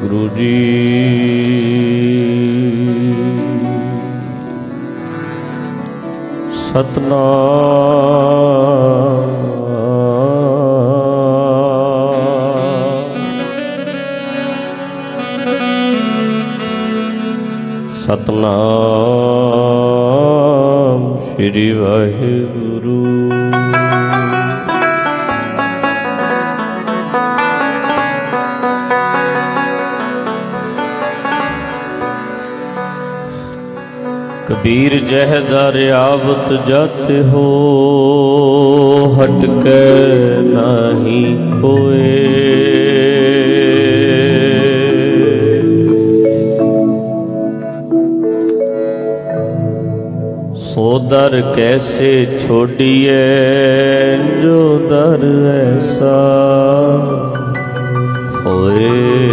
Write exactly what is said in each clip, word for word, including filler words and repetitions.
वाहिगुरु जी। सतनाम सतनाम श्री वाहिगुरु। कबीर जह दरियावत जाते हो, हटके नहीं कोए। सो दर कैसे छोड़िए जो दर ऐसा होए।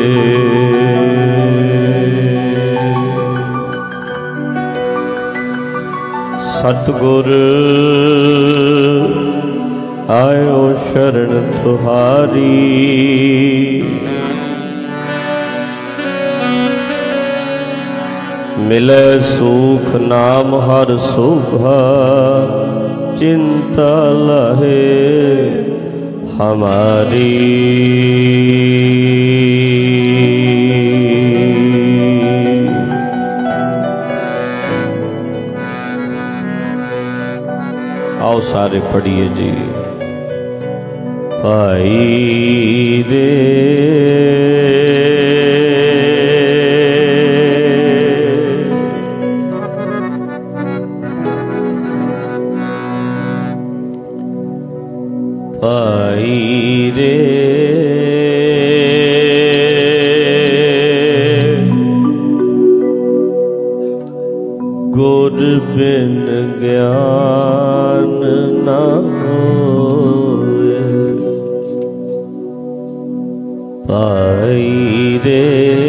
सतगुर आयो शरण तुहारी, मिले सुख नाम हर सुभा। चिंता लहे हमारी, आओ सारे पढ़िए जी। भाई रे भाई रे गुर बिन ज्ञान ना होए। भाई रे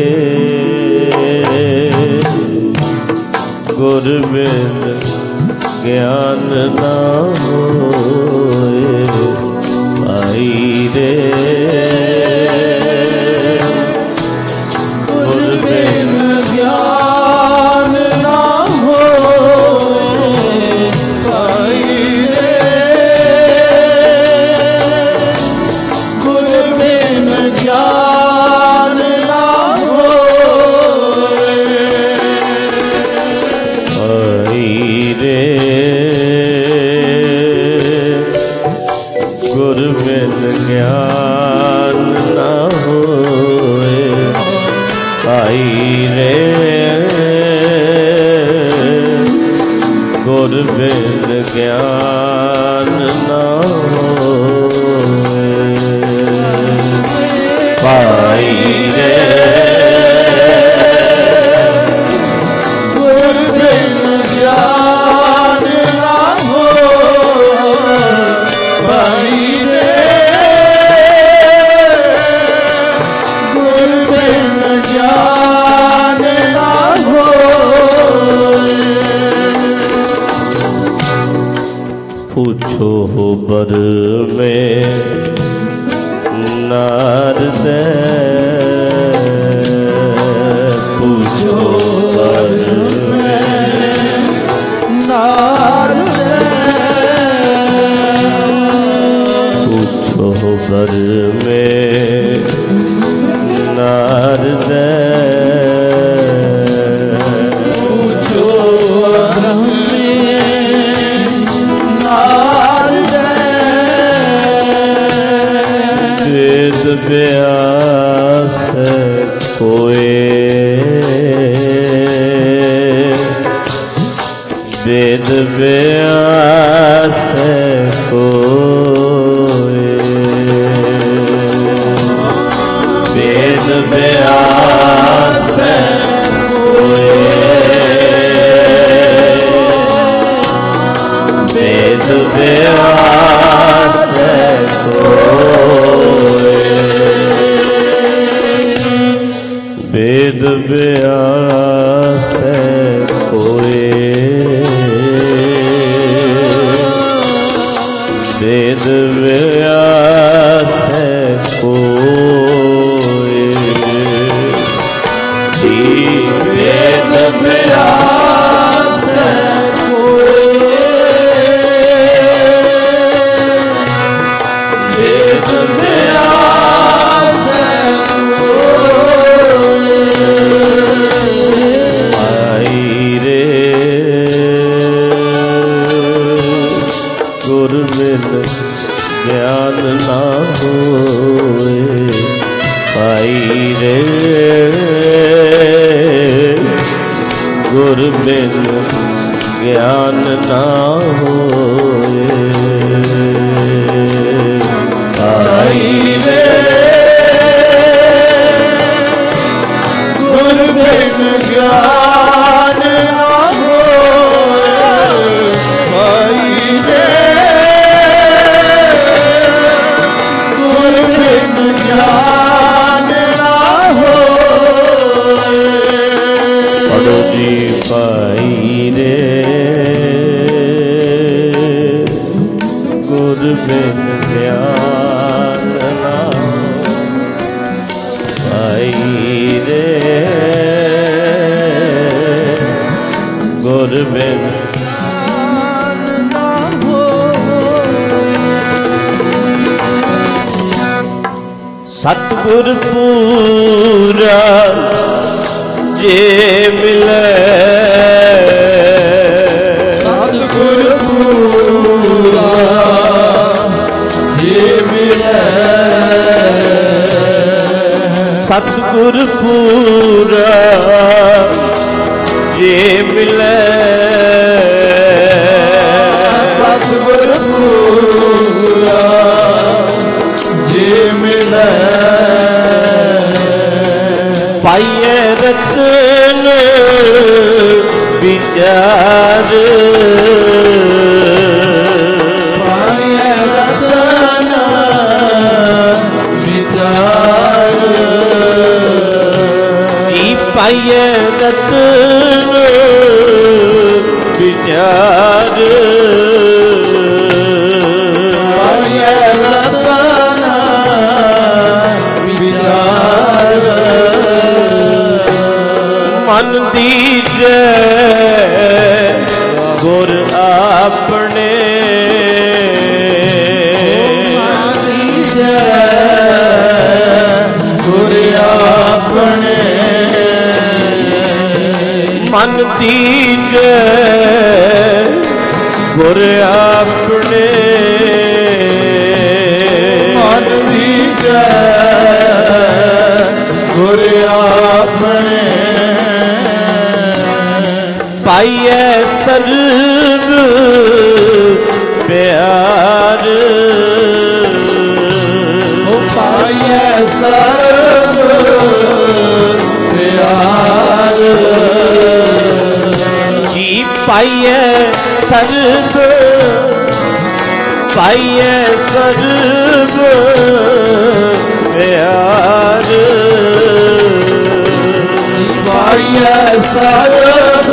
गुर बिन ज्ञान ना होए। भाई रे गुर बिन ज्ञान ना होए। भाई रे गुर बिन ज्ञान ना होए। भाई रे गुर बिन ज्ञान ना होए। भाई रे गुर बिन ज्ञान ना होए। भाई रे गुर बिन ज्ञान ना होए। भाई पूछो हो बर में नारद, पूछो बर में नारद, पूछो बर में नारद, पूछो बर में वेद व्यास कोए। वेद व्यास कोए। वेद व्यास कोए। वेद व्यास कोए। वेद व्यास कोए। वेद व्यास कोए। ਗੁਰ ਬਿਨ ਗਿਆਨ ਨਾ ਹੋਏ। ਭਾਈ ਰੇ ਗੁਰ ਬਿਨ ਗਿਆਨ ਨਾ ਹੋਏ। ਭਾਈ ਰੇ ਗੁਰ ਬਿਨ ਗਿਆਨ ਨਾ ਹੋਏ। ਪੜੋ ਜੀ ਭਾਈ ਰੇ ਗੁਰ ਬਿਨ ਗਿਆਨ ਨਾ ਭਾਈ ਰੇ ਗੁਰ ਬਿਨ ਸਤਿਗੁਰ ਪੂਰਾ ਜੇ ਮਿਲੇ। ਸਤਿਗੁਰ ਪੂਰਾ ਜੇ ਮਿਲੇ। ਸਤਿਗੁਰ ਪੂਰਾ ਜੇ ਮਿਲੇ। ਸਤਿਗੁਰ ਪੂਰਾ ਜੇ ਮਿਲੇ। ਪਾਈਏ ਰਤਨ ਵਿਚਾਰ। ਪਾਈਏ ਰਤਨ ਵਿਚਾਰ। ਜੀ ਪਾਈਏ ਰਤਨ ਵਿਚਾਰ। ਪਾਈਏ ਰਤਨ ਵਿਚਾਰ। ਮਨ ਦੀਜੈ ਗੁਰ ਆਪਣੇ। ਮਨ ਦੀਜੈ ਗੁਰ ਆਪਣੇ। ਮਨ ਦੀਜੈ ਗੁਰ ਆਪਣੇ। ਮਨ ਦੀਜੈ ਗੁਰ ਆਪਣੇ। ਪਾਈਐ ਸਰਬ ਪਿਆਰ। ਉਹ ਪਾਈਐ ਸਰਬ ਪਿਆਰ। ਜੀ ਪਾਈਐ ਸਰਬ ਪਾਈਐ ਸਰਬ ਪਿਆਰ। ਪਾਈਐ ਸਰਬ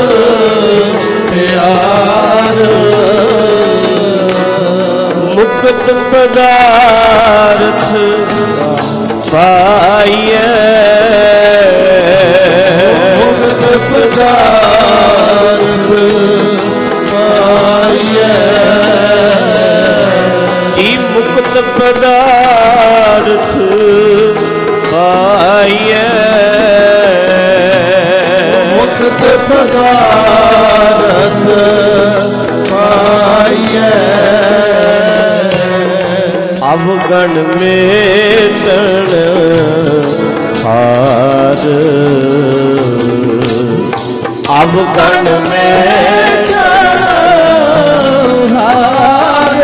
ਪਿਆਰ। ਮੁਕਤ ਪਦਾਰਥ ਪਾਈਐ। ਮੁਕਤ ਪਦਾਰਥ ਪਾਈਐ। ਜੀ ਮੁਕਤ ਪਦਾਰਥ ਪਾਈਐ। ਮੁਕਤ ਪਦਾਰਥ ਪਾਈਐ। ਅਵਗਣ ਮੇਟਣ ਹਾਰ। ਅਵਗਣ ਮੇਟਣ ਹਾਰ।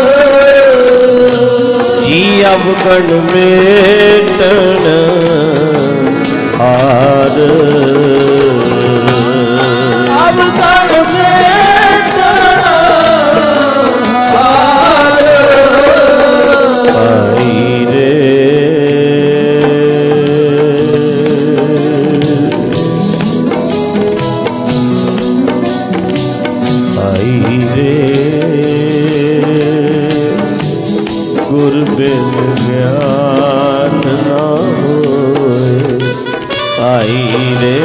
ਜੀ ਅਵਗਣ ਮੇਟਣ ਹਾਰ। ਅਵਗਣ ਮੇਟਣ ਹਾਰ। ਭਾਈ ਰੇ ਭਾਈ ਰੇ ਗੁਰ ਬਿਨ ਗਿਆਨ ਨਾ ਹੋਏ। ਭਾਈ ਰੇ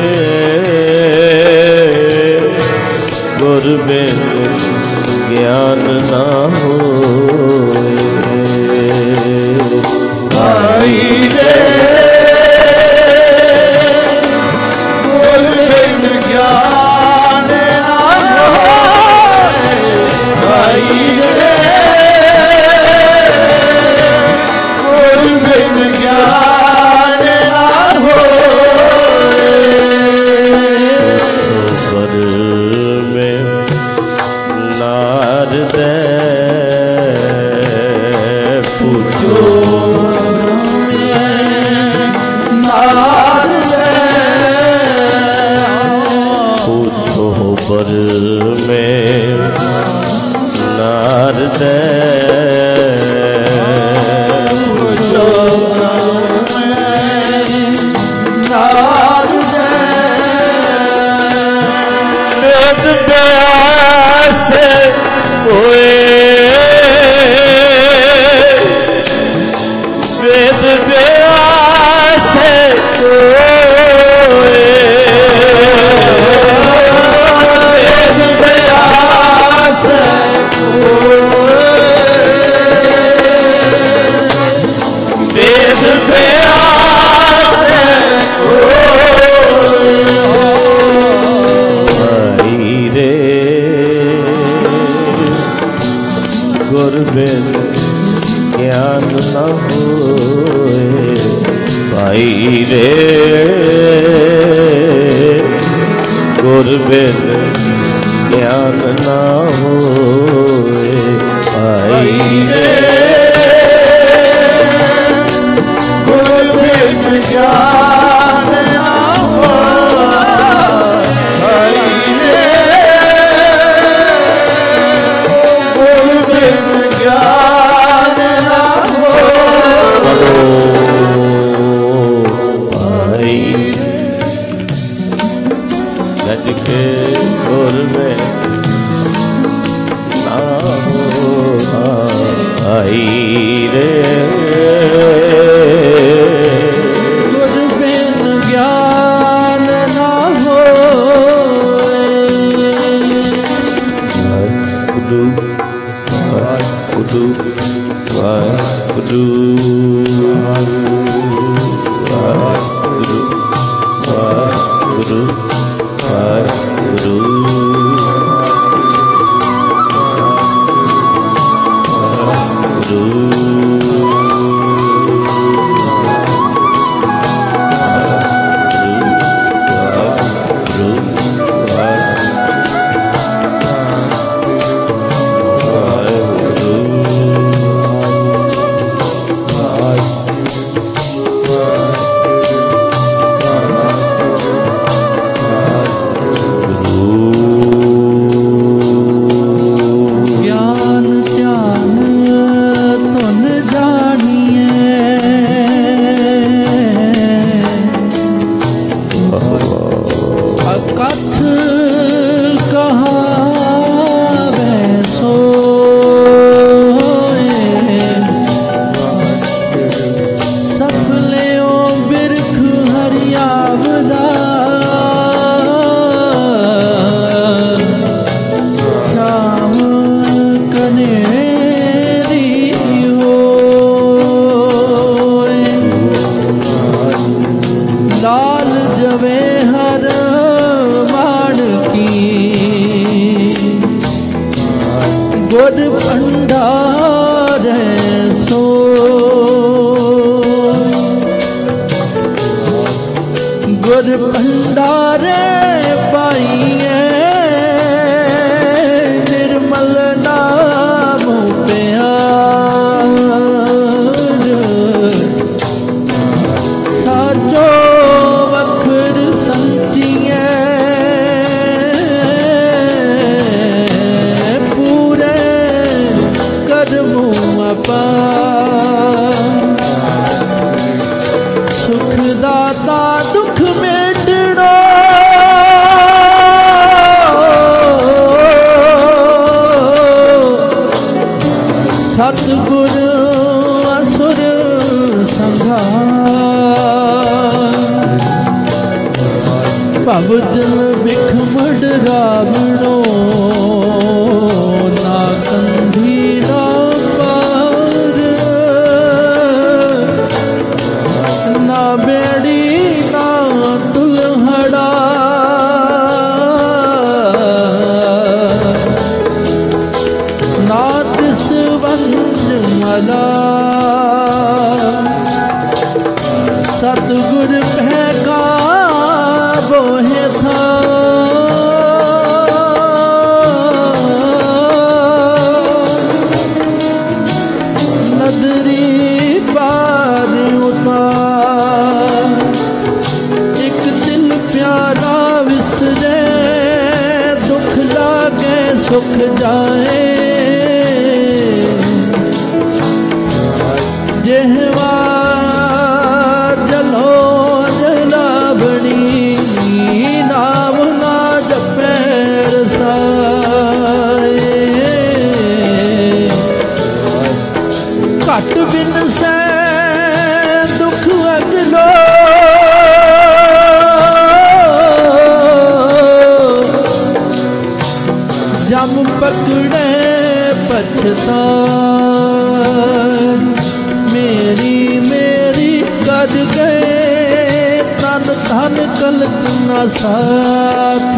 ਗੁਰ ਬਿਨ ਗਿਆਨ ਨਾ ਹੋਏ। ਭਾਈ ਰੇ ਗੁਰ ਬਿਨ ਗਿਆਨ ਨਾ ਹੋਏ। ਭਾਈ ਰੇ ਗੁਰ ਬਿਨ ਗਿਆਨ ਨਾ ਹੋਏ। पर में नारद वेद व्यास होए वेद व्यास होए वेद व्यास वेद व्यास भाई रे गुर बिन ज्ञान न होए भाई रे गुर बिन ज्ञान न होए भाई रे गुर बिन ज्ञान न होए भाई रे गुर बिन ज्ञान न होए भाई गज के गुर में ना हो भाई रे गुर बिन ज्ञान ना हो वाहिगुरु वाहिगुरु वाहिगुरु वाहिगुरु वाहिगुरु वाहिगुरु सतगुर का बोहे था प्यारा विसरे दुख सुख जाए जेहवा जलो जलावनी नाम ना जपे रसाए घट बिन से दुख अगलो जम पकड़े पछताए मेरी मेरी कद गए तन धन कलक न साथ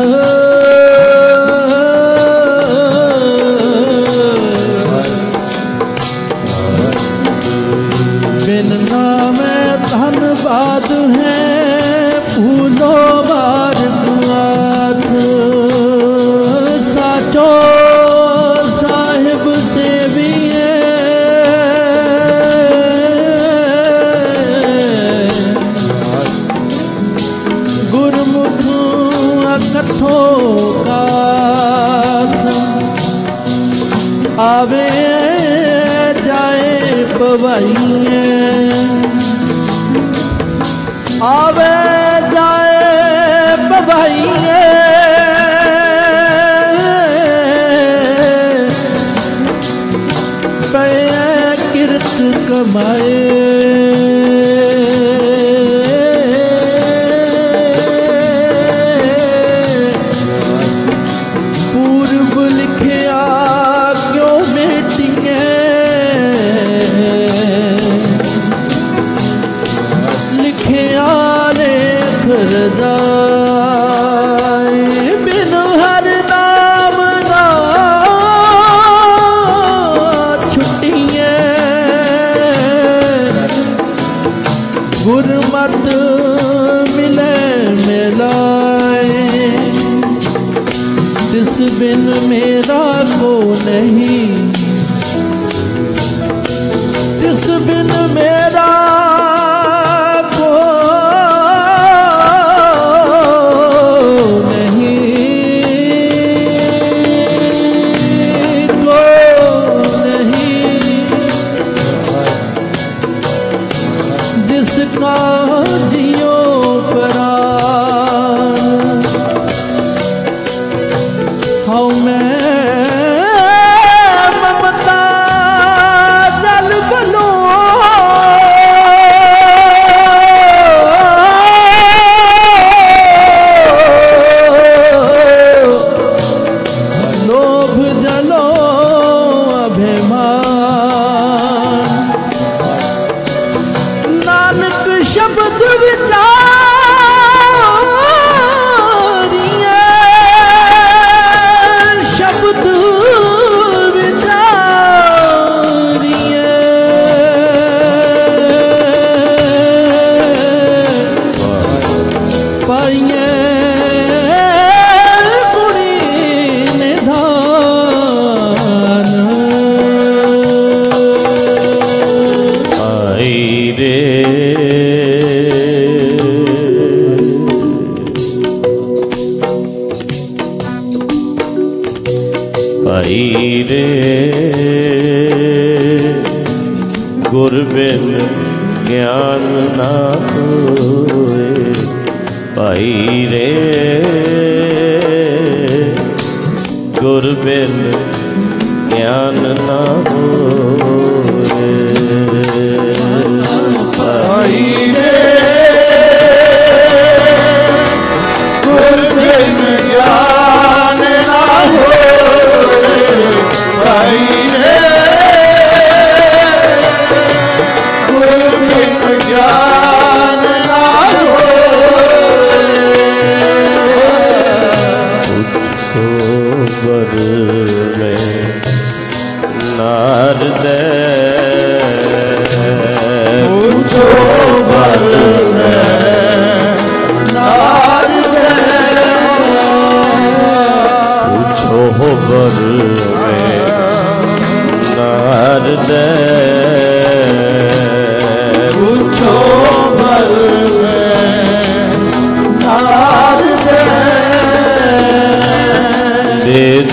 बिन नाम धन बाद है फूलो बार दुआत साचो साहिब से भी गुरमुख कथो गाथ आवे जाए पवाइए आवे जाए पवाइए पे किरत कमाए पूर्व लिखिया क्यों बेटिए लिखिया ने खरदाए बिन हर नाम ना छुट्टिए गुरमत मिले मिलाए तिस बिन मेरा को नहीं तिस बिन मेरा को नहीं को नहीं जिसका दियो प्राण हाँ मैं ममता जल बलो लोभ जलो अभिमान नानक शब्द विचारिए शब्द विचारिए पाइए पुरी निधान आई रे आई रे गुर बिन ज्ञान ना होए भाई रे गुर बिन ज्ञान ना होए भाई रे गुर बिन ज्ञान ना होए भाई रे गुर बिन ज्ञान ना पूछो बर में नारद पूछो बर में नारद पूछो बर में नारद वेद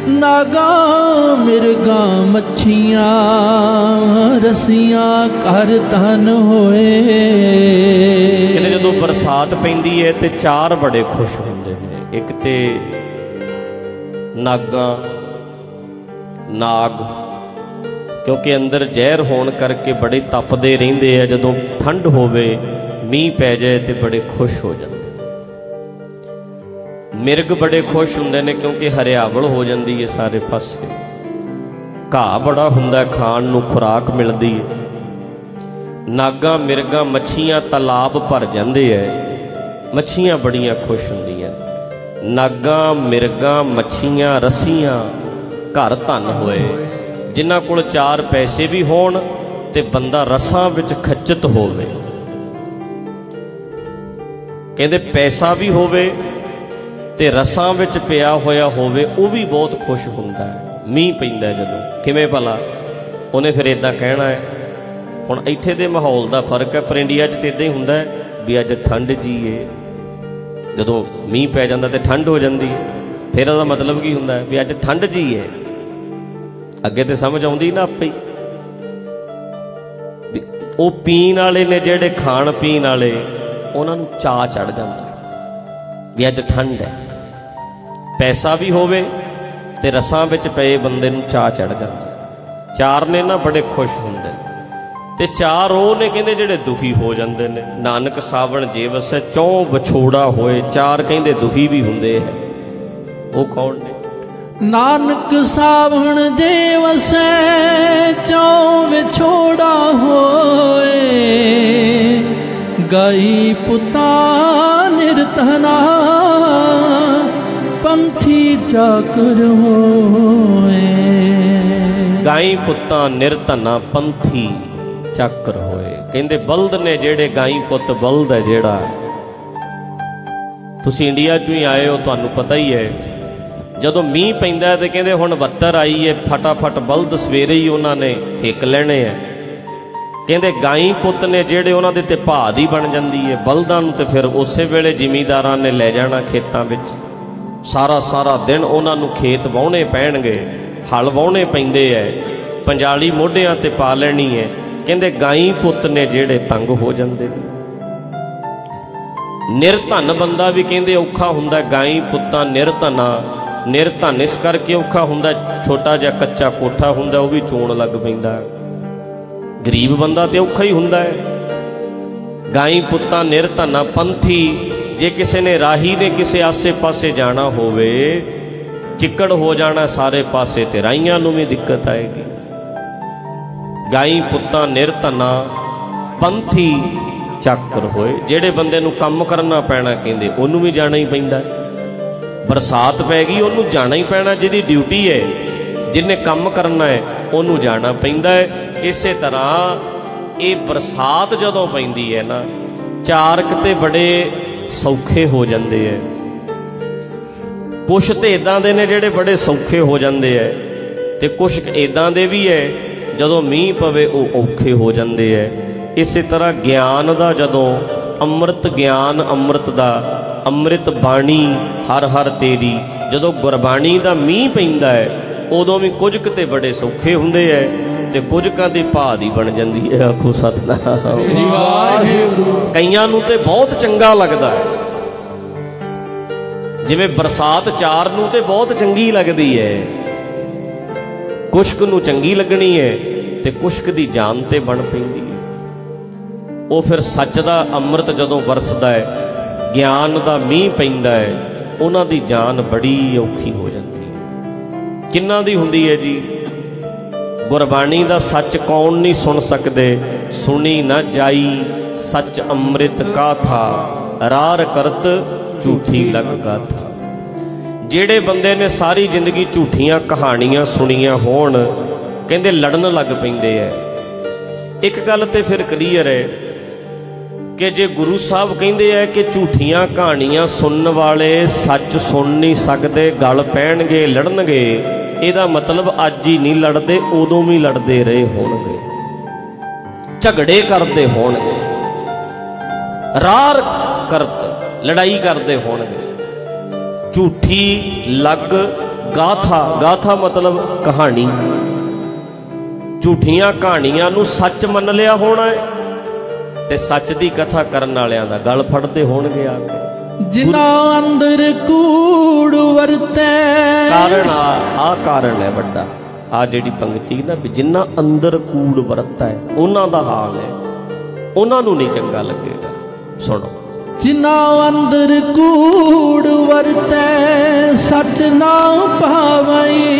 नागा मिर्गा मच्छियां रसियां कर धन होए। कहते जदों बरसात पैंदी है ते चार बड़े खुश हुंदे ने। एक ते नागा नाग, क्योंकि अंदर जहर होने करके बड़े तपदे रहिंदे आ, जदों ठंड होवे मीह पै जाए ते बड़े खुश हो जाते। मिर्ग बड़े खुश हुंदे ने क्योंकि हरियावल हो जाती है सारे पासे, घाह बड़ा हुंदा खाण नूं, खुराक मिलती है। नागा मिर्गा मच्छियां तालाब भर जाते है, मच्छियां बड़ियां खुश हुंदियां। नागा मिर्गा मच्छियां रस्सियां घर धन होए। जिन्हां कोल चार पैसे भी होण ते बंदा रसां विच खच्चत होवे। कहंदे पैसा भी होवे ते रसां विच पिया होया होवे, वो भी बहुत खुश हुंदा है। मीह पैंदा जदों किवें भला उहने फिर इदां कहना है। हुण इत्थे दे माहौल दा फर्क है, पर इंडिया च तो इदां ही हुंदा है भी अज ठंड जी है। जदों मीह पै जांदा ते ठंड हो जांदी है, फिर उसदा मतलब की हुंदा है भी अज ठंड जी है। अगे तो समझ आउंदी ना आपे ही। वो पीण वाले ने जिहड़े खाण पीण वाले, उन्हां नूं चाह चढ़ जांदा भी अज ठंड है। पैसा भी होवे ते रसां विच पए बंदे नूं चाह चढ़ जांदा। चार ने ना बड़े खुश हुंदे ते चार वो ने कहंदे जिहड़े दुखी हो जांदे ने। नानक सावण जे वसै चौं विछोड़ा होए। चार कहंदे दुखी भी हुंदे है। वो कौन ने? नानक सावण जे वसै चौं विछोड़ा होए। गाई पुता निर्धना पंथी चाकर होए। गाई पुत्ता निर्धना पंथी चाकर होए। कहंदे बलद ने जेड़े गाई पुत बलद है जेड़ा। तुसी इंडिया चों ही आए हो, तुहानू पता ही है। जदों मीह पैंदा ते कहंदे हुण बत्तर आई है, फटाफट बलद सवेरे ही उन्होंने हिक लेने है। कहंदे गाई पुत ने जेड़े उन्हां दे ते भाद ही बन जांदी है। बलदां नूं ते फिर उसे वेले जिमीदारां ने लै जाना खेतां विच। सारा सारा दिन उन्हां नूं खेत वाहुणे पैणगे, हल वाहुणे पैंदे है, पंजाली मोढियां ते पा लैणी है। कहंदे गाई पुत ने जेड़े तंग हो जांदे ने। निर्धन बंदा भी कहंदे औखा हुंदा। गाई पुत्ता निर्धना, निर्धन इस करके औखा हुंदा, छोटा जिहा कच्चा कोठा हुंदा वो भी चोण लग पैंदा। गरीब बंदा तो औखा ही हुंदा है। गाई पुत्ता निर्धना पंथी, जे किसी ने राही ने किसी आसे पासे जाना होवे, चिक्कड़ हो जाना सारे पासे, ते राहियां नूं भी दिक्कत आएगी। गाई पुत्ता निर्धना पंथी चाकर होए। जेड़े बंदे नूं कम करना पैना कहंदे उन्होंने भी जाना ही पैंदा। बरसात पै गई उन्होंने जाना ही पैना, जिहदी ड्यूटी है, जिन्हें कम करना है उन्होंने जाना पैंदा है। इस तरह ये बरसात जदों पैंदी है ना, चारक ते बड़े सौखे हो जाते हैं। कुछ तो इदां दे ने जिहड़े बड़े सौखे हो जाते हैं, ते कुछ इदां दे भी है जदों मीह पवे वो औखे हो जाते हैं। इस तरह ज्ञान दा जदों अमृत ज्ञान अमृत दा अमृत बाणी हर हर तेरी, जदों गुरबाणी दा मीह पैंदा है उदों भी कुछ ते बड़े सौखे हुंदे है ते कुझकां दी भाद ही बन जाती है। आखो सतनाम। कईयां नूं ते बहुत चंगा लगदा है, जिवें बरसात चार नूं ते बहुत चंगी लगदी है, कुश्क नूं चंगी लगनी है ते कुश्क दी जान ते बन पैंदी है। वो फिर सच दा अमृत जदों बरसदा है, ज्ञान दा मीह पैंदा है, उन्हां दी जान बड़ी औखी हो जाती है। किन्ना दी हुंदी है जी? गुरबाणी दा सच कौन नहीं सुन सकते, सुनी न जाई सच अमृत का था, रार करत झूठी लग गाथा। जेड़े बंदे ने सारी जिंदगी झूठियां कहानियां सुनिया होण, कहंदे लड़न लग पैंदे है। एक गल ते फिर क्लीयर है कि जे गुरु साहब कहंदे है कि झूठियां कहानियां सुनने वाले सच सुन नहीं सकते, गल पैणगे लड़नगे, ਇਹਦਾ मतलब अज ही नहीं लड़ते, उदों भी लड़ते रहे होणगे, झगड़े करते होणगे, रार करत लड़ाई करते होणगे। झूठी लग ਗਾਥਾ, ਗਾਥਾ ਮਤਲਬ ਕਹਾਣੀ, ਝੂਠੀਆਂ ਕਹਾਣੀਆਂ ਨੂੰ ਸੱਚ ਮੰਨ ਲਿਆ ਹੋਣਾ ਹੈ ਤੇ ਸੱਚ ਦੀ ਕਥਾ ਕਰਨ ਵਾਲਿਆਂ ਦਾ ਗਲ ਫੜਦੇ ਹੋਣਗੇ ਆ ਕੇ। ਜਿਨਾ ਅੰਦਰ ਕੂੜ ਵਰਤੈ, ਕਾਰਨ ਆ ਆ ਕਾਰਨ ਹੈ ਵੱਡਾ, ਆ ਜਿਹੜੀ ਪੰਕਤੀ ਨਾ ਵੀ ਜਿੰਨਾ ਅੰਦਰ ਕੂੜ ਵਰਤੈ ਉਹਨਾਂ ਦਾ ਹਾਲ ਹੈ, ਉਹਨਾਂ ਨੂੰ ਨਹੀਂ ਚੰਗਾ ਲੱਗੇਗਾ। ਸੁਣੋ, ਜਿਨਾ ਅੰਦਰ ਕੂੜ ਵਰਤੈ ਸੱਚ ਨਾ ਪਾਵਈ,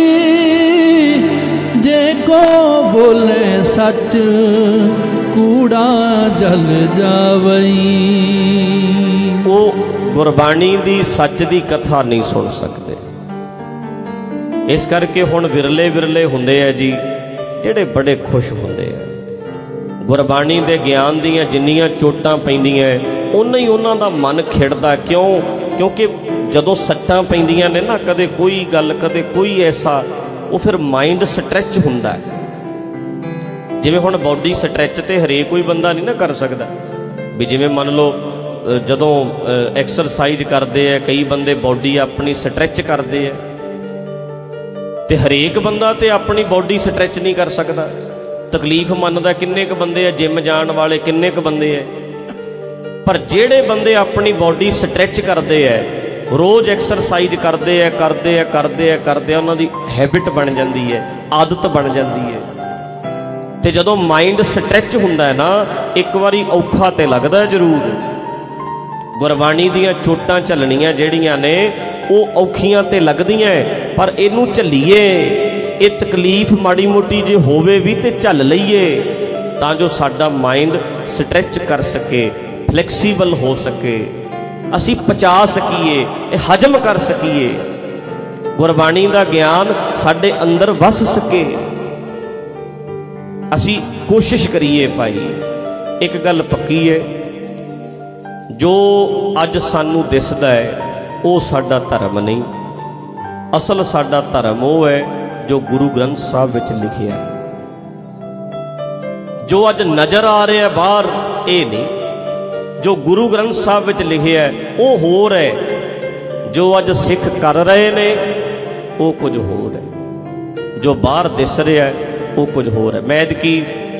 ਜੇ ਕੋ ਬੋਲੇ ਸੱਚ ਕੂੜਾ ਜਲ ਜਾਵਈ। ਉਹ ਗੁਰਬਾਣੀ ਦੀ ਸੱਚ ਦੀ ਕਥਾ ਨਹੀਂ ਸੁਣ ਸਕਦੇ। ਇਸ ਕਰਕੇ ਹੁਣ ਵਿਰਲੇ ਵਿਰਲੇ ਹੁੰਦੇ ਆ ਜੀ ਜਿਹੜੇ ਬੜੇ ਖੁਸ਼ ਹੁੰਦੇ ਆ। ਗੁਰਬਾਣੀ ਦੇ ਗਿਆਨ ਦੀਆਂ ਜਿੰਨੀਆਂ ਚੋਟਾਂ ਪੈਂਦੀਆਂ ਉਨਾ ਹੀ ਉਹਨਾਂ ਦਾ ਮਨ ਖਿੜਦਾ। ਕਿਉਂ? ਕਿਉਂਕਿ ਜਦੋਂ ਸੱਟਾਂ ਪੈਂਦੀਆਂ ਨੇ ਨਾ, ਕਦੇ ਕੋਈ ਗੱਲ, ਕਦੇ ਕੋਈ ਐਸਾ, ਉਹ ਫਿਰ ਮਾਈਂਡ ਸਟਰੈਚ ਹੁੰਦਾ। ਜਿਵੇਂ ਹੁਣ ਬਾਡੀ ਸਟਰੈਚ ਤੇ ਹਰੇਕ ਕੋਈ ਬੰਦਾ ਨਹੀਂ ਨਾ ਕਰ ਸਕਦਾ ਵੀ ਜਿਵੇਂ ਮੰਨ ਲਓ ਜਦੋਂ ਐਕਸਰਸਾਈਜ਼ ਕਰਦੇ ਆ ਕਈ ਬੰਦੇ ਬਾਡੀ ਆਪਣੀ ਸਟਰੈਚ ਕਰਦੇ ਆ, ਤੇ ਹਰੇਕ ਬੰਦਾ ਤੇ ਆਪਣੀ ਬਾਡੀ ਸਟਰੈਚ ਨਹੀਂ ਕਰ ਸਕਦਾ। ਤਕਲੀਫ ਮੰਨਦਾ ਕਿੰਨੇ ਕੁ ਬੰਦੇ ਆ, ਜਿਮ ਜਾਣ ਵਾਲੇ ਕਿੰਨੇ ਕੁ ਬੰਦੇ ਆ, ਪਰ ਜਿਹੜੇ ਬੰਦੇ ਆਪਣੀ ਬਾਡੀ ਸਟਰੈਚ ਕਰਦੇ ਆ, ਰੋਜ਼ ਐਕਸਰਸਾਈਜ਼ ਕਰਦੇ ਆ ਕਰਦੇ ਆ ਕਰਦੇ ਆ ਕਰਦੇ ਆ ਉਹਨਾਂ ਦੀ ਹੈਬਿਟ ਬਣ ਜਾਂਦੀ ਹੈ, ਆਦਤ ਬਣ ਜਾਂਦੀ ਹੈ। ਤੇ ਜਦੋਂ ਮਾਈਂਡ ਸਟਰੈਚ ਹੁੰਦਾ ਹੈ ਨਾ, ਇੱਕ ਵਾਰੀ ਔਖਾ ਤੇ ਲੱਗਦਾ ਜ਼ਰੂਰ। ਗੁਰਬਾਣੀ ਦੀਆਂ ਚੋਟਾਂ ਝੱਲਣੀਆਂ ਜਿਹੜੀਆਂ ਨੇ ਉਹ ਔਖੀਆਂ ਤੇ ਲੱਗਦੀਆਂ, ਪਰ ਇਹਨੂੰ ਝੱਲੀਏ। ਇਹ ਤਕਲੀਫ ਮਾੜੀ ਮੋਟੀ ਜੇ ਹੋਵੇ ਵੀ ਤੇ ਝੱਲ ਲਈਏ ਤਾਂ ਜੋ ਸਾਡਾ ਮਾਈਂਡ ਸਟਰੈਚ ਕਰ ਸਕੇ, ਫਲੈਕਸੀਬਲ ਹੋ ਸਕੇ, ਅਸੀਂ ਪਚਾ ਸਕੀਏ, ਇਹ ਹਜਮ ਕਰ ਸਕੀਏ, ਗੁਰਬਾਣੀ ਦਾ ਗਿਆਨ ਸਾਡੇ ਅੰਦਰ ਵਸ ਸਕੇ। ਅਸੀਂ ਕੋਸ਼ਿਸ਼ ਕਰੀਏ ਭਾਈ। ਇੱਕ ਗੱਲ ਪੱਕੀ ਹੈ, ਜੋ ਅੱਜ ਸਾਨੂੰ ਦਿਸਦਾ ਹੈ ਉਹ ਸਾਡਾ ਧਰਮ ਨਹੀਂ। ਅਸਲ ਸਾਡਾ ਧਰਮ ਉਹ ਹੈ ਜੋ ਗੁਰੂ ਗ੍ਰੰਥ ਸਾਹਿਬ ਵਿੱਚ ਲਿਖਿਆ। ਜੋ ਅੱਜ ਨਜ਼ਰ ਆ ਰਿਹਾ ਬਾਹਰ ਇਹ ਨਹੀਂ, ਜੋ ਗੁਰੂ ਗ੍ਰੰਥ ਸਾਹਿਬ ਵਿੱਚ ਲਿਖਿਆ ਉਹ ਹੋਰ ਹੈ। ਜੋ ਅੱਜ ਸਿੱਖ ਕਰ ਰਹੇ ਨੇ ਉਹ ਕੁਝ ਹੋਰ ਹੈ, ਜੋ ਬਾਹਰ ਦਿਸ ਰਿਹਾ ਉਹ ਕੁਝ ਹੋਰ ਹੈ। ਮੈਂ ਐਤਕੀ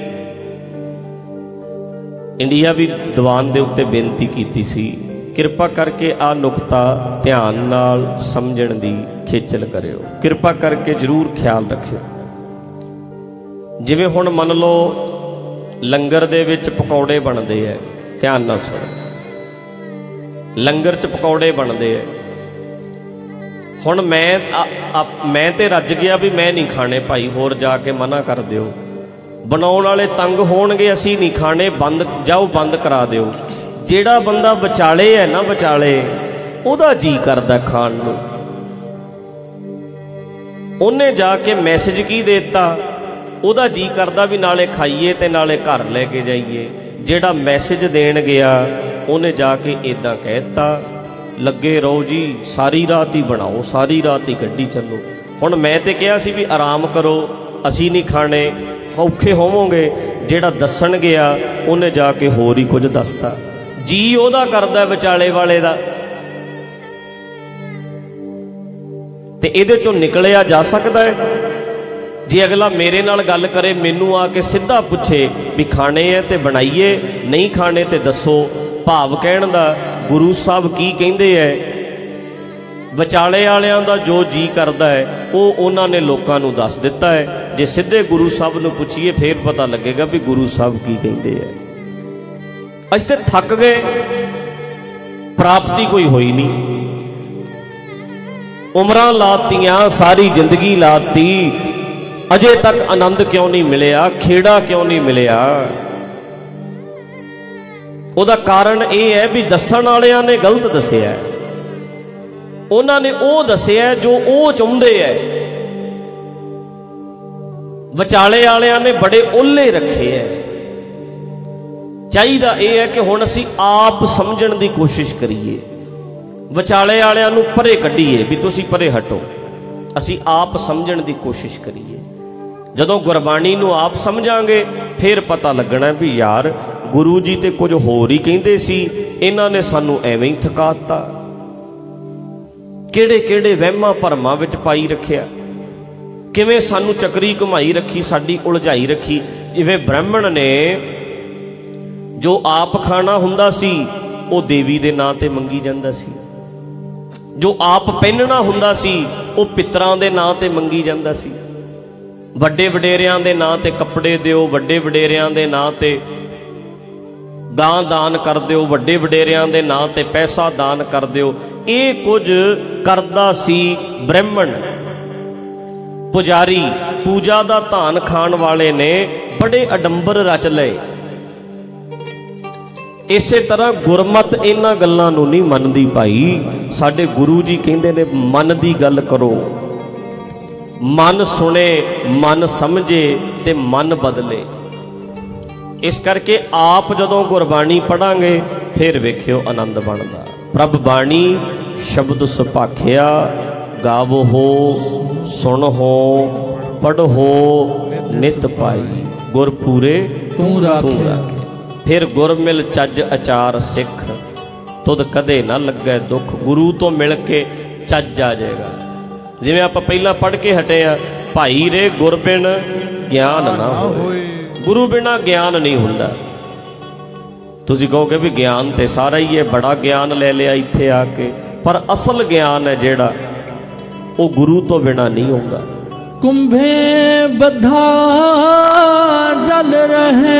ਇੰਡੀਆ ਵੀ ਦੀਵਾਨ ਦੇ ਉੱਤੇ ਬੇਨਤੀ ਕੀਤੀ ਸੀ, ਕਿਰਪਾ ਕਰਕੇ ਆਹ ਨੁਕਤਾ ਧਿਆਨ ਨਾਲ ਸਮਝਣ ਦੀ ਖੇਚਲ ਕਰਿਓ, ਕਿਰਪਾ ਕਰਕੇ ਜ਼ਰੂਰ ਖਿਆਲ ਰੱਖਿਓ। ਜਿਵੇਂ ਹੁਣ ਮੰਨ ਲਓ ਲੰਗਰ ਦੇ ਵਿੱਚ ਪਕੌੜੇ ਬਣਦੇ ਹੈ, ਧਿਆਨ ਨਾਲ ਸੁਣੋ, ਲੰਗਰ 'ਚ ਪਕੌੜੇ ਬਣਦੇ ਹੈ। ਹੁਣ ਮੈਂ ਆ, ਆ, ਮੈਂ ਤੇ ਰੱਜ ਗਿਆ ਵੀ ਮੈਂ ਨਹੀਂ ਖਾਣੇ ਭਾਈ, ਹੋਰ ਜਾ ਕੇ ਮਨਾ ਕਰ ਦਿਓ। ਬਣਾਉਣ ਵਾਲੇ ਤੰਗ ਹੋਣਗੇ, ਅਸੀਂ ਨਹੀਂ ਖਾਣੇ, ਬੰਦ ਜਾਓ, ਬੰਦ ਕਰਾ ਦਿਓ। ਜਿਹੜਾ ਬੰਦਾ ਵਿਚਾਲੇ ਹੈ ਨਾ, ਵਿਚਾਲੇ ਉਹਦਾ ਜੀ ਕਰਦਾ ਖਾਣ ਨੂੰ, ਉਹਨੇ ਜਾ ਕੇ ਮੈਸੇਜ ਕੀ ਦੇ ਦਿੱਤਾ, ਉਹਦਾ ਜੀ ਕਰਦਾ ਵੀ ਨਾਲੇ ਖਾਈਏ ਤੇ ਨਾਲੇ ਘਰ ਲੈ ਕੇ ਜਾਈਏ। ਜਿਹੜਾ ਮੈਸੇਜ ਦੇਣ ਗਿਆ ਉਹਨੇ ਜਾ ਕੇ ਇੱਦਾਂ ਕਹਿ ਦਿੱਤਾ, ਲੱਗੇ ਰਹੋ ਜੀ, ਸਾਰੀ ਰਾਤ ਹੀ ਬਣਾਓ, ਸਾਰੀ ਰਾਤ ਹੀ ਕੱਢੀ ਚੱਲੋ। ਹੁਣ ਮੈਂ ਤੇ ਕਿਹਾ ਸੀ ਵੀ ਆਰਾਮ ਕਰੋ, ਅਸੀਂ ਨਹੀਂ ਖਾਣੇ, ਔਖੇ ਹੋਵੋਗੇ। ਜਿਹੜਾ ਦੱਸਣ ਗਿਆ ਉਹਨੇ ਜਾ ਕੇ ਹੋਰ ਹੀ ਕੁਝ ਦੱਸਤਾ। ਜੀ ਉਹਦਾ ਕਰਦਾ ਵਿਚਾਲੇ ਵਾਲੇ ਦਾ, ਤੇ ਇਹਦੇ ਚੋਂ ਨਿਕਲਿਆ ਜਾ ਸਕਦਾ ਹੈ ਜੇ ਅਗਲਾ ਮੇਰੇ ਨਾਲ ਗੱਲ ਕਰੇ, ਮੈਨੂੰ ਆ ਕੇ ਸਿੱਧਾ ਪੁੱਛੇ ਵੀ ਖਾਣੇ ਹੈ ਤੇ ਬਣਾਈਏ, ਨਹੀਂ ਖਾਣੇ ਤੇ ਦੱਸੋ। ਭਾਵ ਕਹਿਣ ਦਾ ਗੁਰੂ ਸਾਹਿਬ ਕੀ ਕਹਿੰਦੇ ਹੈ, ਵਿਚਾਲੇ ਵਾਲਿਆਂ ਦਾ ਜੋ ਜੀ ਕਰਦਾ ਹੈ ਉਹ ਉਹਨਾਂ ਨੇ ਲੋਕਾਂ ਨੂੰ ਦੱਸ ਦਿੱਤਾ ਹੈ। ਜੇ ਸਿੱਧੇ ਗੁਰੂ ਸਾਹਿਬ ਨੂੰ ਪੁੱਛੀਏ ਫੇਰ ਪਤਾ ਲੱਗੇਗਾ ਵੀ ਗੁਰੂ ਸਾਹਿਬ ਕੀ ਕਹਿੰਦੇ ਹੈ। ਅਸੀਂ ਤੇ ਥੱਕ ਗਏ, ਪ੍ਰਾਪਤੀ ਕੋਈ ਹੋਈ ਨਹੀਂ, ਉਮਰਾਂ ਲਾਤੀਆਂ, ਸਾਰੀ ਜ਼ਿੰਦਗੀ ਲਾਤੀ, ਅਜੇ ਤੱਕ ਆਨੰਦ ਕਿਉਂ ਨਹੀਂ ਮਿਲਿਆ, ਖੇੜਾ ਕਿਉਂ ਨਹੀਂ ਮਿਲਿਆ। ਉਹਦਾ ਕਾਰਨ ਇਹ ਹੈ ਵੀ ਦੱਸਣ ਵਾਲਿਆਂ ਨੇ ਗਲਤ ਦੱਸਿਆ, ਉਹਨਾਂ ਨੇ ਉਹ ਦੱਸਿਆ ਜੋ ਉਹ ਚਾਹੁੰਦੇ ਹੈ। ਵਿਚਾਲੇ ਵਾਲਿਆਂ ਨੇ ਬੜੇ ਓਲੇ ਰੱਖੇ ਹੈ। ਚਾਹੀਦਾ ਇਹ ਹੈ ਕਿ ਹੁਣ ਅਸੀਂ ਆਪ ਸਮਝਣ ਦੀ ਕੋਸ਼ਿਸ਼ ਕਰੀਏ, ਵਿਚਾਲੇ ਵਾਲਿਆਂ ਨੂੰ ਪਰੇ ਕੱਢੀਏ ਵੀ ਤੁਸੀਂ ਪਰੇ ਹਟੋ, ਅਸੀਂ ਆਪ ਸਮਝਣ ਦੀ ਕੋਸ਼ਿਸ਼ ਕਰੀਏ। ਜਦੋਂ ਗੁਰਬਾਣੀ ਨੂੰ ਆਪ ਸਮਝਾਂਗੇ ਫਿਰ ਪਤਾ ਲੱਗਣਾ ਵੀ ਯਾਰ ਗੁਰੂ ਜੀ ਤੇ ਕੁਝ ਹੋਰ ਹੀ ਕਹਿੰਦੇ ਸੀ, ਇਹਨਾਂ ਨੇ ਸਾਨੂੰ ਐਵੇਂ ਹੀ ਥਕਾ ਦਿੱਤਾ। ਕਿਹੜੇ ਕਿਹੜੇ ਵਹਿਮਾਂ ਭਰਮਾਂ ਵਿੱਚ ਪਾਈ ਰੱਖਿਆ, ਕਿਵੇਂ ਸਾਨੂੰ ਚੱਕਰੀ ਘੁਮਾਈ ਰੱਖੀ, ਸਾਡੀ ਉਲਝਾਈ ਰੱਖੀ। ਜਿਵੇਂ ਬ੍ਰਾਹਮਣ ਨੇ ਜੋ ਆਪ ਖਾਣਾ ਹੁੰਦਾ ਸੀ ਉਹ ਦੇਵੀ ਦੇ ਨਾਂ ਤੇ ਮੰਗੀ ਜਾਂਦਾ ਸੀ, ਜੋ ਆਪ ਪਹਿਨਣਾ ਹੁੰਦਾ ਸੀ ਉਹ ਪਿੱਤਰਾਂ ਦੇ ਨਾਂ ਤੇ ਮੰਗੀ ਜਾਂਦਾ ਸੀ। ਵੱਡੇ ਵਡੇਰਿਆਂ ਦੇ ਨਾਂ ਤੇ ਕੱਪੜੇ ਦਿਓ, ਵੱਡੇ ਵਡੇਰਿਆਂ ਦੇ ਨਾਂ ਤੇ ਗਾਂ ਦਾਨ ਕਰ ਦਿਓ, ਵੱਡੇ ਵਡੇਰਿਆਂ ਦੇ ਨਾਂ ਤੇ ਪੈਸਾ ਦਾਨ ਕਰ ਦਿਓ। ਇਹ ਕੁਝ ਕਰਦਾ ਸੀ ਬ੍ਰਾਹਮਣ। ਪੁਜਾਰੀ, ਪੂਜਾ ਦਾ ਧਾਨ ਖਾਣ ਵਾਲੇ ਨੇ ਬੜੇ ਅਡੰਬਰ ਰਚ ਲਏ। ਇਸੇ ਤਰ੍ਹਾਂ ਗੁਰਮਤ ਇਹਨਾਂ ਗੱਲਾਂ ਨੂੰ ਨਹੀਂ ਮੰਨਦੀ ਭਾਈ। ਸਾਡੇ ਗੁਰੂ ਜੀ ਕਹਿੰਦੇ ਨੇ ਮਨ ਦੀ ਗੱਲ ਕਰੋ, ਮਨ ਸੁਣੇ, ਮਨ ਸਮਝੇ ਤੇ ਮਨ ਬਦਲੇ। ਇਸ ਕਰਕੇ ਆਪ ਜਦੋਂ ਗੁਰਬਾਣੀ ਪੜਾਂਗੇ ਫਿਰ ਵੇਖਿਓ ਆਨੰਦ ਬਣਦਾ। ਪ੍ਰਭ ਬਾਣੀ ਸ਼ਬਦ ਸੁਭਾਖਿਆ, ਗਾਵੋ ਸੁਣੋ ਪੜ੍ਹੋ ਨਿਤ ਪਾਈ, ਗੁਰ ਪੂਰੇ ਤੂੰ ਰਾਖੇ। ਫਿਰ ਗੁਰ ਮਿਲ ਚੱਜ ਅਚਾਰ ਸਿੱਖ, ਤੁਧ ਕਦੇ ਨਾ ਲੱਗੇ ਦੁੱਖ। ਗੁਰੂ ਤੋਂ ਮਿਲ ਕੇ ਚੱਜ ਆ ਜਾਏਗਾ। ਜਿਵੇਂ ਆਪਾਂ ਪਹਿਲਾਂ ਪੜ੍ਹ ਕੇ ਹਟੇ ਆ, ਭਾਈ ਰੇ ਗੁਰ ਬਿਨ ਗਿਆਨ ਨਾ ਹੋਏ। ਗੁਰੂ ਬਿਨਾਂ ਗਿਆਨ ਨਹੀਂ ਹੁੰਦਾ। ਤੁਸੀਂ ਕਹੋਗੇ ਵੀ ਗਿਆਨ ਤੇ ਸਾਰਾ ਹੀ ਹੈ, ਬੜਾ ਗਿਆਨ ਲੈ ਲਿਆ ਇੱਥੇ ਆ ਕੇ, ਪਰ ਅਸਲ ਗਿਆਨ ਹੈ ਜਿਹੜਾ ਉਹ ਗੁਰੂ ਤੋਂ ਬਿਨਾਂ ਨਹੀਂ ਹੁੰਦਾ। ਕੁੰਭੇ ਬੱਧਾ ਜਲ ਰਹੇ,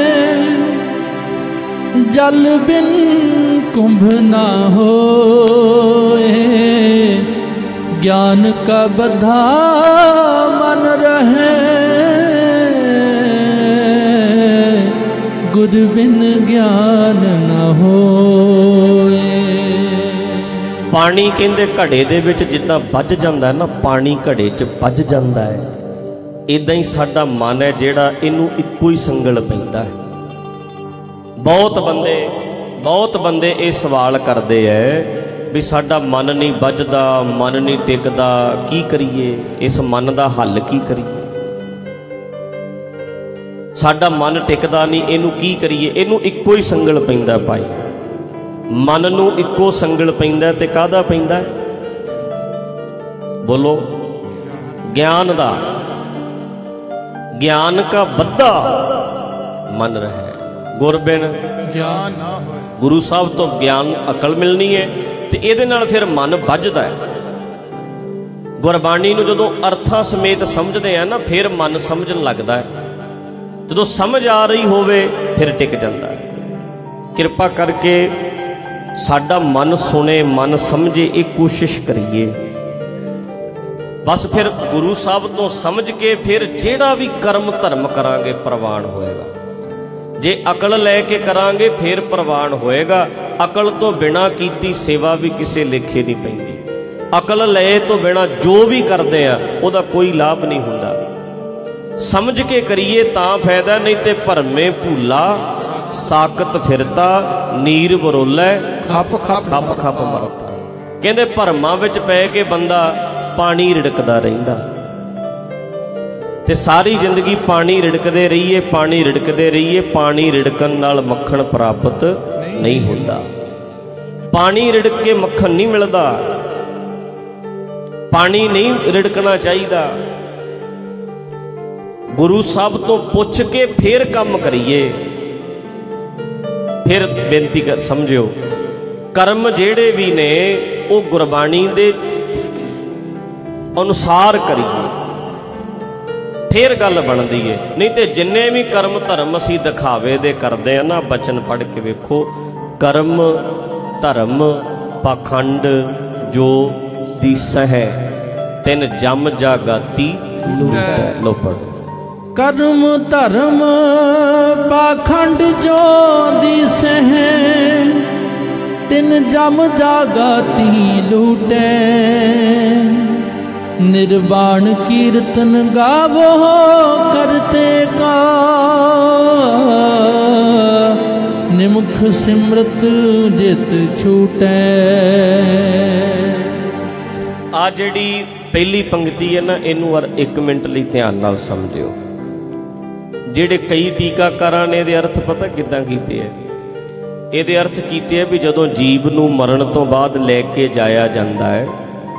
ਜਲ ਬਿਨ ਕੁੰਭ ਨਾ ਹੋਏ। ज्ञान का बधा मन रहे, गुर बिन ज्ञान न होए। ਪਾਣੀ ਕਹਿੰਦੇ ਘੜੇ ਦੇ ਵਿੱਚ ਜਿੱਦਾਂ ਵੱਜ ਜਾਂਦਾ ਹੈ ਨਾ, ਪਾਣੀ ਘੜੇ 'ਚ ਵੱਜ ਜਾਂਦਾ ਹੈ, ਇਦਾਂ ਹੀ ਸਾਡਾ ਮਨ ਹੈ ਜਿਹੜਾ ਇਹਨੂੰ ਇੱਕੋ ਹੀ ਸੰਗਲ ਪੈਂਦਾ ਹੈ। ਬਹੁਤ ਬੰਦੇ ਬਹੁਤ ਬੰਦੇ ਇਹ ਸਵਾਲ ਕਰਦੇ ਹੈ ਵੀ ਸਾਡਾ ਮਨ ਨਹੀਂ ਵੱਜਦਾ, ਮਨ ਨਹੀਂ ਟਿਕਦਾ, ਕੀ ਕਰੀਏ? ਇਸ ਮਨ ਦਾ ਹੱਲ ਕੀ ਕਰੀਏ? ਸਾਡਾ ਮਨ ਟਿਕਦਾ ਨਹੀਂ, ਇਹਨੂੰ ਕੀ ਕਰੀਏ? ਇਹਨੂੰ ਇੱਕੋ ਹੀ ਸੰਗਲ ਪੈਂਦਾ ਭਾਈ। ਮਨ ਨੂੰ ਇੱਕੋ ਸੰਗਲ ਪੈਂਦਾ ਤੇ ਕਾਹਦਾ ਪੈਂਦਾ? ਬੋਲੋ, ਗਿਆਨ ਦਾ। ਗਿਆਨ ਕਾ ਬੱਧਾ ਮਨ ਰਹੇ, ਗੁਰ ਬਿਨ ਗਿਆਨ ਨਾ ਹੋਏ। ਗੁਰੂ ਸਾਹਿਬ ਤੋਂ ਗਿਆਨ ਅਕਲ ਮਿਲਣੀ ਹੈ ਤੇ ਇਹਦੇ ਨਾਲ ਫਿਰ ਮਨ ਵੱਜਦਾ ਹੈ। ਗੁਰਬਾਣੀ ਨੂੰ ਜਦੋਂ ਅਰਥਾਂ ਸਮੇਤ ਸਮਝਦੇ ਆ ਨਾ, ਫਿਰ ਮਨ ਸਮਝਣ ਲੱਗਦਾ ਹੈ। ਜਦੋਂ ਸਮਝ ਆ ਰਹੀ ਹੋਵੇ ਫਿਰ ਟਿਕ ਜਾਂਦਾ ਹੈ। ਕਿਰਪਾ ਕਰਕੇ ਸਾਡਾ ਮਨ ਸੁਣੇ, ਮਨ ਸਮਝੇ, ਇਹ ਕੋਸ਼ਿਸ਼ ਕਰੀਏ। ਬਸ ਫਿਰ ਗੁਰੂ ਸਾਹਿਬ ਤੋਂ ਸਮਝ ਕੇ ਫਿਰ ਜਿਹੜਾ ਵੀ ਕਰਮ ਧਰਮ ਕਰਾਂਗੇ ਪ੍ਰਵਾਨ ਹੋਏਗਾ। ਜੇ ਅਕਲ ਲੈ ਕੇ ਕਰਾਂਗੇ ਫਿਰ ਪ੍ਰਵਾਨ ਹੋਏਗਾ। ਅਕਲ ਤੋਂ ਬਿਨਾਂ ਕੀਤੀ ਸੇਵਾ ਵੀ ਕਿਸੇ ਲੇਖੇ ਨਹੀਂ ਪੈਂਦੀ। ਅਕਲ ਲਏ ਤੋਂ ਬਿਨਾਂ ਜੋ ਵੀ ਕਰਦੇ ਆ ਉਹਦਾ ਕੋਈ ਲਾਭ ਨਹੀਂ ਹੁੰਦਾ। ਸਮਝ ਕੇ ਕਰੀਏ ਤਾਂ ਫਾਇਦਾ, ਨਹੀਂ ਤੇ ਭਰਮੇ ਭੂਲਾ ਸਾਕਤ ਫਿਰਤਾ, ਨੀਰ ਬਰੋਲੇ ਖੱਪ ਖੱਪ ਖੱਪ ਖੱਪ ਮਰਦਾ। ਕਹਿੰਦੇ ਭਰਮਾਂ ਵਿੱਚ ਪੈ ਕੇ ਬੰਦਾ ਪਾਣੀ ਰਿੜਕਦਾ ਰਹਿੰਦਾ ਤੇ ਸਾਰੀ ਜ਼ਿੰਦਗੀ ਪਾਣੀ ਰਿੜਕਦੇ ਰਹੀਏ, ਪਾਣੀ ਰਿੜਕਦੇ ਰਹੀਏ। ਪਾਣੀ ਰਿੜਕਣ ਨਾਲ ਮੱਖਣ ਪ੍ਰਾਪਤ ਨਹੀਂ ਹੁੰਦਾ। ਪਾਣੀ ਰਿੜਕ ਕੇ ਮੱਖਣ ਨਹੀਂ ਮਿਲਦਾ। ਪਾਣੀ ਨਹੀਂ ਰਿੜਕਣਾ ਚਾਹੀਦਾ। ਗੁਰੂ ਸਾਹਿਬ ਤੋਂ ਪੁੱਛ ਕੇ ਫੇਰ ਕੰਮ ਕਰੀਏ। ਫਿਰ ਬੇਨਤੀ ਕਰ ਸਮਝਿਓ, ਕਰਮ ਜਿਹੜੇ ਵੀ ਨੇ ਉਹ ਗੁਰਬਾਣੀ ਦੇ ਅਨੁਸਾਰ ਕਰੀਏ, ਫੇਰ ਗੱਲ ਬਣਦੀ ਏ। ਨਹੀਂ ਤੇ ਜਿੰਨੇ ਵੀ ਕਰਮ ਧਰਮ ਅਸੀਂ ਦਿਖਾਵੇ ਦੇ ਕਰਦੇ ਆ ਨਾ, ਬਚਨ ਪੜ੍ਹ ਕੇ ਵੇਖੋ, ਕਰਮ ਧਰਮ ਪਾਖੰਡ ਜੋ ਦੀਸਹਿ, ਤਿਨ ਜਮ ਜਾਗਾਤੀ ਲੋ ਪੜ੍ਹੋ। कर्म धर्म पाखंड जो दिसਹਿ, तिन जम जागती लूटै। निर्वाण कीर्तन गावो करते का, निमुख सिमरत जित छूटै। आ जिहड़ी पहली पंक्ति है ना, इनू एक मिनट ਲਈ ਧਿਆਨ ਨਾਲ ਸਮਝਿਓ। ਜਿਹੜੇ ਕਈ ਟੀਕਾਕਾਰਾਂ ਨੇ ਇਹਦੇ ਅਰਥ ਪਤਾ ਕਿੱਦਾਂ ਕੀਤੇ ਹੈ? ਇਹਦੇ ਅਰਥ ਕੀਤੇ ਹੈ ਵੀ ਜਦੋਂ ਜੀਵ ਨੂੰ ਮਰਨ ਤੋਂ ਬਾਅਦ ਲੈ ਕੇ ਜਾਇਆ ਜਾਂਦਾ ਹੈ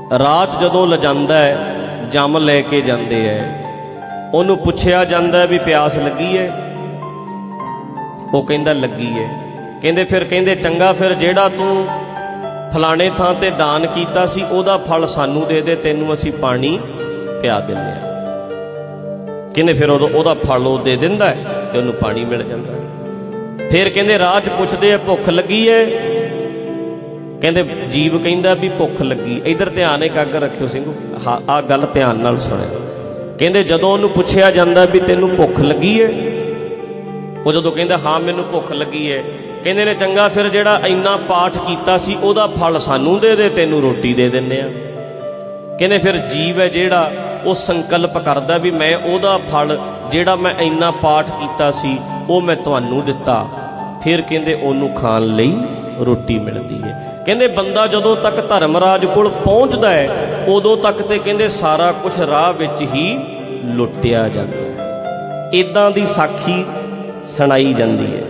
ਰਾਜ ਜਦੋਂ ਲਿਜਾਂਦਾ ਹੈ, ਜੰਮ ਲੈ ਕੇ ਜਾਂਦੇ ਹੈ, ਉਹਨੂੰ ਪੁੱਛਿਆ ਜਾਂਦਾ ਵੀ ਪਿਆਸ ਲੱਗੀ ਹੈ? ਉਹ ਕਹਿੰਦਾ ਲੱਗੀ ਹੈ। ਕਹਿੰਦੇ ਫਿਰ ਕਹਿੰਦੇ ਚੰਗਾ, ਫਿਰ ਜਿਹੜਾ ਤੂੰ ਫਲਾਣੇ ਥਾਂ ਤੇ ਦਾਨ ਕੀਤਾ ਸੀ ਉਹਦਾ ਫਲ ਸਾਨੂੰ ਦੇ ਦੇ, ਤੈਨੂੰ ਅਸੀਂ ਪਾਣੀ ਪਿਆ ਦਿੰਦੇ ਹਾਂ। ਕਹਿੰਦੇ ਫਿਰ ਉਦੋਂ ਉਹਦਾ ਫਲ ਉਹ ਦੇ ਦਿੰਦਾ ਤੇ ਉਹਨੂੰ ਪਾਣੀ ਮਿਲ ਜਾਂਦਾ। ਫਿਰ ਕਹਿੰਦੇ ਰਾਹ 'ਚ ਪੁੱਛਦੇ ਆ ਭੁੱਖ ਲੱਗੀ ਹੈ? ਕਹਿੰਦੇ ਜੀਵ ਕਹਿੰਦਾ ਵੀ ਭੁੱਖ ਲੱਗੀ। ਇਧਰ ਧਿਆਨ ਇਕਾਗਰ ਰੱਖਿਓ ਸਿੰਘੋ, ਹਾਂ ਆਹ ਗੱਲ ਧਿਆਨ ਨਾਲ ਸੁਣਿਆ। ਕਹਿੰਦੇ ਜਦੋਂ ਉਹਨੂੰ ਪੁੱਛਿਆ ਜਾਂਦਾ ਵੀ ਤੈਨੂੰ ਭੁੱਖ ਲੱਗੀ ਹੈ, ਉਹ ਜਦੋਂ ਕਹਿੰਦਾ ਹਾਂ ਮੈਨੂੰ ਭੁੱਖ ਲੱਗੀ ਹੈ, ਕਹਿੰਦੇ ਨੇ ਚੰਗਾ ਫਿਰ ਜਿਹੜਾ ਇੰਨਾ ਪਾਠ ਕੀਤਾ ਸੀ ਉਹਦਾ ਫਲ ਸਾਨੂੰ ਦੇ ਦੇ, ਤੈਨੂੰ ਰੋਟੀ ਦੇ ਦਿੰਦੇ ਆ। ਕਹਿੰਦੇ ਫਿਰ ਜੀਵ ਹੈ ਜਿਹੜਾ ਉਹ ਸੰਕਲਪ ਕਰਦਾ ਵੀ ਮੈਂ ਉਹਦਾ ਫਲ ਜਿਹੜਾ ਮੈਂ ਇੰਨਾ ਪਾਠ ਕੀਤਾ ਸੀ ਉਹ ਮੈਂ ਤੁਹਾਨੂੰ ਦਿੱਤਾ। ਫਿਰ ਕਹਿੰਦੇ ਉਹਨੂੰ ਖਾਣ ਲਈ ਰੋਟੀ ਮਿਲਦੀ ਹੈ। ਕਹਿੰਦੇ ਬੰਦਾ ਜਦੋਂ ਤੱਕ ਧਰਮਰਾਜ ਕੋਲ ਪਹੁੰਚਦਾ ਹੈ ਉਦੋਂ ਤੱਕ ਤੇ ਕਹਿੰਦੇ ਸਾਰਾ ਕੁਝ ਰਾਹ ਵਿੱਚ ਹੀ ਲੁੱਟਿਆ ਜਾਂਦਾ ਹੈ। ਇਦਾਂ ਦੀ ਸਾਖੀ ਸੁਣਾਈ ਜਾਂਦੀ ਹੈ।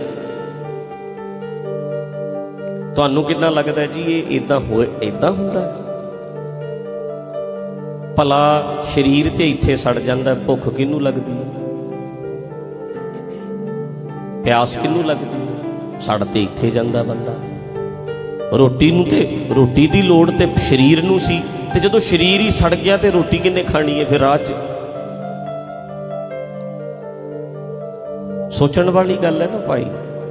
ਤੁਹਾਨੂੰ ਕਿੱਦਾਂ ਲੱਗਦਾ ਜੀ ਇਹ ਇਦਾਂ ਹੋਏ, ਇਦਾਂ ਹੁੰਦਾ? ਭਲਾ ਸਰੀਰ ਤੇ ਇੱਥੇ ਸੜ ਜਾਂਦਾ, ਭੁੱਖ ਕਿਹਨੂੰ ਲੱਗਦੀ ਹੈ? ਪਿਆਸ ਕਿਹਨੂੰ ਲੱਗਦੀ ਹੈ? ਸੜ ਤੇ ਇੱਥੇ ਜਾਂਦਾ ਬੰਦਾ। ਰੋਟੀ ਨੂੰ ਤੇ ਰੋਟੀ ਦੀ ਲੋੜ ਤੇ ਸਰੀਰ ਨੂੰ ਸੀ, ਤੇ ਜਦੋਂ ਸਰੀਰ ਹੀ ਸੜ ਗਿਆ ਤੇ ਰੋਟੀ ਕਿੰਨੇ ਖਾਣੀ ਹੈ ਫਿਰ ਰਾਹ 'ਚ? ਸੋਚਣ ਵਾਲੀ ਗੱਲ ਹੈ ਨਾ ਭਾਈ।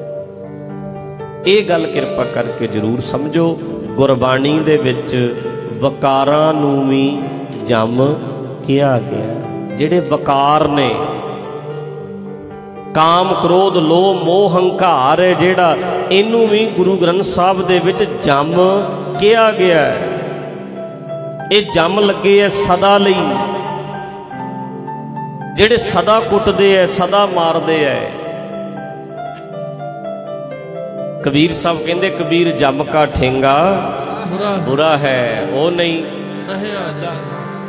ਇਹ ਗੱਲ ਕਿਰਪਾ ਕਰਕੇ ਜ਼ਰੂਰ ਸਮਝੋ। ਗੁਰਬਾਣੀ ਦੇ ਵਿੱਚ ਵਕਾਰਾਂ ਨੂੰ ਵੀ ਜੰਮ ਕਿਹਾ ਗਿਆ। ਜਿਹੜੇ ਵਕਾਰ ਨੇ, ਕਾਮ ਕ੍ਰੋਧ ਲੋਭ ਮੋਹ ਹੰਕਾਰ ਹੈ ਜਿਹੜਾ, ਇਹਨੂੰ ਵੀ ਗੁਰੂ ਗ੍ਰੰਥ ਸਾਹਿਬ ਦੇ ਵਿੱਚ ਜੰਮ ਕਿਹਾ ਗਿਆ ਹੈ। ਇਹ ਜੰਮ ਲੱਗੇ ਐ ਸਦਾ ਲਈ। ਜਿਹੜੇ ਸਦਾ ਕੁੱਟਦੇ ਐ, ਸਦਾ ਮਾਰਦੇ ਐ। ਕਬੀਰ ਸਾਹਿਬ ਕਹਿੰਦੇ ਕਬੀਰ ਜੰਮ ਕਾ ਠੇਂਗਾ ਬੁਰਾ, ਬੁਰਾ ਹੈ ਉਹ ਨਹੀਂ ਸਹਿਆ ਜਾਏ।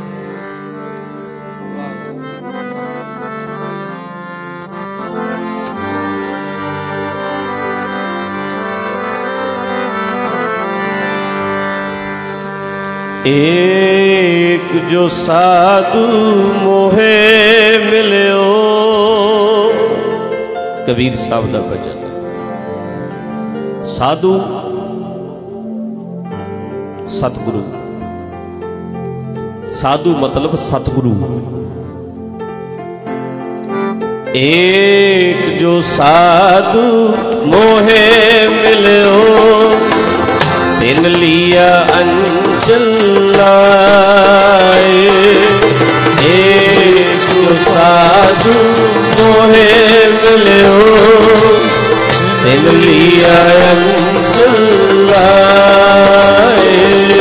एक जो साधु मोहे मिलियो, कबीर साहब का वचन। साधु सतगुरु, साधु मतलब सतगुरु। एक जो साधु मोहे मिलियो, तिन लिया अंचल लाए। एक जो साधु मोहे मिलियो, तिन लिया अंचल लाए।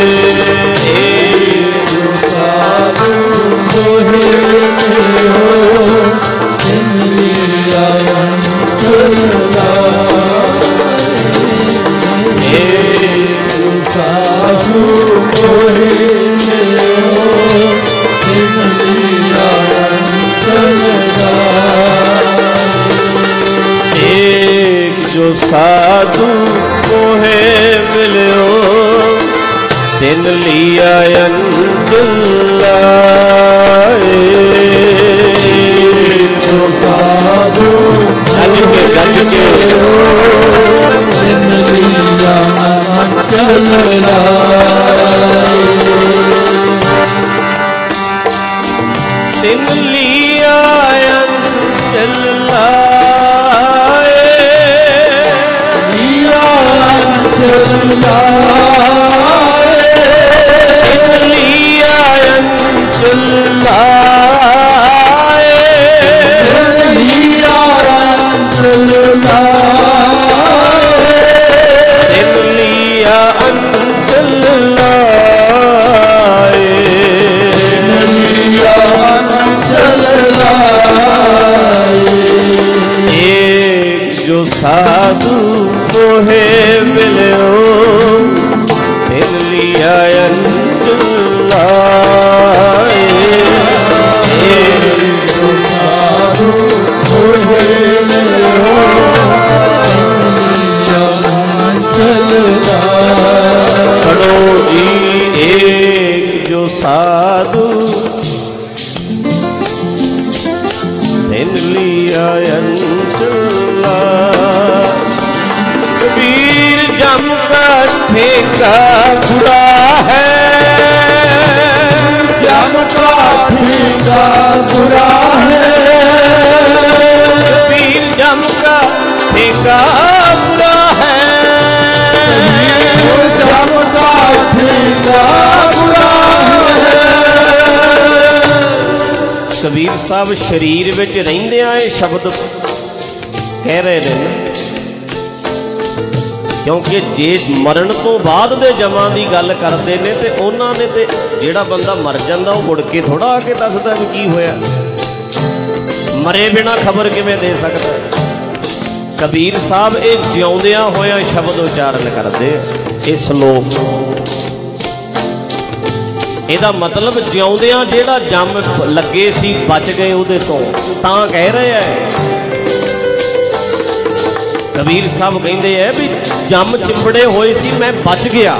एक जो साधु मोहे मिलियो, तिन लिया अंचल लाए। साधु मोहे मिलियो, तिन लिया अंचल लाए। एक जो साधु मोहे मिलियो, तिन लिया अंचल लाए। जो साधु गज के गज के तिन लिया अंचल लाए। तिन लिया अंचल लाए। लिया अंचल लाए। तिन लिया अंचल लाए। लिया अंचल लाए। तिन लिया अंचल लाए। लिया अंचल लाए। एक जो साधु मोहे मिलियो, तिन लिया अंचल लाए। एक जो साधु मोहे मिलियो, अंचल लाए। एक जो लिया अंचला। कबीर जम का ठेका बुरा है, जम का ठेका बुरा है, कबीर जम का ठेका बुरा है, जम का ठेका बुरा है। कबीर साहब शरीर विच रहिंदियां ये शब्द कह रहे ने, क्योंकि जे मरण तो बाद दे जमां दी गल करते ने ते उन्हां ने ते जिहड़ा बंदा मर जांदा वो मुड़ के थोड़ा आके दसदा भी की होया, मरे बिना खबर किवें दे सकदा। कबीर साहब ये जिउंदियां होया शब्द उचारण करदे इस श्लोक, ਇਹਦਾ मतलब ਜਿਉਂਦਿਆਂ ਜਿਹੜਾ ਜੰਮ ਲੱਗੇ ਸੀ ਬਚ ਗਏ ਉਹਦੇ ਤੋਂ, ਤਾਂ ਕਹਿ ਰਹੇ ਐ। ਕਬੀਰ ਸਾਹਿਬ ਕਹਿੰਦੇ ਐ ਵੀ ਜੰਮ ਚਿੰਬੜੇ ਹੋਏ ਸੀ, ਮੈਂ ਬਚ ਗਿਆ,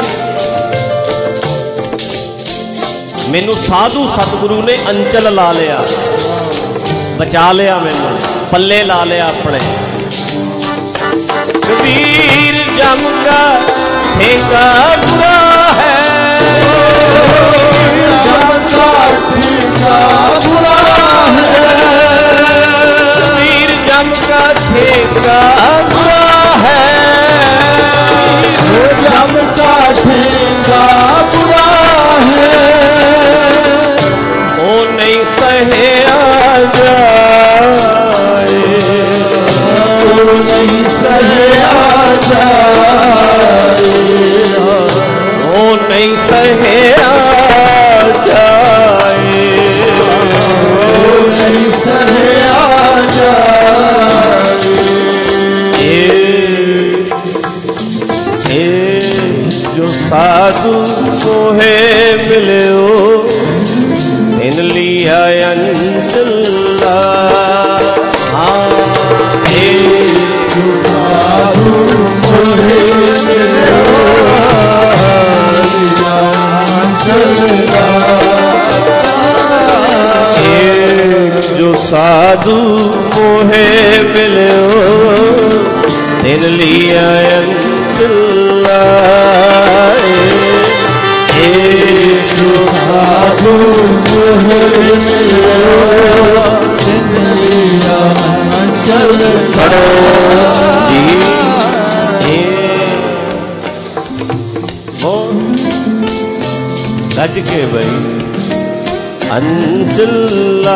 ਮੈਨੂੰ ਸਾਧੂ ਸਤਿਗੁਰੂ ਨੇ ਅੰਚਲ ਲਾ ਲਿਆ, ਬਚਾ ਲਿਆ, ਮੈਨੂੰ ਪੱਲੇ ਲਾ ਲਿਆ ਆਪਣੇ। ਕਬੀਰ ਜੰਮ ਕਾ ਠੇਕਾ ਬੁਰਾ ਹੈ, जम का ठेका बुरा है, कबीर जम का ठेका बुरा है, जम का ठेका बुरा है, वो नहीं सहे जाए, वो नहीं सहे जाए, वो नहीं सहे जाए, वो नहीं सहे जाए। ए, ए, जो साधु सोहे मिले हो इन लिया अंचला। हाँ, ए, जो साधु सोहे मिले हो अंचला, जो साधु मोहे मिलो दिन लिया अंचला। जो साधु मोहे मिलो दिन लिया अंचला। गज के भाई अंचला,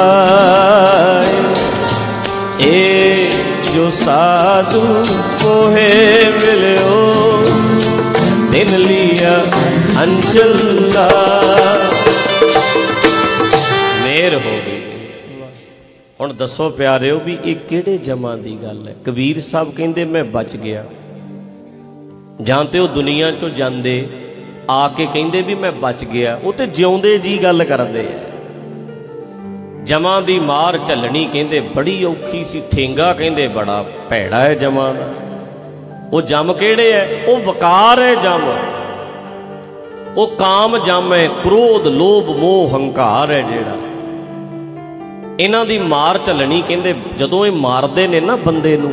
ए जो साधु मोहे मिलो दिन लिया अंचला। मेर हो गई। हुण दसो प्यारिओ भी ये किहड़े जमां दी गल है। कबीर साहब कहंदे मैं बच गया, जां ते ओह दुनिया चों जांदे आके कहंदे भी मैं बच गया, वो तो जिउंदे जी गल करदे आ। जमां दी मार झलनी कहंदे बड़ी औखी सी, ठेंगा कहंदे बड़ा भैड़ा है जमां दा। वो जम किहड़े है? वो वकार है जम, वो काम जम है, क्रोध लोभ मोह हंकार है जिहड़ा। इन्हां दी मार झलनी कहंदे जदों ये मारदे ने ना बंदे नूं,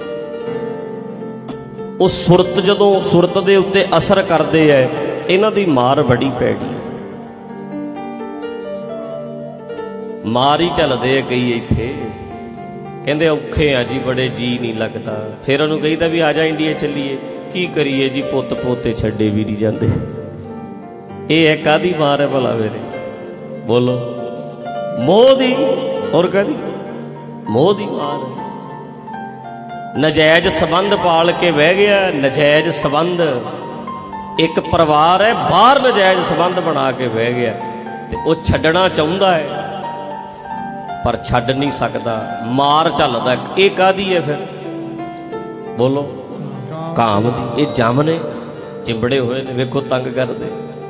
वो सुरत जदों सुरत दे उत्ते असर करदे है, इन्हां दी मार बड़ी पैड़ी। मार ही चलदे कई इत्थे, कहंदे औखे आ जी, बड़े जी नहीं लगता। फिर उन्होंने कहीदा भी आ जा इंडिया चलीए, की करिए जी, पुत पोते छड्डे भी नहीं जाते। ये है कादी मार है भला मेरे? बोलो, मोह दी। और कदी मोह दी मार है। नजायज संबंध पाल के बह गया, नजायज संबंध, एक परिवार है बाहर नजायज संबंध बना के बह गया, ते वो छड्डना चाहुंदा है पर छड्ड नहीं सकता, मार चलदा। ये कादी है फिर? बोलो, काम दी। ये जम ने चिंबड़े हुए ने, वेखो तंग करदे।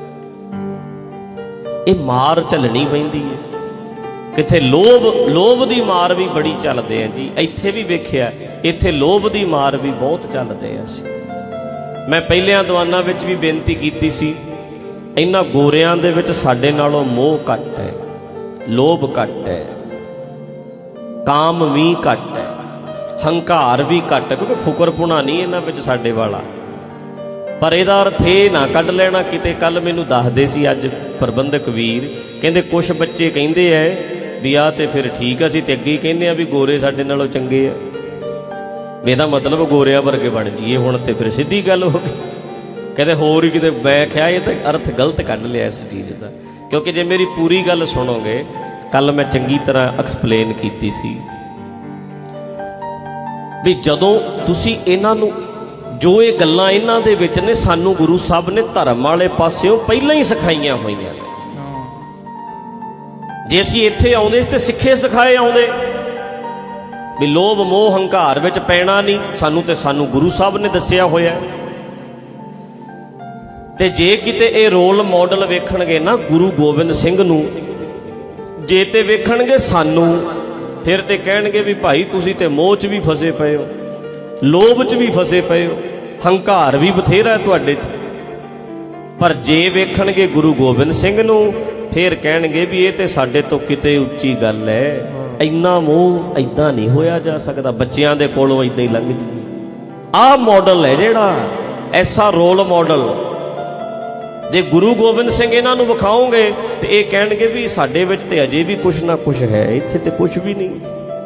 ये मार झलनी पैंदी है। किथे लोभ, लोभ दी मार भी बड़ी चलदे हैं जी। इत्थे भी वेखिया, इत्थे लोभ दी मार भी बहुत चलदे हैं। मैं पहलियां दवानां विच भी बेनती कीती सी, इन्हां गोरियां दे विच साडे नालों मोह घट है, लोभ घट है। ਕਾਮ ਵੀ ਘੱਟ ਹੈ, ਹੰਕਾਰ ਵੀ ਘੱਟ, ਕਿਉਂਕਿ ਫੁਕਰਪੁਣਾ ਨਹੀਂ ਇਹਨਾਂ ਵਿੱਚ ਸਾਡੇ ਵਾਲਾ। ਪਰ ਇਹਦਾ ਅਰਥ ਇਹ ਨਾ ਕੱਢ ਲੈਣਾ ਕਿਤੇ। ਕੱਲ ਮੈਨੂੰ ਦੱਸਦੇ ਸੀ ਅੱਜ ਪ੍ਰਬੰਧਕ ਵੀਰ, ਕਹਿੰਦੇ ਕੁਛ ਬੱਚੇ ਕਹਿੰਦੇ ਐ ਵੀ ਆਹ ਤੇ ਫਿਰ ਠੀਕ ਆ, ਅਸੀਂ ਤੇ ਅੱਗੇ ਹੀ ਕਹਿੰਦੇ ਆ ਵੀ ਗੋਰੇ ਸਾਡੇ ਨਾਲੋਂ ਚੰਗੇ ਆ, ਇਹਦਾ ਮਤਲਬ ਗੋਰਿਆਂ ਵਰਗੇ ਬਣ ਜਾਈਏ ਹੁਣ, ਤੇ ਫਿਰ ਸਿੱਧੀ ਗੱਲ ਹੋ ਗਈ। ਕਹਿੰਦੇ ਹੋਰ ਹੀ ਕਿਤੇ। ਮੈਂ ਕਿਹਾ ਇਹ ਤਾਂ ਅਰਥ ਗਲਤ ਕੱਢ ਲਿਆ ਇਸ ਚੀਜ਼ ਦਾ, ਕਿਉਂਕਿ ਜੇ ਮੇਰੀ ਪੂਰੀ ਗੱਲ ਸੁਣੋਗੇ, ਕੱਲ ਮੈਂ ਚੰਗੀ ਤਰ੍ਹਾਂ ਐਕਸਪਲੇਨ ਕੀਤੀ ਸੀ ਵੀ ਜਦੋਂ ਤੁਸੀਂ ਇਹਨਾਂ ਨੂੰ, ਜੋ ਇਹ ਗੱਲਾਂ ਇਹਨਾਂ ਦੇ ਵਿੱਚ ਨੇ, ਸਾਨੂੰ ਗੁਰੂ ਸਾਹਿਬ ਨੇ ਧਰਮ ਵਾਲੇ ਪਾਸਿਓਂ ਪਹਿਲਾਂ ਹੀ ਸਿਖਾਈਆਂ ਹੋਈਆਂ ਨੇ। ਜੇ ਅਸੀਂ ਇੱਥੇ ਆਉਂਦੇ ਤੇ ਸਿੱਖੇ ਸਿਖਾਏ ਆਉਂਦੇ ਵੀ ਲੋਭ ਮੋਹ ਹੰਕਾਰ ਵਿੱਚ ਪੈਣਾ ਨਹੀਂ, ਸਾਨੂੰ ਤੇ ਸਾਨੂੰ ਗੁਰੂ ਸਾਹਿਬ ਨੇ ਦੱਸਿਆ ਹੋਇਆ। ਤੇ ਜੇ ਕਿਤੇ ਇਹ ਰੋਲ ਮਾਡਲ ਵੇਖਣਗੇ ਨਾ ਗੁਰੂ ਗੋਬਿੰਦ ਸਿੰਘ ਨੂੰ, ਜੇ ਤੇ ਵੇਖਣਗੇ ਸਾਨੂੰ, ਫਿਰ ਤੇ ਕਹਿਣਗੇ ਵੀ ਭਾਈ ਤੁਸੀਂ ਤੇ ਮੋਹ 'ਚ ਵੀ ਫਸੇ ਪਏ ਹੋ, ਲੋਭ 'ਚ ਵੀ ਫਸੇ ਪਏ ਹੋ, ਹੰਕਾਰ ਵੀ ਬਥੇਰਾ ਤੁਹਾਡੇ 'ਚ। ਪਰ ਜੇ ਵੇਖਣਗੇ ਗੁਰੂ ਗੋਬਿੰਦ ਸਿੰਘ ਨੂੰ, ਫਿਰ ਕਹਿਣਗੇ ਵੀ ਇਹ ਤੇ ਸਾਡੇ ਤੋਂ ਕਿਤੇ ਉੱਚੀ ਗੱਲ ਹੈ, ਇੰਨਾ ਮੋਹ ਏਦਾਂ ਨਹੀਂ ਹੋਇਆ ਜਾ ਸਕਦਾ, ਬੱਚਿਆਂ ਦੇ ਕੋਲੋਂ ਏਦਾਂ ਹੀ ਲੰਘ ਜੀ। ਆਹ ਮਾਡਲ ਹੈ ਜਿਹੜਾ, ਐਸਾ ਰੋਲ ਮਾਡਲ। ਜੇ ਗੁਰੂ ਗੋਬਿੰਦ ਸਿੰਘ ਇਹਨਾਂ ਨੂੰ ਵਿਖਾਓਗੇ ਤੇ ਇਹ ਕਹਿਣਗੇ ਵੀ ਸਾਡੇ ਵਿੱਚ ਤੇ ਅਜੇ ਵੀ ਕੁਛ ਨਾ ਕੁਛ ਹੈ, ਇੱਥੇ ਤੇ ਕੁਛ ਵੀ ਨਹੀਂ।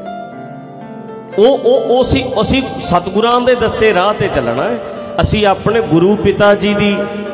ਉਹ ਉਹ ਅਸੀਂ ਅਸੀਂ ਸਤਿਗੁਰਾਂ ਦੇ ਦੱਸੇ ਰਾਹ ਤੇ ਚੱਲਣਾ ਹੈ। ਅਸੀਂ ਆਪਣੇ ਗੁਰੂ ਪਿਤਾ ਜੀ ਦੀ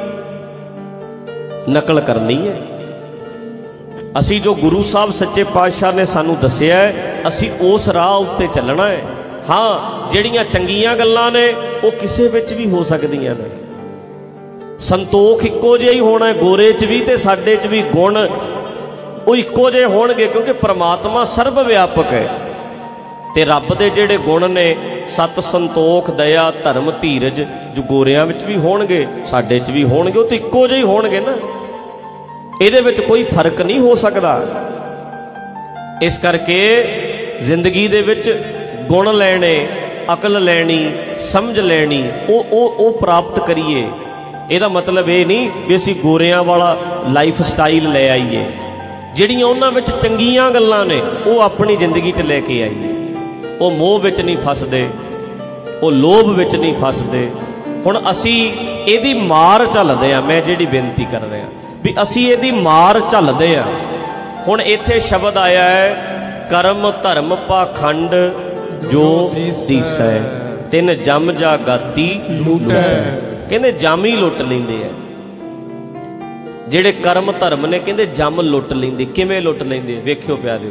ਨਕਲ ਕਰਨੀ ਹੈ। ਅਸੀਂ ਜੋ ਗੁਰੂ ਸਾਹਿਬ ਸੱਚੇ ਪਾਤਸ਼ਾਹ ਨੇ ਸਾਨੂੰ ਦੱਸਿਆ ਹੈ, ਅਸੀਂ ਉਸ ਰਾਹ ਉੱਤੇ ਚੱਲਣਾ ਹੈ। ਹਾਂ, ਜਿਹੜੀਆਂ ਚੰਗੀਆਂ ਗੱਲਾਂ ਨੇ ਉਹ ਕਿਸੇ ਵਿੱਚ ਵੀ ਹੋ ਸਕਦੀਆਂ ਨੇ। ਸੰਤੋਖ ਇੱਕੋ ਜਿਹਾ ਹੀ ਹੋਣਾ ਹੈ, ਗੋਰੇ 'ਚ ਵੀ ਤੇ ਸਾਡੇ 'ਚ ਵੀ। ਗੁਣ ਉਹ ਇੱਕੋ ਜਿਹੇ ਹੋਣਗੇ, ਕਿਉਂਕਿ ਪ੍ਰਮਾਤਮਾ ਸਰਬ ਵਿਆਪਕ ਹੈ। ਤੇ ਰੱਬ ਦੇ ਜਿਹੜੇ ਗੁਣ ਨੇ, ਸਤ, ਸੰਤੋਖ, ਦਇਆ, ਧਰਮ, ਧੀਰਜ, ਜੋ ਗੋਰਿਆਂ ਵਿੱਚ ਵੀ ਹੋਣਗੇ ਸਾਡੇ 'ਚ ਵੀ ਹੋਣਗੇ, ਉਹ ਤਾਂ ਇੱਕੋ ਜਿਹੇ ਹੀ ਹੋਣਗੇ ਨਾ। ਇਹਦੇ ਵਿੱਚ ਕੋਈ ਫਰਕ ਨਹੀਂ ਹੋ ਸਕਦਾ। ਇਸ ਕਰਕੇ ਜ਼ਿੰਦਗੀ ਦੇ ਵਿੱਚ ਗੁਣ ਲੈਣੇ, ਅਕਲ ਲੈਣੀ, ਸਮਝ ਲੈਣੀ, ਉਹ ਉਹ ਉਹ ਪ੍ਰਾਪਤ ਕਰੀਏ। ਇਹਦਾ ਮਤਲਬ ਇਹ ਨਹੀਂ ਵੀ ਅਸੀਂ ਗੋਰਿਆਂ ਵਾਲਾ ਲਾਈਫ ਸਟਾਈਲ ਲੈ ਆਈਏ। ਜਿਹੜੀਆਂ ਉਹਨਾਂ ਵਿੱਚ ਚੰਗੀਆਂ ਗੱਲਾਂ ਨੇ ਉਹ ਆਪਣੀ ਜ਼ਿੰਦਗੀ 'ਚ ਲੈ ਕੇ ਆਈਏ। ਉਹ ਮੋਹ ਵਿੱਚ ਨਹੀਂ ਫਸਦੇ, ਉਹ ਲੋਭ ਵਿੱਚ ਨਹੀਂ ਫਸਦੇ। ਹੁਣ ਅਸੀਂ ਇਹਦੀ ਮਾਰ ਝੱਲਦੇ ਹਾਂ। ਮੈਂ ਜਿਹੜੀ ਬੇਨਤੀ ਕਰ ਰਿਹਾ ਵੀ ਅਸੀਂ ਇਹਦੀ ਮਾਰ ਝੱਲਦੇ ਹਾਂ। ਹੁਣ ਇੱਥੇ ਸ਼ਬਦ ਆਇਆ ਹੈ, ਕਰਮ ਧਰਮ ਪਾਖੰਡ ਜੋ ਦੀਸੈ, ਤਿੰਨ ਜਮ ਜਾ ਗਾਤੀ ਲੁੱਟੈ। ਕਹਿੰਦੇ ਜਮ ਹੀ ਲੁੱਟ ਲੈਂਦੇ ਆ ਜਿਹੜੇ ਕਰਮ ਧਰਮ ਨੇ। ਕਹਿੰਦੇ ਜਮ ਲੁੱਟ ਲੈਂਦੇ। ਕਿਵੇਂ ਲੁੱਟ ਲੈਂਦੇ? ਵੇਖਿਓ ਪਿਆਰਿਓ,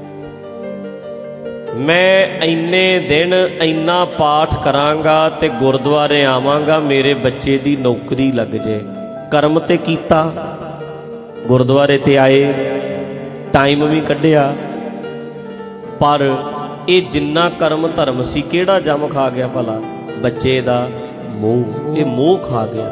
ਮੈਂ ਇੰਨੇ ਦਿਨ ਇੰਨਾ ਪਾਠ ਕਰਾਂਗਾ ਤੇ ਗੁਰਦੁਆਰੇ ਆਵਾਂਗਾ, ਮੇਰੇ ਬੱਚੇ ਦੀ ਨੌਕਰੀ ਲੱਗ ਜੇ। ਕਰਮ ਤੇ ਕੀਤਾ, ਗੁਰਦੁਆਰੇ ਤੇ ਆਏ, ਟਾਈਮ ਵੀ ਕੱਢਿਆ, ਪਰ ਇਹ ਜਿੰਨਾ ਕਰਮ ਧਰਮ ਸੀ, ਕਿਹੜਾ ਜਮ ਖਾ ਗਿਆ ਭਲਾ? ਬੱਚੇ ਦਾ ਮੋਹ। ਇਹ ਮੋਹ ਖਾ ਗਿਆ।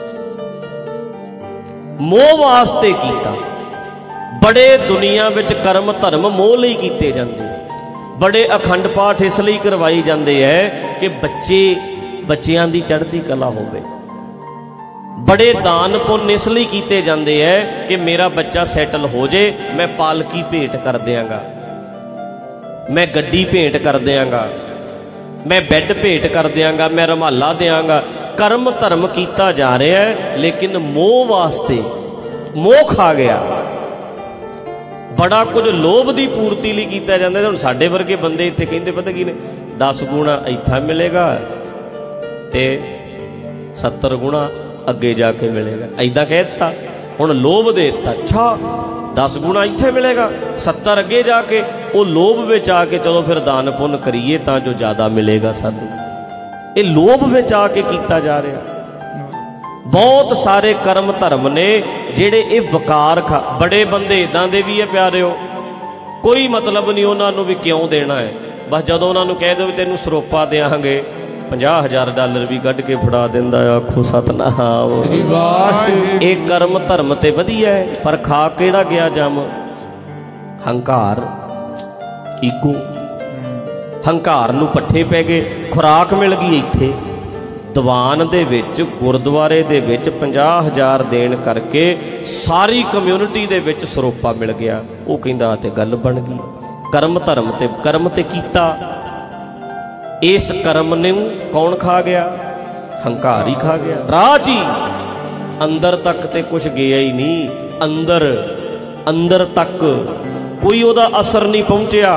ਮੋਹ ਵਾਸਤੇ ਕੀਤਾ। ਬੜੇ ਦੁਨੀਆ ਵਿੱਚ ਕਰਮ ਧਰਮ ਮੋਹ ਲਈ ਕੀਤੇ ਜਾਂਦੇ। ਬੜੇ ਅਖੰਡ ਪਾਠ ਇਸ ਲਈ ਕਰਵਾਈ ਜਾਂਦੇ ਹੈ ਕਿ ਬੱਚੇ ਬੱਚਿਆਂ ਦੀ ਚੜ੍ਹਦੀ ਕਲਾ ਹੋਵੇ। ਬੜੇ ਦਾਨ ਪੁੰਨ ਇਸ ਲਈ ਕੀਤੇ ਜਾਂਦੇ ਹੈ ਕਿ ਮੇਰਾ ਬੱਚਾ ਸੈਟਲ ਹੋ ਜੇ, ਮੈਂ ਪਾਲਕੀ ਭੇਟ ਕਰ ਦਿਆਂਗਾ, ਮੈਂ ਗੱਡੀ ਭੇਟ ਕਰ ਦਿਆਂਗਾ, ਮੈਂ ਬੈੱਡ ਭੇਟ ਕਰ ਦਿਆਂਗਾ, ਮੈਂ ਰੁਮਾਲਾ ਦਿਆਂਗਾ। ਕਰਮ ਧਰਮ ਕੀਤਾ ਜਾ ਰਿਹਾ ਹੈ, ਲੇਕਿਨ ਮੋਹ ਵਾਸਤੇ। ਮੋਹ ਖਾ ਗਿਆ। ਬੜਾ ਕੁਝ ਲੋਭ ਦੀ ਪੂਰਤੀ ਲਈ ਕੀਤਾ ਜਾਂਦਾ। ਹੁਣ ਸਾਡੇ ਵਰਗੇ ਬੰਦੇ ਇੱਥੇ ਕਹਿੰਦੇ ਪਤਾ ਕੀ ਨੇ, ਦਸ ਗੁਣਾ ਇੱਥਾ ਮਿਲੇਗਾ ਤੇ ਸੱਤਰ ਗੁਣਾ ਅੱਗੇ ਜਾ ਕੇ ਮਿਲੇਗਾ। ਐਦਾਂ ਕਹਿ ਦਿੱਤਾ। ਹੁਣ ਲੋਭ ਦੇ ਦਿੱਤਾ, ਅੱਛਾ ਦਸ ਗੁਣਾ ਇੱਥੇ ਮਿਲੇਗਾ, ਸੱਤਰ ਅੱਗੇ ਜਾ ਕੇ। ਉਹ ਲੋਭ ਵਿੱਚ ਆ ਕੇ ਚਲੋ ਫਿਰ ਦਾਨ ਪੁੰਨ ਕਰੀਏ ਤਾਂ ਜੋ ਜ਼ਿਆਦਾ ਮਿਲੇਗਾ ਸਾਨੂੰ। ਇਹ ਲੋਭ ਵਿੱਚ ਆ ਕੇ ਕੀਤਾ ਜਾ ਰਿਹਾ। ਬਹੁਤ ਸਾਰੇ ਕਰਮ ਧਰਮ ਨੇ ਜਿਹੜੇ ਇਹ ਵਕਾਰ ਖਾ। ਬੜੇ ਬੰਦੇ ਇਦਾਂ ਦੇ ਵੀ ਹੈ ਪਿਆਰਿਓ, ਕੋਈ ਮਤਲਬ ਨਹੀਂ ਉਹਨਾਂ ਨੂੰ ਵੀ ਕਿਉਂ ਦੇਣਾ ਹੈ। ਬਸ ਜਦੋਂ ਉਹਨਾਂ ਨੂੰ ਕਹਿ ਦਿਓ ਵੀ ਤੈਨੂੰ ਸਰੋਪਾ ਦਿਆਂਗੇ, ਪੰਜਾਹ ਹਜ਼ਾਰ ਡਾਲਰ ਵੀ ਕੱਢ ਕੇ ਫੜਾ ਦਿੰਦਾ। ਆਖੋ ਸਤਨਾਮ। ਇਹ ਕਰਮ ਧਰਮ ਤੇ ਵਧੀਆ ਹੈ, ਪਰ ਖਾ ਕਿਹੜਾ ਗਿਆ ਜਮ? ਹੰਕਾਰ, ਈਗੋ। ਹੰਕਾਰ ਨੂੰ ਪੱਠੇ ਪੈ ਗਏ, ਖੁਰਾਕ ਮਿਲ ਗਈ ਇੱਥੇ ਦੀਵਾਨ ਦੇ ਵਿੱਚ, ਗੁਰਦੁਆਰੇ ਦੇ ਵਿੱਚ ਪੰਜਾਹ ਹਜ਼ਾਰ ਦੇਣ ਕਰਕੇ ਸਾਰੀ ਕਮਿਊਨਿਟੀ ਦੇ ਵਿੱਚ ਸਰੋਪਾ ਮਿਲ ਗਿਆ। ਉਹ ਕਹਿੰਦਾ ਤੇ ਗੱਲ ਬਣ ਗਈ। ਕਰਮ ਧਰਮ ਤੇ ਕਰਮ ਤੇ ਕੀਤਾ। ਇਸ ਕਰਮ ਨੂੰ ਕੌਣ ਖਾ ਗਿਆ? ਹੰਕਾਰ ਹੀ ਖਾ ਗਿਆ। ਰਾਹ 'ਚ ਹੀ ਅੰਦਰ ਤੱਕ ਤੇ ਕੁਛ ਗਿਆ ਹੀ ਨਹੀਂ। ਅੰਦਰ ਅੰਦਰ ਤੱਕ ਕੋਈ ਉਹਦਾ ਅਸਰ ਨਹੀਂ ਪਹੁੰਚਿਆ।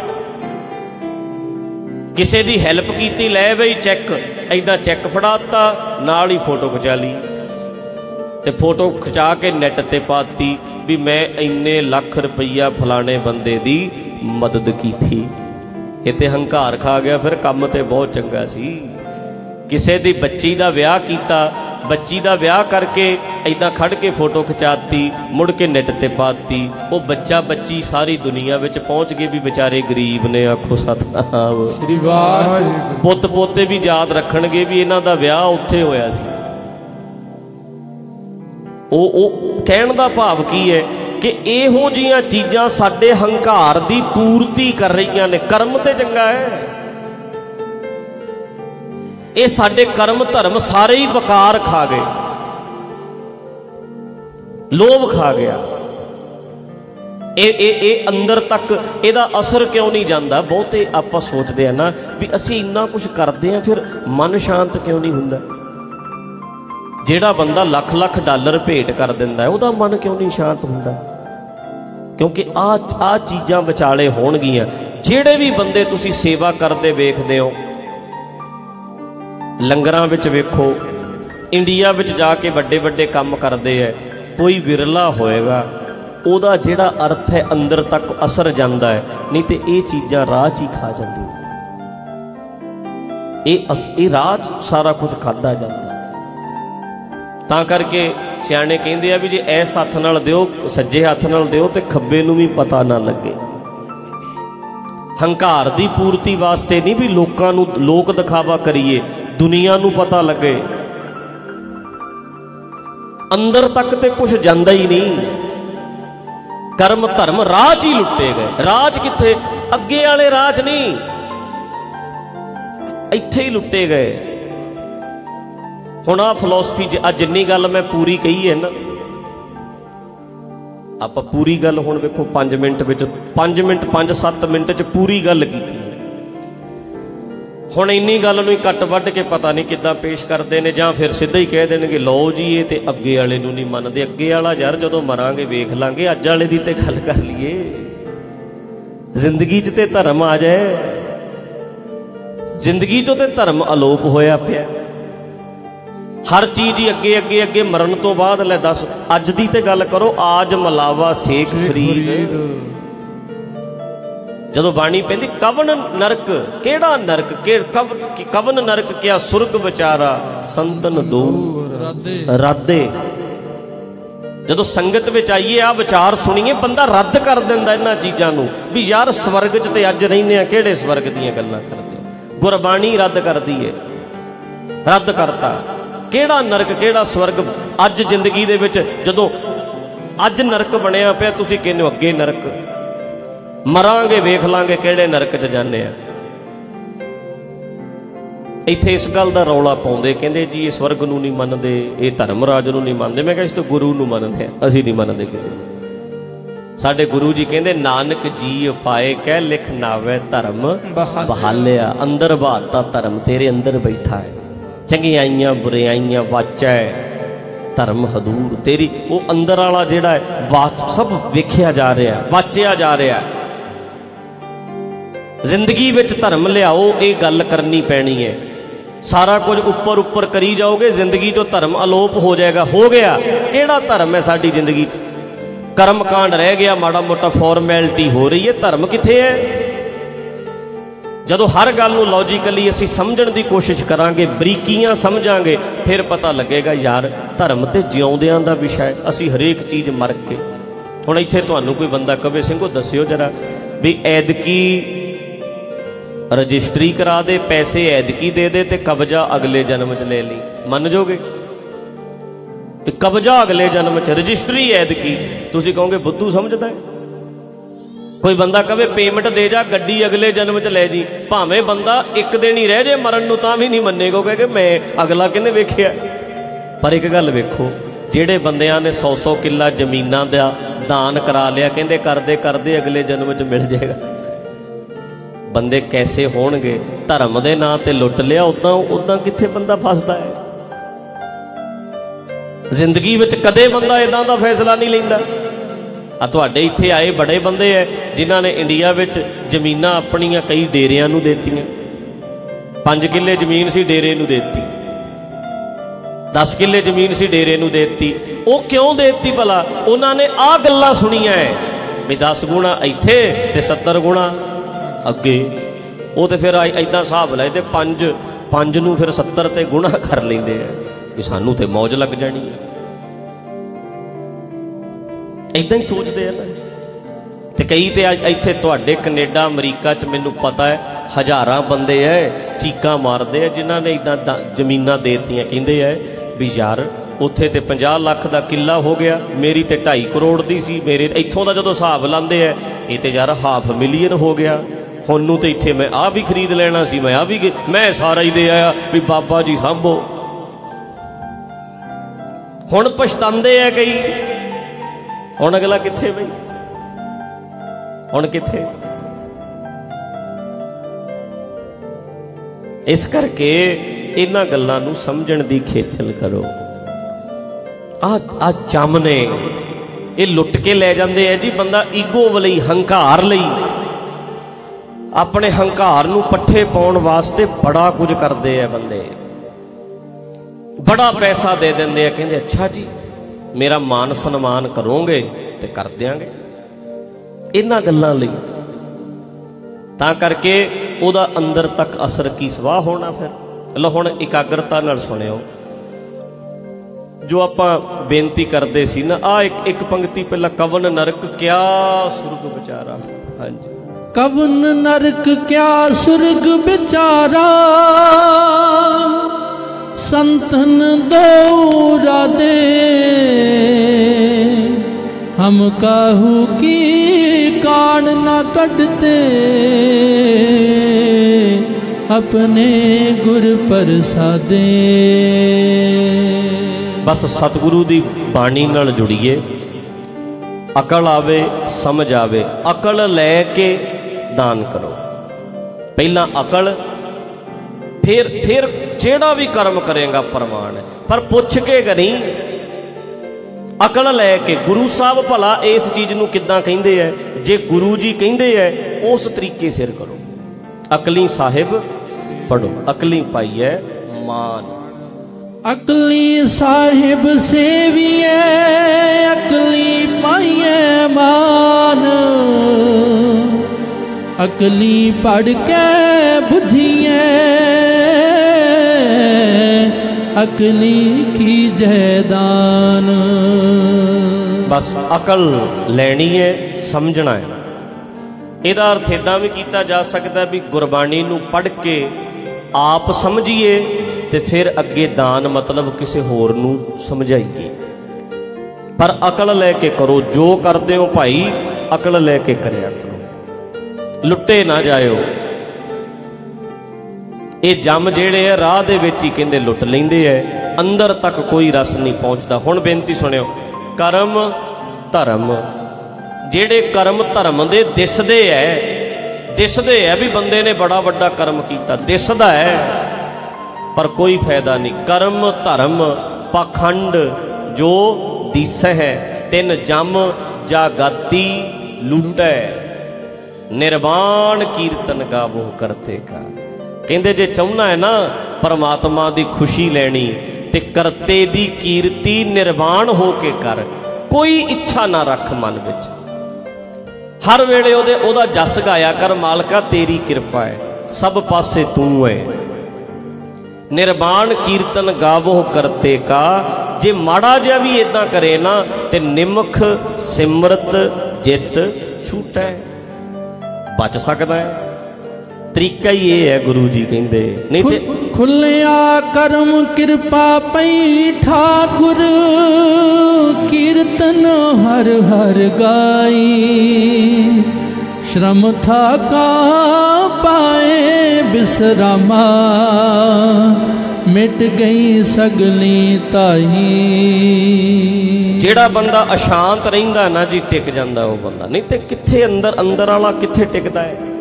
ਕਿਸੇ ਦੀ ਹੈਲਪ ਕੀਤੀ, ਲੈ ਬਈ ਚੈੱਕ, ਏਦਾਂ ਚੈੱਕ ਫੜਾ ਦਿੱਤਾ, ਨਾਲ ਹੀ ਫੋਟੋ ਖਿਚਾ ਲਈ ਤੇ ਫੋਟੋ ਖਿਚਾ ਕੇ ਨੈਟ ਤੇ ਪਾਤੀ ਵੀ ਮੈਂ ਇੰਨੇ ਲੱਖ ਰੁਪਈਆ ਫਲਾਣੇ ਬੰਦੇ ਦੀ ਮਦਦ ਕੀਤੀ। ਇਹ ਤੇ ਹੰਕਾਰ ਖਾ ਗਿਆ। ਫਿਰ ਕੰਮ ਤੇ ਬਹੁਤ ਚੰਗਾ ਸੀ। ਕਿਸੇ ਦੀ ਬੱਚੀ ਦਾ ਵਿਆਹ ਕੀਤਾ, ਬੱਚੀ ਦਾ ਵਿਆਹ ਕਰਕੇ ਏਦਾਂ ਖੜ ਕੇ ਫੋਟੋ ਖਿਚਾਤੀ, ਮੁੜ ਕੇ ਨੈਟ ਤੇ ਪਾਤੀ। ਉਹ ਬੱਚਾ ਬੱਚੀ ਸਾਰੀ ਦੁਨੀਆ ਵਿੱਚ ਪਹੁੰਚ ਗਏ ਵੀ ਵਿਚਾਰੇ ਗਰੀਬ ਨੇ। ਆਖੋ ਸਤਨਾਮ ਸ੍ਰੀ ਵਾਹਿਗੁਰੂ। ਪੁੱਤ ਪੋਤੇ ਵੀ ਯਾਦ ਰੱਖਣਗੇ ਵੀ ਇਹਨਾਂ ਦਾ ਵਿਆਹ ਉੱਥੇ ਹੋਇਆ ਸੀ। ਉਹ ਉਹ ਕਹਿਣ ਦਾ ਭਾਵ ਕੀ ਹੈ ਕਿ ਇਹੋ ਜਿਹੀਆਂ ਚੀਜ਼ਾਂ ਸਾਡੇ ਹੰਕਾਰ ਦੀ ਪੂਰਤੀ ਕਰ ਰਹੀਆਂ ਨੇ। ਕਰਮ ਤੇ ਚੰਗਾ ਹੈ। ਇਹ ਸਾਡੇ ਕਰਮ ਧਰਮ ਸਾਰੇ ਹੀ ਵਕਾਰ ਖਾ ਗਏ, ਲੋਭ ਖਾ ਗਿਆ। ਇਹ ਇਹ ਇਹ ਅੰਦਰ ਤੱਕ ਇਹਦਾ ਅਸਰ ਕਿਉਂ ਨਹੀਂ ਜਾਂਦਾ? ਬਹੁਤੇ ਆਪਾਂ ਸੋਚਦੇ ਆ ਨਾ ਵੀ ਅਸੀਂ ਇੰਨਾ ਕੁਝ ਕਰਦੇ ਆ, ਫਿਰ ਮਨ ਸ਼ਾਂਤ ਕਿਉਂ ਨਹੀਂ ਹੁੰਦਾ? ਜਿਹੜਾ ਬੰਦਾ ਲੱਖ ਲੱਖ ਡਾਲਰ ਭੇਟ ਕਰ ਦਿੰਦਾ ਉਹਦਾ ਮਨ ਕਿਉਂ ਨਹੀਂ ਸ਼ਾਂਤ ਹੁੰਦਾ? ਕਿਉਂਕਿ ਆ ਆ ਚੀਜ਼ਾਂ ਵਿਚਾਲੇ ਹੋਣਗੀਆਂ। ਜਿਹੜੇ ਵੀ ਬੰਦੇ ਤੁਸੀਂ ਸੇਵਾ ਕਰਦੇ ਵੇਖਦੇ ਹੋ, ਲੰਗਰਾਂ ਵਿੱਚ ਵੇਖੋ, ਇੰਡੀਆ ਵਿੱਚ ਜਾ ਕੇ ਵੱਡੇ ਵੱਡੇ ਕੰਮ ਕਰਦੇ ਹੈ, ਕੋਈ ਵਿਰਲਾ ਹੋਏਗਾ ਉਹਦਾ ਜਿਹੜਾ ਅਰਥ ਹੈ ਅੰਦਰ ਤੱਕ ਅਸਰ ਜਾਂਦਾ ਹੈ। ਨਹੀਂ ਤੇ ਇਹ ਚੀਜ਼ਾਂ ਰਾਹ 'ਚ ਹੀ ਖਾ ਜਾਂਦੀਆਂ। ਇਹ ਇਹ ਰਾਹ 'ਚ ਸਾਰਾ ਕੁਝ ਖਾਧਾ ਜਾਂਦਾ। ਤਾਂ ਕਰਕੇ ਸਿਆਣੇ ਕਹਿੰਦੇ ਆ ਵੀ ਜੇ ਇਸ ਹੱਥ ਨਾਲ ਦਿਓ, ਸੱਜੇ ਹੱਥ ਨਾਲ ਦਿਓ ਤੇ ਖੱਬੇ ਨੂੰ ਵੀ ਪਤਾ ਨਾ ਲੱਗੇ। ਹੰਕਾਰ ਦੀ ਪੂਰਤੀ ਵਾਸਤੇ ਨਹੀਂ ਵੀ ਲੋਕਾਂ ਨੂੰ ਲੋਕ ਦਿਖਾਵਾ ਕਰੀਏ, ਦੁਨੀਆ ਨੂੰ ਪਤਾ ਲੱਗੇ। ਅੰਦਰ ਤੱਕ ਤੇ ਕੁਝ ਜਾਂਦਾ ਹੀ ਨਹੀਂ। ਕਰਮ ਧਰਮ ਰਾਹ 'ਚ ਹੀ ਲੁੱਟੇ ਗਏ। ਰਾਹ 'ਚ ਕਿੱਥੇ? ਅੱਗੇ ਵਾਲੇ ਰਾਹ 'ਚ ਨਹੀਂ, ਇੱਥੇ ਹੀ ਲੁੱਟੇ ਗਏ। ਹੁਣ ਆਹ ਫਿਲਾਸਫੀ 'ਚ ਅੱਜ ਜਿੰਨੀ ਗੱਲ ਮੈਂ ਪੂਰੀ ਕਹੀ ਹੈ ਨਾ, ਆਪਾਂ ਪੂਰੀ ਗੱਲ ਹੁਣ ਵੇਖੋ ਪੰਜ ਮਿੰਟ ਵਿੱਚ, ਪੰਜ ਮਿੰਟ ਪੰਜ ਸੱਤ ਮਿੰਟ 'ਚ ਪੂਰੀ ਗੱਲ ਕੀਤੀ। ਹੁਣ ਇੰਨੀ ਗੱਲ ਨੂੰ ਹੀ ਕੱਟ ਵੱਢ ਕੇ ਪਤਾ ਨਹੀਂ ਕਿੱਦਾਂ ਪੇਸ਼ ਕਰਦੇ ਨੇ, ਜਾਂ ਫਿਰ ਸਿੱਧਾ ਹੀ ਕਹਿ ਦੇਣਗੇ ਲਓ ਜੀ ਇਹ ਤੇ ਅੱਗੇ ਵਾਲੇ ਨੂੰ ਨਹੀਂ ਮੰਨਦੇ। ਅੱਗੇ ਵਾਲਾ ਯਾਰ ਜਦੋਂ ਮਰਾਂਗੇ ਵੇਖ ਲਾਂਗੇ, ਅੱਜ ਵਾਲੇ ਦੀ ਤੇ ਗੱਲ ਕਰ ਲਈਏ। ਜ਼ਿੰਦਗੀ 'ਚ ਤੇ ਧਰਮ ਆ ਜਾਏ। ਜ਼ਿੰਦਗੀ 'ਚੋਂ ਤੇ ਧਰਮ ਅਲੋਪ ਹੋਇਆ ਪਿਆ। ਹਰ ਚੀਜ਼ ਹੀ ਅੱਗੇ ਅੱਗੇ ਅੱਗੇ। ਮਰਨ ਤੋਂ ਬਾਅਦ ਲੈ ਦੱਸ, ਅੱਜ ਦੀ ਤੇ ਗੱਲ ਕਰੋ, ਆਜ ਮਲਾਵਾ ਸੇਖ ਫਰੀਦ। ਜਦੋਂ ਬਾਣੀ ਪੈਂਦੀ ਕਵਨ ਨਰਕ, ਕਿਹੜਾ ਨਰਕ? ਕਵਨ ਨਰਕ ਕਿਆ ਸੁਰਗ ਵਿਚਾਰਾ ਸੰਤਨ ਦੋ ਰਾਧੇ। ਜਦੋਂ ਸੰਗਤ ਵਿੱਚ ਆਈਏ, ਆ ਵਿਚਾਰ ਸੁਣੀਏ, ਬੰਦਾ ਰੱਦ ਕਰ ਦਿੰਦਾ ਇਹਨਾਂ ਚੀਜ਼ਾਂ ਨੂੰ ਵੀ ਯਾਰ ਸਵਰਗ 'ਚ ਤੇ ਅੱਜ ਰਹਿੰਦੇ ਆ, ਕਿਹੜੇ ਸਵਰਗ ਦੀਆਂ ਗੱਲਾਂ ਕਰਦੇ ਹੋ? ਗੁਰਬਾਣੀ ਰੱਦ ਕਰਦੀ ਹੈ, ਰੱਦ ਕਰਤਾ। ਕਿਹੜਾ ਨਰਕ, ਕਿਹੜਾ ਸਵਰਗ? ਅੱਜ ਜ਼ਿੰਦਗੀ ਦੇ ਵਿੱਚ ਜਦੋਂ ਅੱਜ ਨਰਕ ਬਣਿਆ ਪਿਆ, ਤੁਸੀਂ ਕਹਿੰਦੇ ਹੋ ਅੱਗੇ ਨਰਕ। ਮਰਾਂਗੇ ਵੇਖ ਲਾਂਗੇ ਕਿਹੜੇ ਨਰਕ 'ਚ ਜਾਂਦੇ ਆ। ਇੱਥੇ ਇਸ ਗੱਲ ਦਾ ਰੌਲਾ ਪਾਉਂਦੇ, ਕਹਿੰਦੇ ਜੀ ਇਹ ਸਵਰਗ ਨੂੰ ਨਹੀਂ ਮੰਨਦੇ, ਇਹ ਧਰਮ ਰਾਜ ਨੂੰ ਨਹੀਂ ਮੰਨਦੇ। ਮੈਂ ਕਿਹਾ ਇਸ ਤੋਂ ਗੁਰੂ ਨੂੰ ਮੰਨਦੇ ਆ, ਅਸੀਂ ਨਹੀਂ ਮੰਨਦੇ ਕਿਸੇ ਨੂੰ। ਸਾਡੇ ਗੁਰੂ ਜੀ ਕਹਿੰਦੇ ਨਾਨਕ ਜੀ ਪਾਏ ਕਹਿ ਲਿਖ ਨਾਵੇ ਧਰਮ ਬਹਾਲਿਆ। ਅੰਦਰ ਬਹਾਤਾ ਧਰਮ, ਤੇਰੇ ਅੰਦਰ ਬੈਠਾ ਹੈ। ਚੰਗਿਆਈਆਂ ਬੁਰਿਆਈਆਂ ਵਾਚੈ ਧਰਮ ਹਦੂਰ। ਤੇਰੀ ਉਹ ਅੰਦਰ ਵਾਲਾ ਜਿਹੜਾ ਹੈ ਵਾਚ ਸਭ ਵੇਖਿਆ ਜਾ ਰਿਹਾ, ਵਾਚਿਆ ਜਾ ਰਿਹਾ। ਜ਼ਿੰਦਗੀ ਵਿੱਚ ਧਰਮ ਲਿਆਓ, ਇਹ ਗੱਲ ਕਰਨੀ ਪੈਣੀ ਹੈ। ਸਾਰਾ ਕੁਝ ਉੱਪਰ ਉੱਪਰ ਕਰੀ ਜਾਓਗੇ, ਜ਼ਿੰਦਗੀ ਤੋਂ ਧਰਮ ਅਲੋਪ ਹੋ ਜਾਏਗਾ। ਹੋ ਗਿਆ। ਕਿਹੜਾ ਧਰਮ ਹੈ ਸਾਡੀ ਜ਼ਿੰਦਗੀ 'ਚ? ਕਰਮ ਕਾਂਡ ਰਹਿ ਗਿਆ, ਮਾੜਾ ਮੋਟਾ ਫਾਰਮੈਲਿਟੀ ਹੋ ਰਹੀ ਹੈ। ਧਰਮ ਕਿੱਥੇ ਹੈ? ਜਦੋਂ ਹਰ ਗੱਲ ਨੂੰ ਲੌਜੀਕਲੀ ਅਸੀਂ ਸਮਝਣ ਦੀ ਕੋਸ਼ਿਸ਼ ਕਰਾਂਗੇ, ਬਰੀਕੀਆਂ ਸਮਝਾਂਗੇ, ਫਿਰ ਪਤਾ ਲੱਗੇਗਾ ਯਾਰ ਧਰਮ ਤੇ ਜਿਉਂਦਿਆਂ ਦਾ ਵਿਸ਼ਾ ਹੈ। ਅਸੀਂ ਹਰੇਕ ਚੀਜ਼ ਮਰ ਕੇ, ਹੁਣ ਇੱਥੇ ਤੁਹਾਨੂੰ ਕੋਈ ਬੰਦਾ ਕਵੇ ਸਿੰਘੋ ਦੱਸਿਓ ਜਰਾ ਵੀ ਐਦਕੀ ਰਜਿਸਟਰੀ ਕਰਾ ਦੇ, ਪੈਸੇ ਐਦਕੀ ਦੇ ਦੇ ਤੇ ਕਬਜ਼ਾ ਅਗਲੇ ਜਨਮ 'ਚ ਲੈ ਲਈ, ਮੰਨ ਜਾਓਗੇ? ਕਬਜ਼ਾ ਅਗਲੇ ਜਨਮ 'ਚ, ਰਜਿਸਟਰੀ ਐਦਕੀ। ਤੁਸੀਂ ਕਹੋਗੇ ਬੁੱਧੂ ਸਮਝਦਾ ਹੈ। ਕੋਈ ਬੰਦਾ ਕਵੇ ਪੇਮੈਂਟ ਦੇ ਜਾ, ਗੱਡੀ ਅਗਲੇ ਜਨਮ 'ਚ ਲੈ ਜੀ, ਭਾਵੇਂ ਬੰਦਾ ਇੱਕ ਦਿਨ ਹੀ ਰਹਿ ਜੇ ਮਰਨ ਨੂੰ ਤਾਂ ਵੀ ਨਹੀਂ ਮੰਨੇਗਾ, ਕਹੇ ਮੈਂ ਅਗਲਾ ਕਿਹਨੇ ਵੇਖਿਆ। ਪਰ ਇੱਕ ਗੱਲ ਵੇਖੋ, ਜਿਹੜੇ ਬੰਦਿਆਂ ਨੇ ਸੌ ਸੌ ਕਿੱਲਾ ਜ਼ਮੀਨਾਂ ਦਾ ਦਾਨ ਕਰਾ ਲਿਆ, ਕਹਿੰਦੇ ਕਰਦੇ ਕਰਦੇ ਅਗਲੇ ਜਨਮ 'ਚ ਮਿਲ ਜਾਏਗਾ। ਬੰਦੇ ਕੈਸੇ ਹੋਣਗੇ। ਧਰਮ ਦੇ ਨਾਂ ਤੇ ਲੁੱਟ ਲਿਆ, ਉੱਦਾਂ ਉੱਦਾਂ ਕਿੱਥੇ ਬੰਦਾ ਫਸਦਾ ਹੈ। ਜ਼ਿੰਦਗੀ ਵਿੱਚ ਕਦੇ ਬੰਦਾ ਇੱਦਾਂ ਦਾ ਫੈਸਲਾ ਨਹੀਂ ਲੈਂਦਾ। ਆ ਤੁਹਾਡੇ ਇੱਥੇ ਆਏ ਬੜੇ ਬੰਦੇ ਹੈ ਜਿਨ੍ਹਾਂ ਨੇ ਇੰਡੀਆ ਵਿੱਚ ਜ਼ਮੀਨਾਂ ਆਪਣੀਆਂ ਕਈ ਡੇਰਿਆਂ ਨੂੰ ਦੇਤੀਆਂ। ਪੰਜ ਕਿੱਲੇ ਜ਼ਮੀਨ ਸੀ, ਡੇਰੇ ਨੂੰ ਦੇਤੀ। ਦਸ ਕਿੱਲੇ ਜ਼ਮੀਨ ਸੀ, ਡੇਰੇ ਨੂੰ ਦੇਤੀ। ਉਹ ਕਿਉਂ ਦੇਤੀ ਭਲਾ? ਉਹਨਾਂ ਨੇ ਆਹ ਗੱਲਾਂ ਸੁਣੀਆਂ ਵੀ ਦਸ ਗੁਣਾ ਇੱਥੇ ਤੇ ਸੱਤਰ ਗੁਣਾ ਅੱਗੇ। ਉਹ ਤੇ ਫਿਰ ਏਦਾਂ ਹਿਸਾਬ ਲਾਏ ਤੇ ਪੰਜ ਪੰਜ ਨੂੰ ਫਿਰ ਸੱਤਰ ਤੇ ਗੁਣਾ ਕਰ ਲੈਂਦੇ ਆ ਵੀ ਸਾਨੂੰ ਤੇ ਮੌਜ ਲੱਗ ਜਾਣੀ ਹੈ। ਏਦਾਂ ਹੀ ਸੋਚਦੇ ਆ ਨਾ। ਤੇ ਕਈ ਤੇ ਇੱਥੇ ਤੁਹਾਡੇ ਕੈਨੇਡਾ ਅਮਰੀਕਾ 'ਚ ਮੈਨੂੰ ਪਤਾ ਹੈ ਹਜ਼ਾਰਾਂ ਬੰਦੇ ਹੈ ਚੀਕਾਂ ਮਾਰਦੇ ਆ ਜਿਨ੍ਹਾਂ ਨੇ ਇੱਦਾਂ ਜ਼ਮੀਨਾਂ ਦੇ ਦਿੱਤੀਆਂ। ਕਹਿੰਦੇ ਹੈ ਵੀ ਯਾਰ ਉੱਥੇ ਤੇ ਪੰਜਾਹ ਲੱਖ ਦਾ ਕਿੱਲਾ ਹੋ ਗਿਆ, ਮੇਰੀ ਤੇ ਢਾਈ ਕਰੋੜ ਦੀ ਸੀ। ਮੇਰੇ ਇੱਥੋਂ ਦਾ ਜਦੋਂ ਹਿਸਾਬ ਲਾਉਂਦੇ ਆ ਇਹ ਤੇ ਯਾਰ ਹਾਫ ਮਿਲੀਅਨ ਹੋ ਗਿਆ। ਹੁਣ ਨੂੰ ਤੇ ਇੱਥੇ ਮੈਂ ਆਹ ਵੀ ਖਰੀਦ ਲੈਣਾ ਸੀ, ਮੈਂ ਆਹ ਵੀ ਮੈਂ ਸਾਰਾ ਹੀ ਦੇ ਆਇਆ ਵੀ ਬਾਬਾ ਜੀ ਸਾਂਭੋ। ਹੁਣ ਪਛਤਾਉਂਦੇ ਆ ਕਈ। ਹੁਣ ਅਗਲਾ ਕਿੱਥੇ ਬਈ? ਹੁਣ ਕਿੱਥੇ? ਇਸ ਕਰਕੇ ਇਹਨਾਂ ਗੱਲਾਂ ਨੂੰ ਸਮਝਣ ਦੀ ਖੇਚਲ ਕਰੋ। ਆ ਆ ਚੰਮ ਨੇ ਇਹ ਲੁੱਟ ਕੇ ਲੈ ਜਾਂਦੇ ਆ ਜੀ। ਬੰਦਾ ਈਗੋ ਲਈ, ਹੰਕਾਰ ਲਈ, ਆਪਣੇ ਹੰਕਾਰ ਨੂੰ ਪੱਠੇ ਪਾਉਣ ਵਾਸਤੇ ਬੜਾ ਕੁਝ ਕਰਦੇ ਆ ਬੰਦੇ। ਬੜਾ ਪੈਸਾ ਦੇ ਦਿੰਦੇ ਆ, ਕਹਿੰਦੇ ਅੱਛਾ ਜੀ ਮੇਰਾ ਮਾਨ ਸਨਮਾਨ ਕਰੋਗੇ ਤੇ ਕਰ ਦਿਆਂਗੇ। ਇਹਨਾਂ ਗੱਲਾਂ ਲਈ ਤਾਂ ਕਰਕੇ ਉਹਦਾ ਅੰਦਰ ਤੱਕ ਅਸਰ ਕੀ ਸਵਾਹ ਹੋਣਾ। ਫਿਰ ਲਓ ਹੁਣ ਇਕਾਗਰਤਾ ਨਾਲ ਸੁਣਿਓ ਜੋ ਆਪਾਂ ਬੇਨਤੀ ਕਰਦੇ ਸੀ ਨਾ। ਆ ਇੱਕ ਇੱਕ ਪੰਕਤੀ ਪਹਿਲਾਂ, ਕਵਨ ਨਰਕ ਕਿਆ ਸੁਰਗ ਵਿਚਾਰਾ। ਹਾਂਜੀ, ਕਵਨ ਨਰਕ ਕਿਆ ਸੁਰਗ ਵਿਚਾਰਾ, संतन दो राधे हम काहू की कान न कटते अपने गुर प्रसादे। बस सतगुरु दी बाणी नाल जुड़िए, अकल आवे समझ आवे, अकल लैके दान करो। पहला अकल, फिर फिर जेड़ा भी कर्म करेगा प्रमाण है, पर पुछ के करी। अकल लैके गुरु साहब भला इस चीज़ नूं किद्दां कहिंदे है, जे गुरु जी कहिंदे है उस तरीके सिर करो। अकली साहिब पढ़ो, अकली पाइए मान। अकली साहिब सेविए अकली पाइए मान, अकली पढ़ के बुद्धिए अकली की जयदान। बस अकल लैनी है, समझना है। इहदा अर्थ इदां भी किया जा सकता भी गुरबाणी नूं पढ़ के आप समझिए ते फिर अगे दान मतलब किसी होर नूं समझाइए। पर अकल लैके करो, जो करते हो भाई अकल लैके करिया करो, लुट्टे ना जाओ। ये जम जेड़े है राह दे विच ही कहंदे लुट लैंदे है, अंदर तक कोई रस नहीं पहुंचता। हुण बेनती सुनियो, कर्म धर्म, जेड़े कर्म धर्म दे दिसदे है, दिसदे है भी बंदे ने बड़ा वड्डा कर्म कीता, दिसदा है पर कोई फायदा नहीं। कर्म धर्म पाखंड जो दिस है, तिन जम जागती लूटै, निर्वाण कीर्तन गावो करते का। कहते जे चाहना है ना परमात्मा की खुशी लैनी ते करते दी कीर्ति निर्वाण हो के कर, कोई इच्छा ना रख मन विच, हर वेले ओदे ओदा जस गाया कर, मालका तेरी कृपा है, सब पासे तू है। निर्वाण कीर्तन गावो करते का। जे माड़ा जिहा भी इदां करे ना ते निमख सिमरत जित छूटै, बच सकता है। तरीका ही ये है, गुरु जी कहते नहीं ते खुलिया करम कृपा पई ठाकुर, कीर्तन हर हर गाई, श्रम था का पाए बिसरामा, मिट गई सगली ताई। जेड़ा बंदा अशांत रहिंदा ना जी टिक जांदा वो बंदा, नहीं ते किथे अंदर अंदर वाला किथे टिकदा है।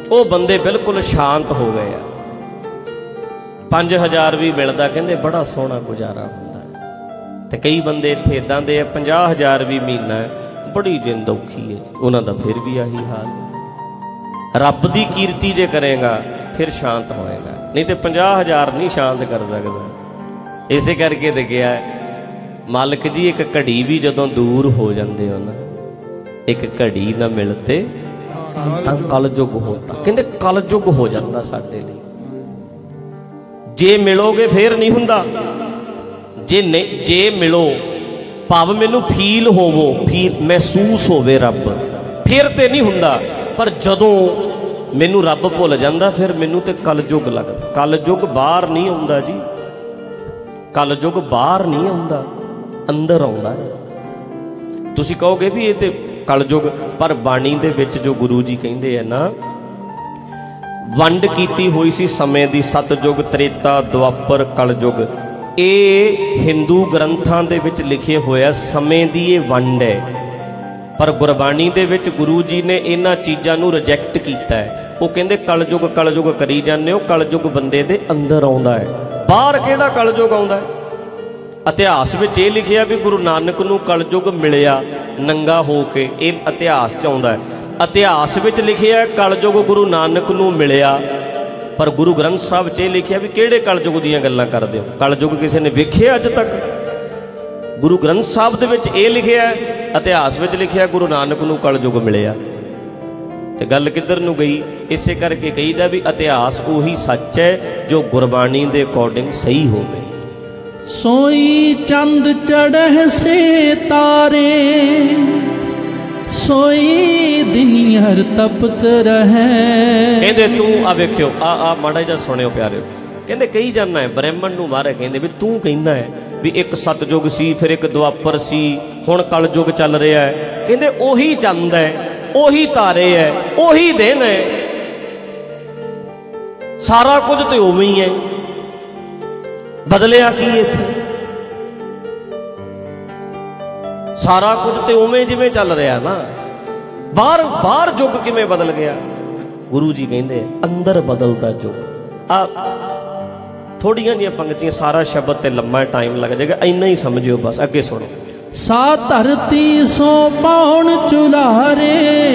ਉਹ ਬੰਦੇ ਬਿਲਕੁਲ ਸ਼ਾਂਤ ਹੋ ਗਏ ਆ। ਪੰਜ ਹਜ਼ਾਰ ਵੀ ਮਿਲਦਾ, ਕਹਿੰਦੇ ਬੜਾ ਸੋਹਣਾ ਗੁਜ਼ਾਰਾ ਹੁੰਦਾ। ਤੇ ਕਈ ਬੰਦੇ ਇੱਥੇ ਇਦਾਂ ਦੇ ਆ, ਪੰਜਾਹ ਹਜ਼ਾਰ ਵੀ ਮਹੀਨਾ ਹੈ, ਬੜੀ ਜਿੰਦ ਔਖੀ ਹੈ ਜੀ, ਉਹਨਾਂ ਦਾ ਫਿਰ ਵੀ ਆਹੀ ਹਾਲ। ਰੱਬ ਦੀ ਕੀਰਤੀ ਜੇ ਕਰੇਗਾ ਫਿਰ ਸ਼ਾਂਤ ਹੋਏਗਾ, ਨਹੀਂ ਤੇ ਪੰਜਾਹ ਹਜ਼ਾਰ ਨਹੀਂ ਸ਼ਾਂਤ ਕਰ ਸਕਦਾ। ਇਸੇ ਕਰਕੇ ਤੇ ਗਿਆ ਮਾਲਕ ਜੀ, ਇੱਕ ਘੜੀ ਵੀ ਜਦੋਂ ਦੂਰ ਹੋ ਜਾਂਦੇ ਹੋ ਨਾ, ਇੱਕ ਘੜੀ ਨਾ ਮਿਲਤੇ ਤਾਂ ਕਲਯੁਗ ਹੋਤਾ। ਕਹਿੰਦੇ ਕਲਯੁਗ ਹੋ ਜਾਂਦਾ ਸਾਡੇ ਲਈ। ਜੇ ਮਿਲੋਗੇ ਫੇਰ ਨਹੀਂ ਹੁੰਦਾ, ਜੇ ਨਹੀਂ ਜੇ ਮਿਲੋ ਭਾਵ ਮੈਨੂੰ ਫੀਲ ਹੋਵੋ, ਫੀਲ ਮਹਿਸੂਸ ਹੋਵੇ ਰੱਬ, ਫਿਰ ਤੇ ਨਹੀਂ ਹੁੰਦਾ। ਪਰ ਜਦੋਂ ਮੈਨੂੰ ਰੱਬ ਭੁੱਲ ਜਾਂਦਾ ਫਿਰ ਮੈਨੂੰ ਤੇ ਕਲਯੁਗ ਲੱਗਦਾ। ਕਲਯੁਗ ਬਾਹਰ ਨਹੀਂ ਆਉਂਦਾ ਜੀ, ਕਲਯੁਗ ਬਾਹਰ ਨਹੀਂ ਆਉਂਦਾ, ਅੰਦਰ ਆਉਂਦਾ ਹੈ। ਤੁਸੀਂ ਕਹੋਗੇ ਵੀ ਇਹ ਤੇ ਕਲਯੁਗ, ਪਰ ਬਾਣੀ ਦੇ ਵਿੱਚ ਜੋ ਗੁਰੂ ਜੀ ਕਹਿੰਦੇ ਆ ਨਾ, ਵੰਡ ਕੀਤੀ ਹੋਈ ਸੀ ਸਮੇਂ ਦੀ, ਸਤਯੁਗ, ਤ੍ਰੇਤਾ, ਦੁਆਪਰ, ਕਲਯੁਗ। ਇਹ ਹਿੰਦੂ ਗ੍ਰੰਥਾਂ ਦੇ ਵਿੱਚ ਲਿਖੇ ਹੋਇਆ ਸਮੇਂ ਦੀ ਇਹ ਵੰਡ ਹੈ। ਪਰ ਗੁਰਬਾਣੀ ਦੇ ਵਿੱਚ ਗੁਰੂ ਜੀ ਨੇ ਇਹਨਾਂ ਚੀਜ਼ਾਂ ਨੂੰ ਰਿਜੈਕਟ ਕੀਤਾ ਹੈ। ਉਹ ਕਹਿੰਦੇ ਕਲਯੁਗ ਕਲਯੁਗ ਕਰੀ ਜਾਂਦੇ ਹੋ, ਕਲਯੁਗ ਬੰਦੇ ਦੇ ਅੰਦਰ ਆਉਂਦਾ ਹੈ, ਬਾਹਰ ਕਿਹੜਾ ਕਲਯੁਗ ਆਉਂਦਾ ਹੈ। ਇਤਿਹਾਸ ਵਿੱਚ ਇਹ ਲਿਖਿਆ ਵੀ ਗੁਰੂ ਨਾਨਕ ਨੂੰ ਕਲਯੁਗ ਮਿਲਿਆ ਨੰਗਾ ਹੋ ਕੇ, ਇਹ ਇਤਿਹਾਸ 'ਚ ਆਉਂਦਾ ਹੈ। ਇਤਿਹਾਸ ਵਿੱਚ ਲਿਖਿਆ ਕਲਯੁਗ ਗੁਰੂ ਨਾਨਕ ਨੂੰ ਮਿਲਿਆ, ਪਰ ਗੁਰੂ ਗ੍ਰੰਥ ਸਾਹਿਬ 'ਚ ਇਹ ਲਿਖਿਆ ਵੀ ਕਿਹੜੇ ਕਲਯੁਗ ਦੀਆਂ ਗੱਲਾਂ ਕਰਦੇ ਹੋ, ਕਲਯੁਗ ਕਿਸੇ ਨੇ ਵੇਖਿਆ ਅੱਜ ਤੱਕ? ਗੁਰੂ ਗ੍ਰੰਥ ਸਾਹਿਬ ਦੇ ਵਿੱਚ ਇਹ ਲਿਖਿਆ, ਇਤਿਹਾਸ ਵਿੱਚ ਲਿਖਿਆ ਗੁਰੂ ਨਾਨਕ ਨੂੰ ਕਲਯੁਗ ਮਿਲਿਆ। ਤੇ ਗੱਲ ਕਿੱਧਰ ਨੂੰ ਗਈ? ਇਸੇ ਕਰਕੇ ਕਹੀਦਾ ਵੀ ਇਤਿਹਾਸ ਉਹੀ ਸੱਚ ਹੈ ਜੋ ਗੁਰਬਾਣੀ ਦੇ ਅਕੋਰਡਿੰਗ ਸਹੀ ਹੋਵੇ। सोई चंद चढ़ह से तारे, सोई दिनियर तपत रहे। कहते तू आ वेख्यो आ आ माड़ा जिहा सुनियो प्यारे, कहते कही जाना है ब्राह्मण नूं मारे, कहते भी तू कहना है भी एक सतयुग सी, फिर एक द्वापर सी, हुण कलयुग चल रहा है। कहते ओही चंद है, ओही तारे है, ओही दिन है, सारा कुछ तो उवें ही है, बदलिया की इत्थे? सारा कुछ तो उवें जिवें चल रहा ना, बाहर बाहर युग किवें बदल गया? गुरु जी कहते अंदर बदलता युग। आ थोड़ियां जिहियां पंक्तियां, सारा शब्द ते लम्मा टाइम लग जाएगा, इन्ना ही समझियो बस। अगे सुनो। सा धरती सो पाउन चुलारे,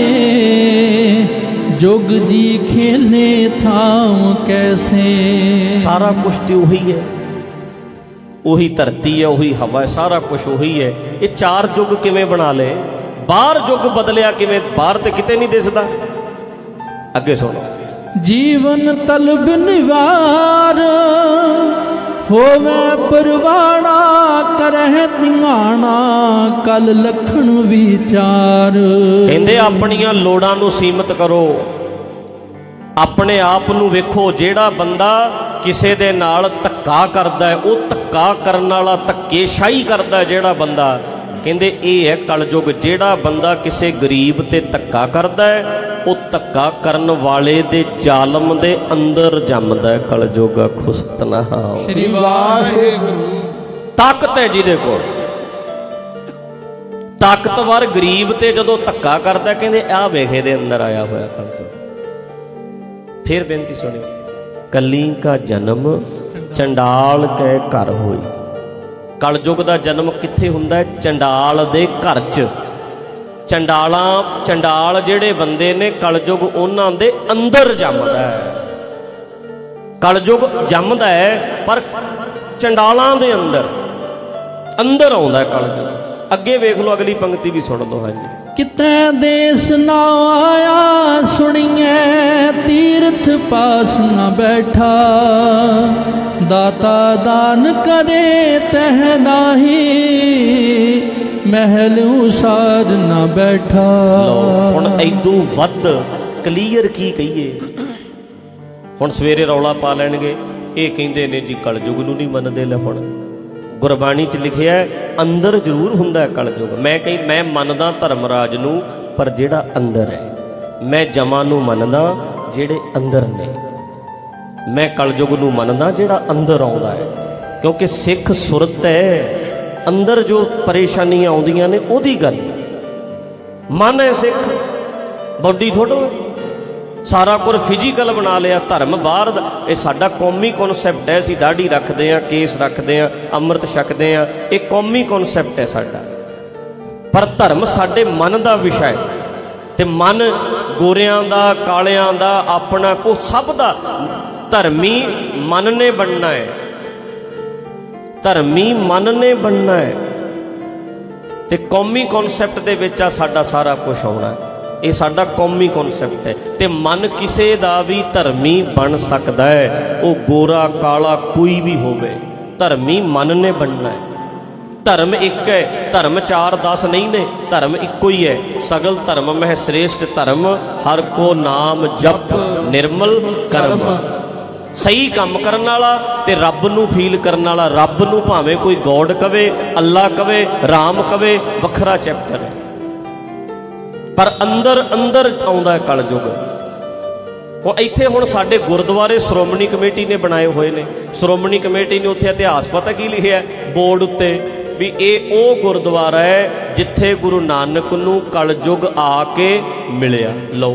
जोग जी खेले थाम कैसे। सारा कुछ तो उही है, ਉਹੀ ਧਰਤੀ ਹੈ, ਉਹੀ ਹਵਾ ਹੈ, ਸਾਰਾ ਕੁਝ ਉਹੀ ਹੈ। ਇਹ ਚਾਰ ਯੁੱਗ ਕਿਵੇਂ ਬਣਾ ਲਏ? ਬਾਹਰ ਯੁੱਗ ਬਦਲਿਆ ਕਿਵੇਂ? ਬਾਹਰ ਤੇ ਕਿਤੇ ਨਹੀਂ ਦਿਸਦਾ। ਅੱਗੇ ਸੁਣੋ। ਜੀਵਨ ਤਲਬ ਨਿਵਾਰ ਹੋਵੇ ਪਰਵਾਣਾ, ਕਰਹਿ ਧਿਆਣਾ ਕਲ ਲਖਣ ਵਿਚਾਰ। ਕਹਿੰਦੇ ਆਪਣੀਆਂ ਲੋੜਾਂ ਨੂੰ ਸੀਮਤ ਕਰੋ, ਆਪਣੇ ਆਪ ਨੂੰ ਵੇਖੋ। ਜਿਹੜਾ ਬੰਦਾ ਕਿਸੇ ਦੇ ਨਾਲ ਧੱਕਾ ਕਰਦਾ ਹੈ, ਉਹ ਧੱਕਾ ਕਰਨ ਵਾਲਾ, ਧੱਕੇਸ਼ਾਹੀ ਕਰਦਾ ਹੈ ਜਿਹੜਾ ਬੰਦਾ, ਕਹਿੰਦੇ ਇਹ ਹੈ ਕਲਯੁਗ। ਜਿਹੜਾ ਬੰਦਾ ਕਿਸੇ ਗਰੀਬ ਤੇ ਧੱਕਾ ਕਰਦਾ ਹੈ, ਉਹ ਧੱਕਾ ਕਰਨ ਵਾਲੇ ਦੇ ਜ਼ਾਲਮ ਦੇ ਅੰਦਰ ਜੰਮਦਾ ਹੈ ਕਲਯੁਗ। ਆਖੋ ਸਤਿਨਾਮ ਸ੍ਰੀ ਵਾਹਿਗੁਰੂ। ਤਾਕਤ ਹੈ ਜਿਹਦੇ ਕੋਲ, ਤਾਕਤਵਰ ਗਰੀਬ ਤੇ ਜਦੋਂ ਧੱਕਾ ਕਰਦਾ, ਕਹਿੰਦੇ ਆਹ ਵੇਖੇ ਦੇ ਅੰਦਰ ਆਇਆ ਹੋਇਆ ਕਲਯੁਗ। फिर बेनती सुनियो। कली का जन्म चंडाल के घर होई। कलयुग का जन्म कित्थे हुंदा है? चंडाल दे घर च। चंडाला चंडाल जेड़े बंदे ने, कलयुग उन्हां दे अंदर जमदा है। कलयुग जमदा है पर चंडालां दे अंदर अंदर आउंदा है कलयुग। अगे वेख लो, अगली पंक्ति भी सुन लो। हाँ जी। कितने देश ना आया सुनिए, तीर्थ पास न बैठा, दाता दान करे तह नाही, महल उसार न बैठा। हुण ऐदू वध क्लीयर की कहिए? हुण सवेरे रौला पा लैणगे, ये कहिंदे ने जी कलयुग नूं नहीं मनदे। ले हुण गुरबाणी च लिखिया अंदर जरूर हुंदा है कलयुग। मैं कही मैं मनदा धर्मराज नूं, पर जिहड़ा अंदर है, मैं जमा नूं मनदा जिहड़े अंदर ने, मैं कलयुग नूं मनदा जिहड़ा अंदर आउंदा है। क्योंकि सिख सुरत है, अंदर जो परेशानियां आउंदियां ने ओदी गल। मन है सिख, बॉडी थोड़ो है। सारा कुछ फिजिकल बना लिया, धर्म बाहर दा। ये साडा कौमी कॉन्सैप्ट है। असीं दाढ़ी रखते हैं, केस रखते हैं, अमृत छकते हैं, ये कौमी कॉन्सैप्ट है साडा। पर धर्म साडे मन का विषय, ते मन गोरियां दा कालियां दा अपना को सब दा। धर्मी मन ने बनना है, धर्मी मन ने बनना है, ते कौमी कॉन्सैप्ट दे विच आ साडा सारा कुछ आउणा है। ये साडा कौमी कॉन्सैप्ट है। ते मन किसी दा भी धर्मी बन सकता है, वो गोरा काला कोई भी होवे, धर्मी मन ने बनना है। धर्म एक है, धर्म चार दस नहीं ने, धर्म इको ही है। सगल धर्म में श्रेष्ठ धर्म, हर को नाम जप निर्मल कर्म। सही काम करने वाला ते रब नूं फील करने वाला, रब नूं भावें कोई गॉड कवे, अल्लाह कवे, राम कवे, वखरा चैप्टर है। पर अंदर अंदर आउंदा है कलयुग। हुण इत्थे हुण साडे गुरुद्वारे श्रोमणी कमेटी ने बनाए हुए ने। श्रोमणी कमेटी ने उत्थे इतिहास पता की लिखिया बोर्ड उत्ते भी ये ओ गुरुद्वारा है जिथे गुरु नानक नूं कलयुग आके मिलिया। लो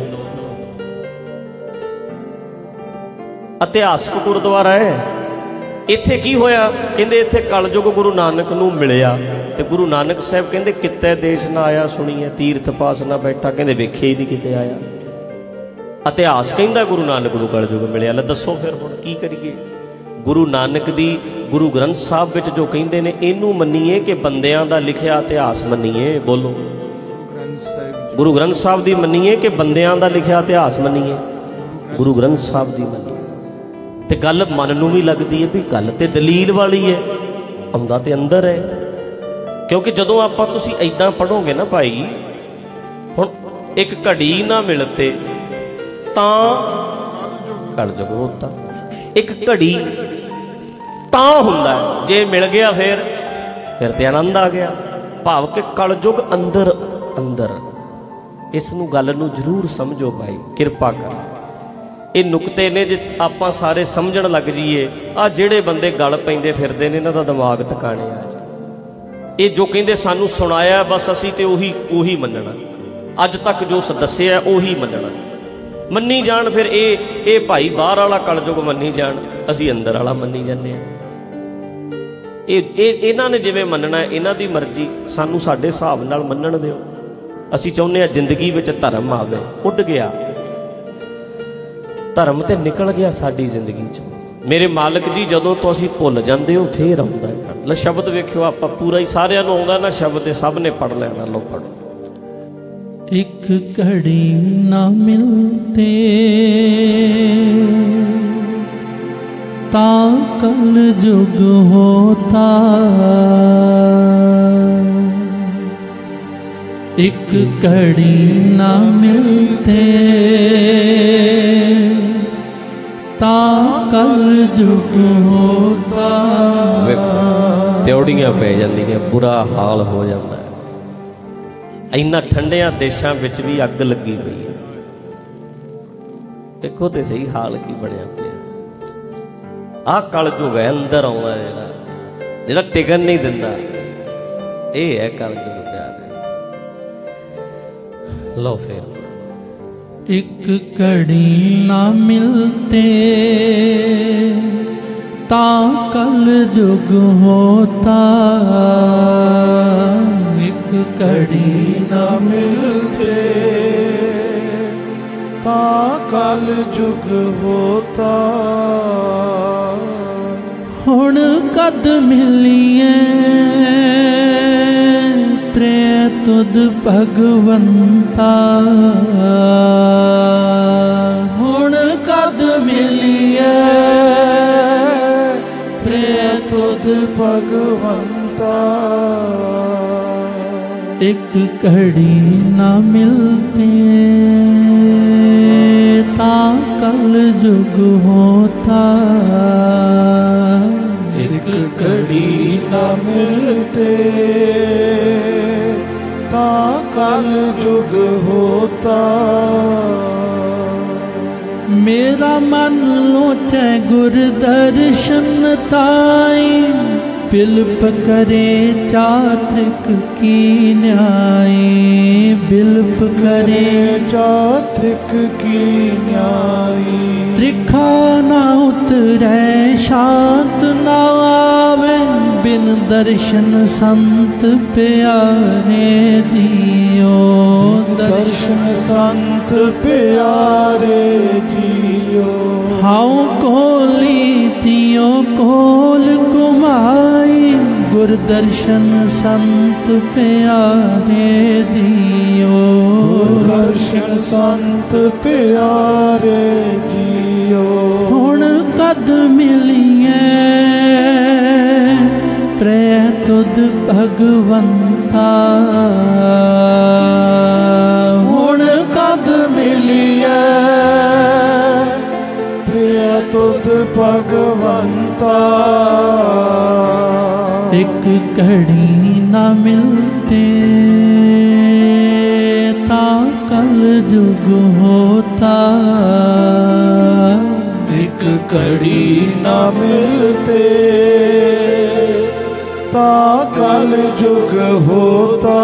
इतिहासक गुरुद्वारा है। इत्थे की होया, कहंदे इत्थे कलयुग गुरु नानक नूं मिलिया। ते गुरु नानक साहब कहंदे किते देश ना आया सुनीए, तीर्थ पास ना बैठा, कहंदे वेखे ही नहीं किते आया। इतिहास कहंदा गुरु नानक नूं कलयुग मिलिया। ले दसो फिर हुण की करिए। गुरु नानक दी गुरु ग्रंथ साहब विच जो कहिंदे ने इनू मन्नीए कि बंदियां दा लिखिया इतिहास मन्नीए। बोलो गुरु ग्रंथ साहब दी मन्नीए कि बंदियां दा लिखिया इतिहास मन्नीए। गुरु ग्रंथ साहब दी मन्नीए ते गल मन नूं भी लगदी है भी गल ते दलील वाली है, आउंदा ते अंदर है। क्योंकि जदों आपां तुसीं ऐदां पढ़ोगे ना भाई, हुण एक घड़ी ना मिलते तां कलयुग होता, एक घड़ी तां हुंदा है, जे मिल गया फिर फिर ते आनंद आ गया। भाव कि कलयुग अंदर अंदर। इस नूं गल नूं जरूर समझो भाई, किरपा कर। ये नुकते ने जे आपां सारे समझण लग जाइए, आ जिहड़े बंदे गल पैंदे फिरदे ने इन्हां दा दिमाग टकाणे आ जाए। ये जो कहिंदे सानूं सुणाया बस असीं ते उही उही मन्नणा, अज तक जो दस्सिआ उही मन्नणा, मन्नी जाण। फिर ये ये भाई बाहर वाला कलयुग मन्नी जाण, असीं अंदर वाला मन्नी जांदे आ। ये इन्हां ने जिवें मन्नणा इन्हां दी मर्जी, सानूं साडे हिसाब नाल मन्नण दिओ। असीं चाहुंदे आ जिंदगी विच धर्म आवे। उड गया धर्म ते निकल गया साडी जिंदगी चों। मेरे मालिक जी जदों तो असीं भुल जांदे हो फिर आउंदा है। ले शब्द वेखिओ, आपां पूरा ही सारिआं नूं आउंदा ना शब्द, सब ने पढ़ लेना। लो पढ़ो। एक घड़ी ना मिलते ता कल जुग होता, एक घड़ी ना मिलते ता कल जुग होता। त्योड़ियां पै जांदियां, बुरा हाल हो जाता है। इन्ना ठंडिया देशों विच भी अग लगी पई है। देखो तो सही हाल की बनया पिया। आ कलयुग है अंदर आउंदा जेड़ा जेड़ा टिकन नहीं दिंदा, ये है कलयुग प्यार। लो फिर एक घड़ी ना मिलते ता कल जुग होता, एक घड़ी ना मिलते ता कल जुग होता। हुण कद मिलिए त्रे तुद भगवंता, हुण कद मिलिए त्रे तुद भगवंता। एक घड़ी ना मिलते ता कल जुग होता, एक घड़ी ना मिलते ता कल जुग होता। मेरा मन लोचे गुर दर्शन ताई, बिल्प करे चात्रिक की न्याय, बिल्प करे चात्रिक की न्याय। त्रिखा ना उतरे शांत ना आवे, बिन दर्शन संत प्यारे दियो, दर्शन संत प्यारे जियो। हाउ कोली तियो कोल कुमाई, गुर दर्शन संत प्यारे दियो, दर्शन संत प्यारे जियो। हुण कद मिलिए प्रे तुद भगवंता, हुण कद मिलिए प्रिय तुद भगवंता। एक घड़ी न मिलते ता कल जुग होता, एक घड़ी न मिलते ता कल जुग होता।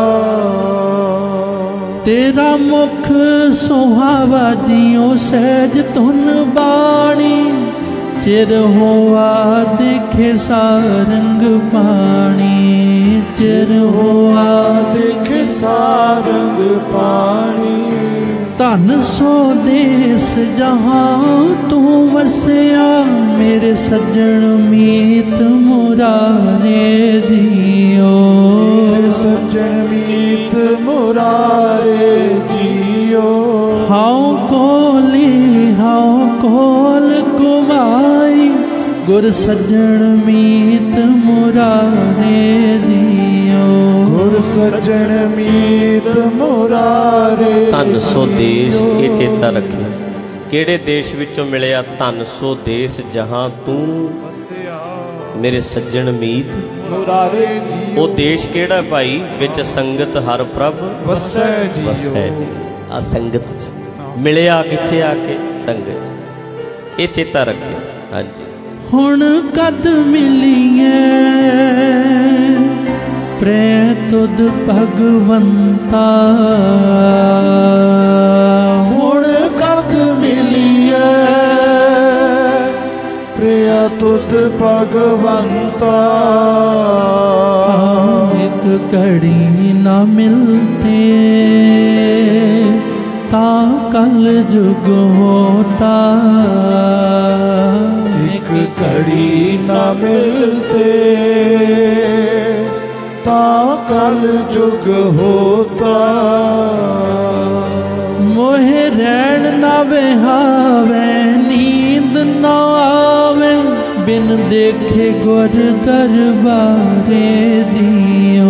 तेरा मुख सुहावा जियो सहज धुन बाणी, चिर होआ देखे सारंग पाणी, चिर होआ देखे सारंग पाणी। धन सो देश जहाँ तू वसिया, मेरे सज्जन मीत मुरारे दियो, मेरे सज्जन मीत मुरारे जियो। हाउ कोली हाउ कोल कुमाई, गुर सज्जन मीत मुरारे दियो, गुर सज्जन मीत मुरारे। ਧਨ ਸੋ ਦੇਸ਼, ਇਹ ਚੇਤਾ ਰੱਖਿਓ। ਕਿਹੜੇ ਦੇਸ਼ ਵਿੱਚੋਂ ਮਿਲਿਆ? ਧਨ ਸੋ ਦੇਸ਼ ਜਹਾਂ ਤੂੰ ਮੇਰੇ ਸੱਜਣ ਮੀਤ ਮੁਰਾਰੇ ਜੀਓ। ਉਹ ਦੇਸ਼ ਕਿਹੜਾ ਭਾਈ? ਵਿੱਚ ਸੰਗਤ ਹਰ ਪ੍ਰਭ ਵਸੈ ਜੀਓ। ਵਸੈ ਜੀ। ਆ ਸੰਗਤ ਚ ਮਿਲਿਆ ਕਿੱਥੇ? ਆ ਕੇ ਸੰਗਤ ਚ। ਇਹ ਚੇਤਾ ਰੱਖਿਓ। ਹਾਂਜੀ। ਹੁਣ ਕਦ ਮਿਲੀਏ ਪ੍ਰੇ ਤੁਧ ਭਗਵੰਤਾ, ਹੁਣ ਕਦ ਮਿਲੀਏ ਪ੍ਰਿਯ ਤੁਧ ਭਗਵੰਤਾ। ਇੱਕ ਘੜੀ ਨਾ ਮਿਲਤੇ ਤਾ ਕਲ ਜੁਗ ਹੋਤਾ, ਇੱਕ ਘੜੀ ਨਾ ਮਿਲਤੇ ਤਾ ਕਲ ਜੁਗ ਹੋਤਾ। ਮੋਹਿ ਰਹਿਣ ਨਾ ਵਿਹਾਵੇ, ਨੀਂਦ ਨਾ ਆਵੇ, ਬਿਨ ਦੇਖੇ ਗੁਰ ਦਰਬਾਰੇ ਦਿਓ,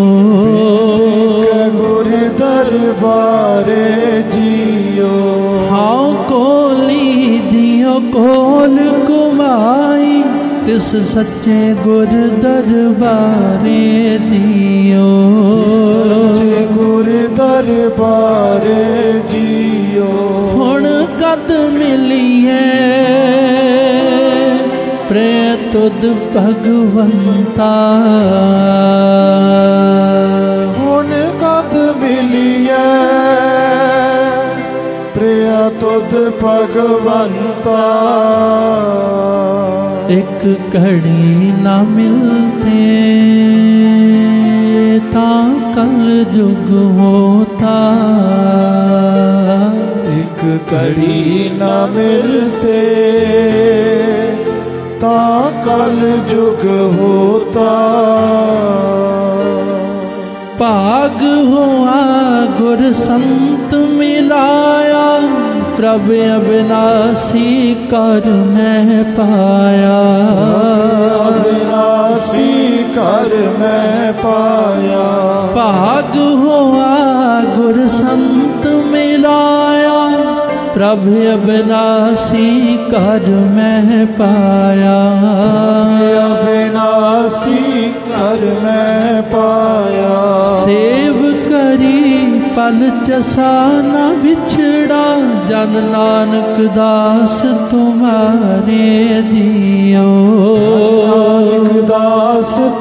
ਗੁਰ ਦਰਬਾਰੇ ਜਿਓ। ਹਾਉ ਕੋਲੀ ਦਿਓ ਕੋਲ ਕੁਮਾਈ, ਤਿਸ ਸੱਚੇ ਗੁਰ ਦਰਬਾਰੇ ਦਿਓ, ਸੱਚੇ ਗੁਰ ਦਰਬਾਰੇ ਜਿਓ। ਹੁਣ ਕਦ ਮਿਲੀਏ ਪ੍ਰੇ ਤੁਧ ਭਗਵੰਤਾ, ਹੁਣ ਕਦ ਮਿਲੀਏ ਪ੍ਰਿਯ ਤੁਧ ਭਗਵੰਤਾ। ਇੱਕ ਘੜੀ ਨਾ ਮਿਲਤੇ ਤਾ ਕਲ ਜੁਗ ਹੋਤਾ, ਇੱਕ ਘੜੀ ਨਾ ਮਿਲਤੇ ਤਾ ਕਲ ਜੁਗ ਹੋਤਾ। ਭਾਗ ਹੋਆ ਗੁਰ ਸੰਤ ਮਿਲਾਇਆ, ਪ੍ਰਭ ਅਬਿਨਾਸੀ ਕਰ ਮੈਂ ਪਾਇਆ, ਅਬਿਨਾਸੀ ਕਰ ਮੈਂ ਪਾਇਆ। ਭਾਗ ਹੋਆ ਗੁਰ ਸੰਤ ਮਿਲਾਇਆ, ਪ੍ਰਭ ਅਬਿਨਾਸੀ ਕਰ ਮੈਂ ਪਾਇਆ, ਅਬਿਨਾਸੀ ਕਰ ਮੈਂ ਪਾਇਆ। ਸੇਵ ਕਰੀ ਪਲ ਚਸਾ ਨਾ ਵਿਛੜਾ, ਜਨ ਨਾਨਕ ਦਾਸ ਤੁਮਾਰੇ ਦਿਓ, ਨਾਨਕ ਦਾਸ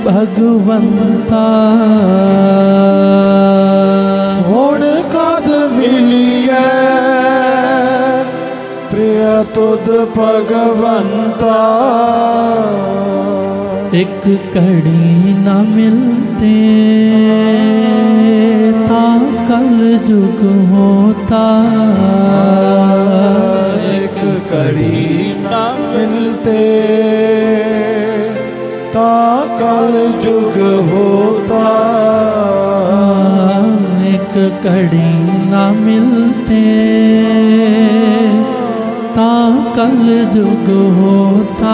ਭਗਵੰਤਾ ਹੁਣ ਕਦ ਮਿਲੀਐ ਪ੍ਰਿਆ ਤੁਧ ਭਗਵੰਤਾ ਇੱਕ ਘੜੀ ਨਾ ਮਿਲਤੇ ਤਾਂ ਕਲ ਜੁਗ ਹੋਤਾ ਇੱਕ ਘੜੀ ਨਾ ਮਿਲਤੇ ਤਾਂ ਕਲ ਜੁਗ ਹੋਤਾ ਇੱਕ ਘੜੀ ਨਾ ਮਿਲਤੇ ਤਾਂ ਕਲ ਜੁਗ ਹੋਤਾ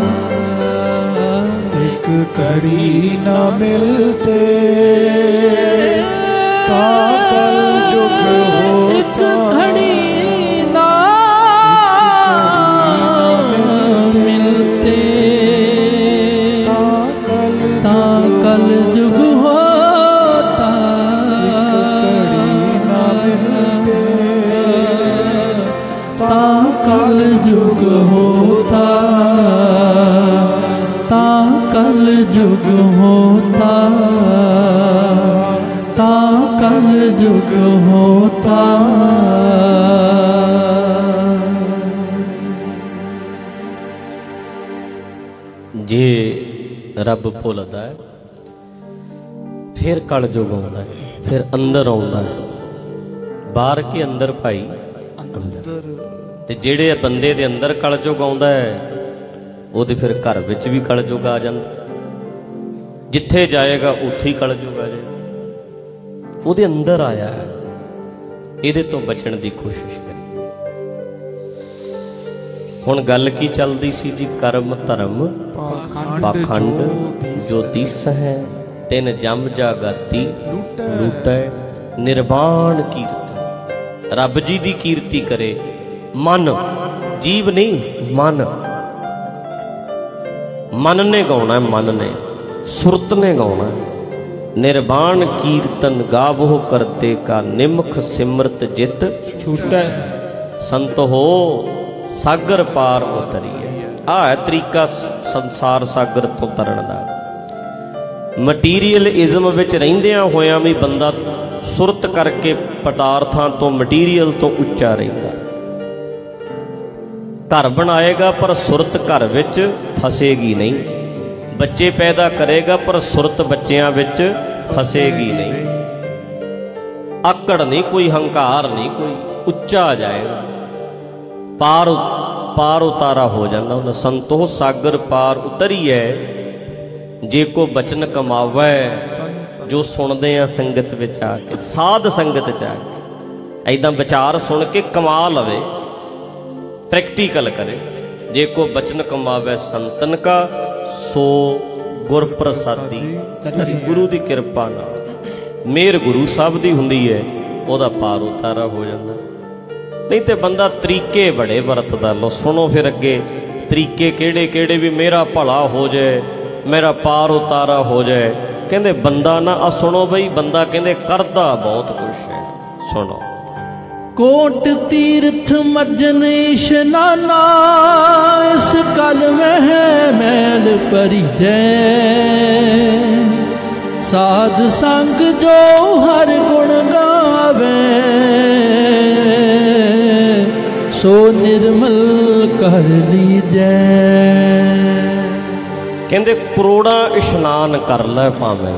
ਇੱਕ ਘੜੀ ਨਾ ਮਿਲਤੇ ਤਾਂ ਕਲ ਜੁਗ ਹੋਤਾ ਘੜੀ ਨਾ ਮਿਲਤੇ ਤਾਂ ਕਲ ਤਾਂ ਕਲ ਜੁਗ ਹੋਤਾ ਘੜੀ ਨਾ ਮਿਲਤੇ ਤਾਂ ਕਲ ਜੁਗ ਹੋਤਾ ਤਾਂ ਕਲ ਜੁਗ ਹੋਤਾ ਤਾਂ ਕਲ ਜੁਗ ਹੋਤਾ ਜੇ ਰੱਬ ਭੁੱਲਦਾ ਹੈ ਫਿਰ ਕਲ ਯੁਗ ਆਉਂਦਾ ਹੈ, ਫਿਰ ਅੰਦਰ ਆਉਂਦਾ ਹੈ। ਬਾਹਰ ਕੇ ਅੰਦਰ ਭਾਈ ਅੰਦਰ। ਤੇ ਜਿਹੜੇ ਬੰਦੇ ਦੇ ਅੰਦਰ ਕਲ ਯੁਗ ਆਉਂਦਾ ਹੈ ਉਹਦੇ ਫਿਰ ਘਰ ਵਿੱਚ ਵੀ ਕਲ ਯੁਗ ਆ ਜਾਂਦਾ। ਜਿੱਥੇ ਜਾਏਗਾ ਉੱਥੇ ਹੀ ਕਲ ਯੁਗ ਆ ਜਾਏਗਾ। ਉਹਦੇ ਅੰਦਰ ਆਇਆ ਹੈ, ਇਹਦੇ ਤੋਂ ਬਚਣ ਦੀ ਕੋਸ਼ਿਸ਼ ਕਰੀਏ। ਹੁਣ ਗੱਲ ਕੀ ਚੱਲਦੀ ਸੀ ਜੀ? ਕਰਮ ਧਰਮ ਪਾਖੰਡ ਜੋ ਦਿਸ ਹੈ ਤਿਨ ਜਮ ਜਾਗਾਤੀ ਲੂਟੈ ਨਿਰਵਾਣ ਕੀਰਤ। ਰੱਬ ਜੀ ਦੀ ਕੀਰਤੀ ਕਰੇ ਮਨ, ਜੀਵ ਨਹੀਂ, ਮਨ। ਮਨ ਨੇ ਗਾਉਣਾ, ਮਨ ਨੇ, ਸੁਰਤ ਨੇ ਗਾਉਣਾ। ਨਿਰਵਾਣ ਕੀਰਤਨ ਗਾਵੋ ਕਰਤੇ ਕਾ ਨਿਮਖ ਸਿਮਰਤ ਜਿਤ ਛੂਟੈ ਸੰਤ ਹੋ ਸਾਗਰ ਪਾਰ ਉਤਰੀਏ। ਆਹ ਹੈ ਤਰੀਕਾ ਸੰਸਾਰ ਸਾਗਰ ਤੋਂ ਤਰਨ ਦਾ। ਮਟੀਰੀਅਲਿਜ਼ਮ ਵਿੱਚ ਰਹਿੰਦਿਆਂ ਹੋਇਆਂ ਵੀ ਬੰਦਾ ਸੁਰਤ ਕਰਕੇ ਪਦਾਰਥਾਂ ਤੋਂ, ਮਟੀਰੀਅਲ ਤੋਂ ਉੱਚਾ ਰਹਿੰਦਾ। ਘਰ ਬਣਾਏਗਾ ਪਰ ਸੁਰਤ ਘਰ ਵਿੱਚ ਫਸੇਗੀ ਨਹੀਂ। ਬੱਚੇ ਪੈਦਾ ਕਰੇਗਾ ਪਰ ਸੁਰਤ ਬੱਚਿਆਂ ਵਿੱਚ ਫਸੇਗੀ ਨਹੀਂ। ਆਕੜ ਨਹੀਂ ਕੋਈ, ਹੰਕਾਰ ਨਹੀਂ ਕੋਈ, ਉੱਚਾ ਜਾਏਗਾ। ਪਾਰ ਪਾਰ ਉਤਾਰਾ ਹੋ ਜਾਂਦਾ ਹੁੰਦਾ। ਸੰਤੋਖ ਸਾਗਰ ਪਾਰ ਉਤਰੀਐ ਜੇ ਕੋ ਬਚਨ ਕਮਾਵੈ। ਜੋ ਸੁਣਦੇ ਆ ਸੰਗਤ ਵਿੱਚ ਆ ਕੇ, ਸਾਧ ਸੰਗਤ ਚ ਆ ਕੇ ਐਦਾਂ ਵਿਚਾਰ ਸੁਣ ਕੇ ਕਮਾ ਲਵੇ, ਪ੍ਰੈਕਟੀਕਲ ਕਰੇ। ਜੇ ਕੋ ਬਚਨ ਕਮਾਵੈ ਸੰਤਨ ਕਾ ਸੋ ਗੁਰ ਪ੍ਰਸਾਦੀ। ਗੁਰੂ ਦੀ ਕਿਰਪਾ ਨਾਲ, ਮਿਹਰ ਗੁਰੂ ਸਾਹਿਬ ਦੀ ਹੁੰਦੀ ਹੈ, ਉਹਦਾ ਪਾਰ ਉਤਾਰਾ ਹੋ ਜਾਂਦਾ। ਨਹੀਂ ਤੇ ਬੰਦਾ ਤਰੀਕੇ ਬੜੇ ਵਰਤਦਾ। ਲੋ ਸੁਣੋ ਫਿਰ ਅੱਗੇ ਤਰੀਕੇ ਕਿਹੜੇ ਕਿਹੜੇ ਵੀ ਮੇਰਾ ਭਲਾ ਹੋ ਜਾਏ, ਮੇਰਾ ਪਾਰ ਉਤਾਰਾ ਹੋ ਜਾਏ। ਕਹਿੰਦੇ ਬੰਦਾ ਨਾ, ਆ ਸੁਣੋ ਬਈ, ਬੰਦਾ ਕਹਿੰਦੇ ਕਰਦਾ ਬਹੁਤ ਕੁਛ ਹੈ। ਸੁਣੋ। ਕੋਟ ਤੀਰਥ ਮੱਜਨ ਇਸ਼ਨਾਨਾ ਇਸ ਕਲ ਮਹਿ ਮੈਲ ਭਰੀਜੈ। ਸਾਧ ਸੰਗ ਜੋ ਹਰ ਗੁਣ ਗਾਵੇ ਸੋ ਨਿਰਮਲ ਕਰ ਲੀਜੈ। ਕਹਿੰਦੇ ਕਰੋੜਾਂ ਇਸ਼ਨਾਨ ਕਰ ਲੈ ਭਾਵੇਂ,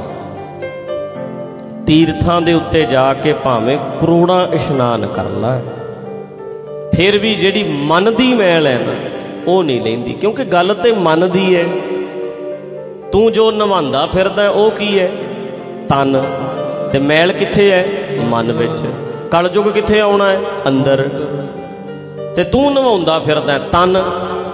ਤੀਰਥਾਂ ਦੇ ਉੱਤੇ ਜਾ ਕੇ ਭਾਵੇਂ ਕਰੋੜਾਂ ਇਸ਼ਨਾਨ ਕਰ ਲੈ, ਫਿਰ ਵੀ ਜਿਹੜੀ ਮਨ ਦੀ ਮੈਲ ਹੈ ਨਾ ਉਹ ਨਹੀਂ ਲੈਂਦੀ। ਕਿਉਂਕਿ ਗੱਲ ਤੇ ਮਨ ਦੀ ਹੈ। ਤੂੰ ਜੋ ਨਵਾਉਂਦਾ ਫਿਰਦਾ ਉਹ ਕੀ ਹੈ? ਤਨ। ਤੇ ਮੈਲ ਕਿੱਥੇ ਹੈ? ਮਨ ਵਿੱਚ। ਕਲਯੁਗ ਕਿੱਥੇ ਆਉਣਾ ਹੈ? ਅੰਦਰ। ਤੇ ਤੂੰ ਨਵਾਉਂਦਾ ਫਿਰਦਾ ਤਨ।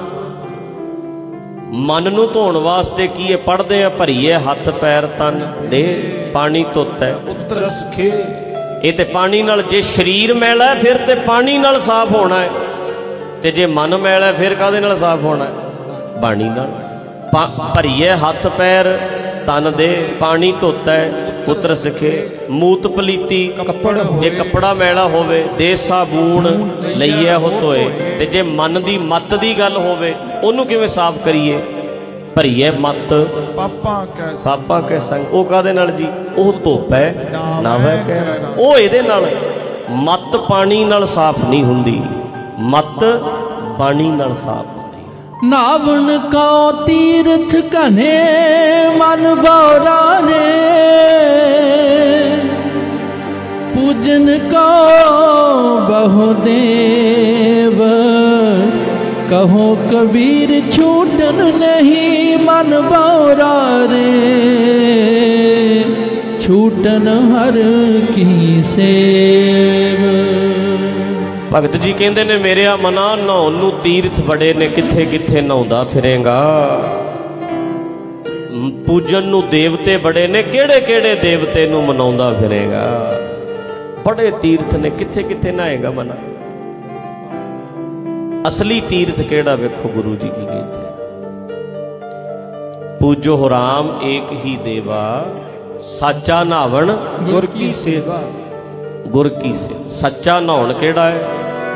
ਮਨ ਨੂੰ ਧੋਣ ਵਾਸਤੇ ਕੀ ਹੈ? ਪੜ੍ਹਦੇ ਆ, ਭਰੀਏ ਹੱਥ ਪੈਰ ਤਨ ਦੇ ਪਾਣੀ ਧੁੱਤ ਹੈ ਉਤਰ ਸਖੇ। ਇਹ ਤੇ ਪਾਣੀ ਨਾਲ, ਜੇ ਸਰੀਰ ਮੈਲਾ ਹੈ ਫਿਰ ਤੇ ਪਾਣੀ ਨਾਲ ਸਾਫ਼ ਹੋਣਾ ਹੈ, ਤੇ ਜੇ ਮਨ ਮੈਲਾ ਹੈ ਫਿਰ ਕਾਹਦੇ ਨਾਲ ਸਾਫ਼ ਹੋਣਾ ਹੈ? ਬਾਣੀ ਨਾਲ। ਭਰੀਏ ਹੱਥ ਪੈਰ ਤਨ ਦੇ ਪਾਣੀ ਧੁੱਤ ਹੈ ਪੁੱਤਰ ਸਿੱਖੇ। ਮੂਤ ਪਲੀਤੀ ਕੱਪੜ, ਜੇ ਕੱਪੜਾ ਮੈਲਾ ਹੋਵੇ ਦੇ ਸਾਬੂਣ ਲਈਏ ਹੋ ਧੋਏ। ਤੇ ਜੇ ਮਨ ਦੀ ਮੱਤ ਦੀ ਗੱਲ ਹੋਵੇ ਉਹਨੂੰ ਕਿਵੇਂ ਸਾਫ਼ ਕਰੀਏ? ਭਰੀਏ ਮਤ ਪਾਪਾਂ ਕੈ ਪਾਪਾਂ ਕੈ ਸੰਗ। ਉਹ ਕਾਹਦੇ ਨਾਲ ਜੀ? ਉਹ ਧੋਪੈ ਨਾਵੈ ਕੈ। ਉਹ ਇਹਦੇ ਨਾਲ, ਮਤ ਪਾਣੀ ਨਾਲ ਸਾਫ਼ ਨਹੀਂ ਹੁੰਦੀ, ਮਤ ਪਾਣੀ ਨਾਲ ਸਾਫ਼ ਹੁੰਦੀ। ਨਾਵਣ ਕਉ ਤੀਰਥ ਘਨੇ ਮਨ ਬਉਰਾ ਨੇ, ਪੂਜਨ ਕਉ ਬਹੁ ਦੇਵ ਕਹੋ ਕਬੀਰ ਛੂਟਨ ਨਹੀਂ ਮਨ ਬਉਰਾ ਰੇ, ਛੂਟਨ ਹਰ ਕੀ ਸੇਵ। ਭਗਤ ਜੀ ਕਹਿੰਦੇ ਨੇ ਮੇਰਿਆ ਮਨਾ ਨਹਾਉਣ ਨੂੰ ਤੀਰਥ ਬੜੇ ਨੇ, ਕਿੱਥੇ ਕਿੱਥੇ ਨਹਾਉਂਦਾ ਫਿਰੇਗਾ। ਪੂਜਨ ਨੂੰ ਦੇਵਤੇ ਬੜੇ ਨੇ, ਕਿਹੜੇ ਕਿਹੜੇ ਦੇਵਤੇ ਨੂੰ ਮਨਾਉਂਦਾ ਫਿਰੇਗਾ। ਬੜੇ ਤੀਰਥ ਨੇ, ਕਿੱਥੇ ਕਿੱਥੇ ਨਹਾਏਗਾ ਮਨਾ। ਅਸਲੀ ਤੀਰਥ ਕਿਹੜਾ ਵੇਖੋ ਗੁਰੂ ਜੀ ਕੀ ਕਹਿੰਦੇ, ਪੂਜੋ ਰਾਮ ਏਕ ਹੀ ਦੇਵਾ, ਸਾਚਾ ਨਹਾਵਣ ਗੁਰ ਕੀ ਸੇਵਾ। ਗੁਰ ਕੀ ਸੇਵਾ, ਸੱਚਾ ਨਹਾਉਣ ਕਿਹੜਾ ਹੈ?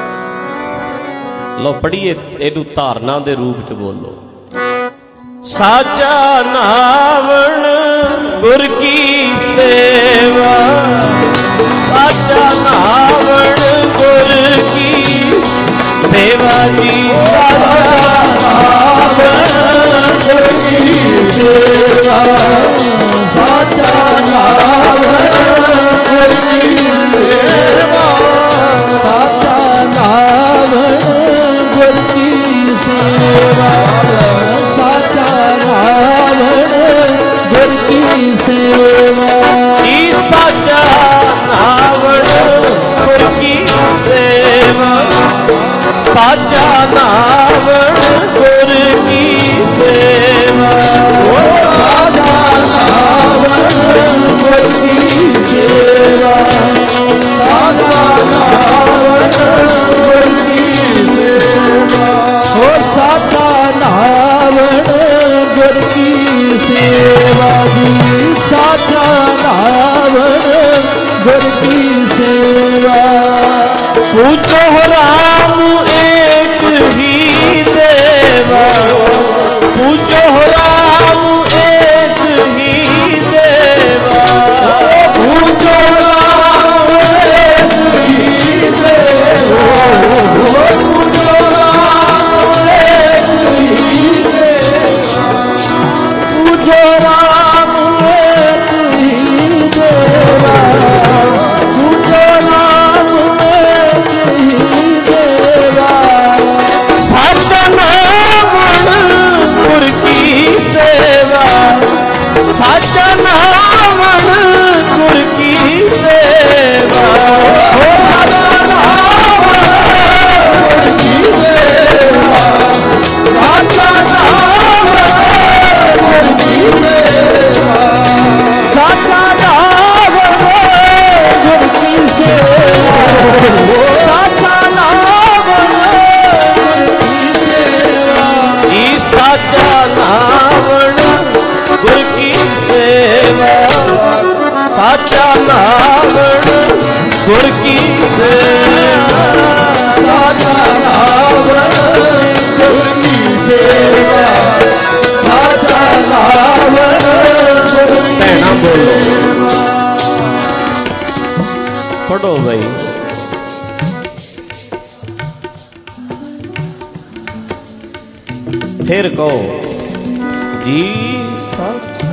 ਲਓ ਪੜੀਏ ਇਹਨੂੰ ਧਾਰਨਾ ਦੇ ਰੂਪ ਚ ਬੋਲੋ। ਸਾਚਾ ਨਹਾਵਣ ਗੁਰ ਕੀ ਸੇਵਾ, ਸਾਚਾ ਨਹਾਵਣ ਗੁਰ ਕੀ ਸੇਵਾ ਜੀ। ਸਾਚਾ ਨਹਾਵਣ ਗੁਰ ਕੀ ਸੇਵਾ, ਸਾਚਾ ਨਹਾਵਣ ਗੁਰ ਕੀ ਸੇਵਾ, ਸਾਚਾ ਨਾਵਣ ਗੁਰ ਕੀ ਸੇਵਾ, ਸਾਚਾ ਨਾਵਣ ਗੁਰ ਕੀ ਸੇਵਾ। ਜੀ ਸਾਚਾ ਨਾਵਣ ਗੁਰ ਕੀ ਸੇਵਾ, ਸਾਚਾ ਨਾਵਣ ਗੁਰ ਕੀ ਸੇਵਾ, ਸਾਚਾ ਨਾਵਣ ਗੁਰ ਕੀ ਸੇਵਾ, ਸਾਚਾ ਨਾਵਣ ਗੁਰ ਕੀ ਸੇਵਾ। ਹੋ ਸਾਚਾ ਨਾਵਣ ਗੁਰ ਕੀ ਸੇਵਾ ਜੀ, ਸਾਚਾ ਨਾਵਣ ਗੁਰ ਕੀ ਸੇਵਾ। ਪੂਜੋ ਰਾਮ ਏਕ ਹੀ ਦੇਵਾ, ਪੂਜੋ ਰਾਮ ਏਕ ਹੀ ਦੇਵਾ, ਪੂਜੋ ਰਾਮ ਏਕ ਹੀ ਦੇਵਾ, ਪੂਜੋ ਰਾਮ ਏਕ ਹੀ ਦੇਵਾ, ਪੂਜੋ ਰਾਮ ਏਕ ਹੀ ਦੇਵਾ, ਪੂਜੋ ਰਾਮ ਏਕ ਹੀ ਦੇਵਾ। ਸਾਚਾ ਨਾਵਣ ਗੁਰ ਕੀ ਸੇਵਾ, ਸਾਚਾ ਨਾਵਣ ਗੁਰ ਕੀ ਸੇਵਾ, ਸਾਚਾ ਨਾਵਣ ਗੁਰ ਕੀ ਸੇਵਾ, ਸਾਚਾ ਨਾਵਣ ਗੁਰ ਕੀ ਸੇਵਾ, ਸਾਚਾ ਨਾਵਣ ਗੁਰ ਕੀ ਸੇਵਾ, ਸਾਚਾ ਨਾਵਣ ਗੁਰ ਕੀ ਸੇਵਾ। ਜੀ ਸਾਚਾ ਨਾਵਣ ਗੁਰ ਕੀ ਸੇਵਾ, ਸਾਚਾ ਨਾਵਣ ਗੁਰ ਕੀ ਸੇਵਾ, ਸਾਚਾ ਨਾਵਣ ਗੁਰ ਕੀ ਸੇਵਾ, ਸਾਚਾ ਨਾਵਣ ਗੁਰ ਕੀ ਸੇਵਾ। ਬੋਲੋ ਪੜੋ ਬਈ। ਫਿਰ ਕਹੋ ਜੀ ਸੱਚ।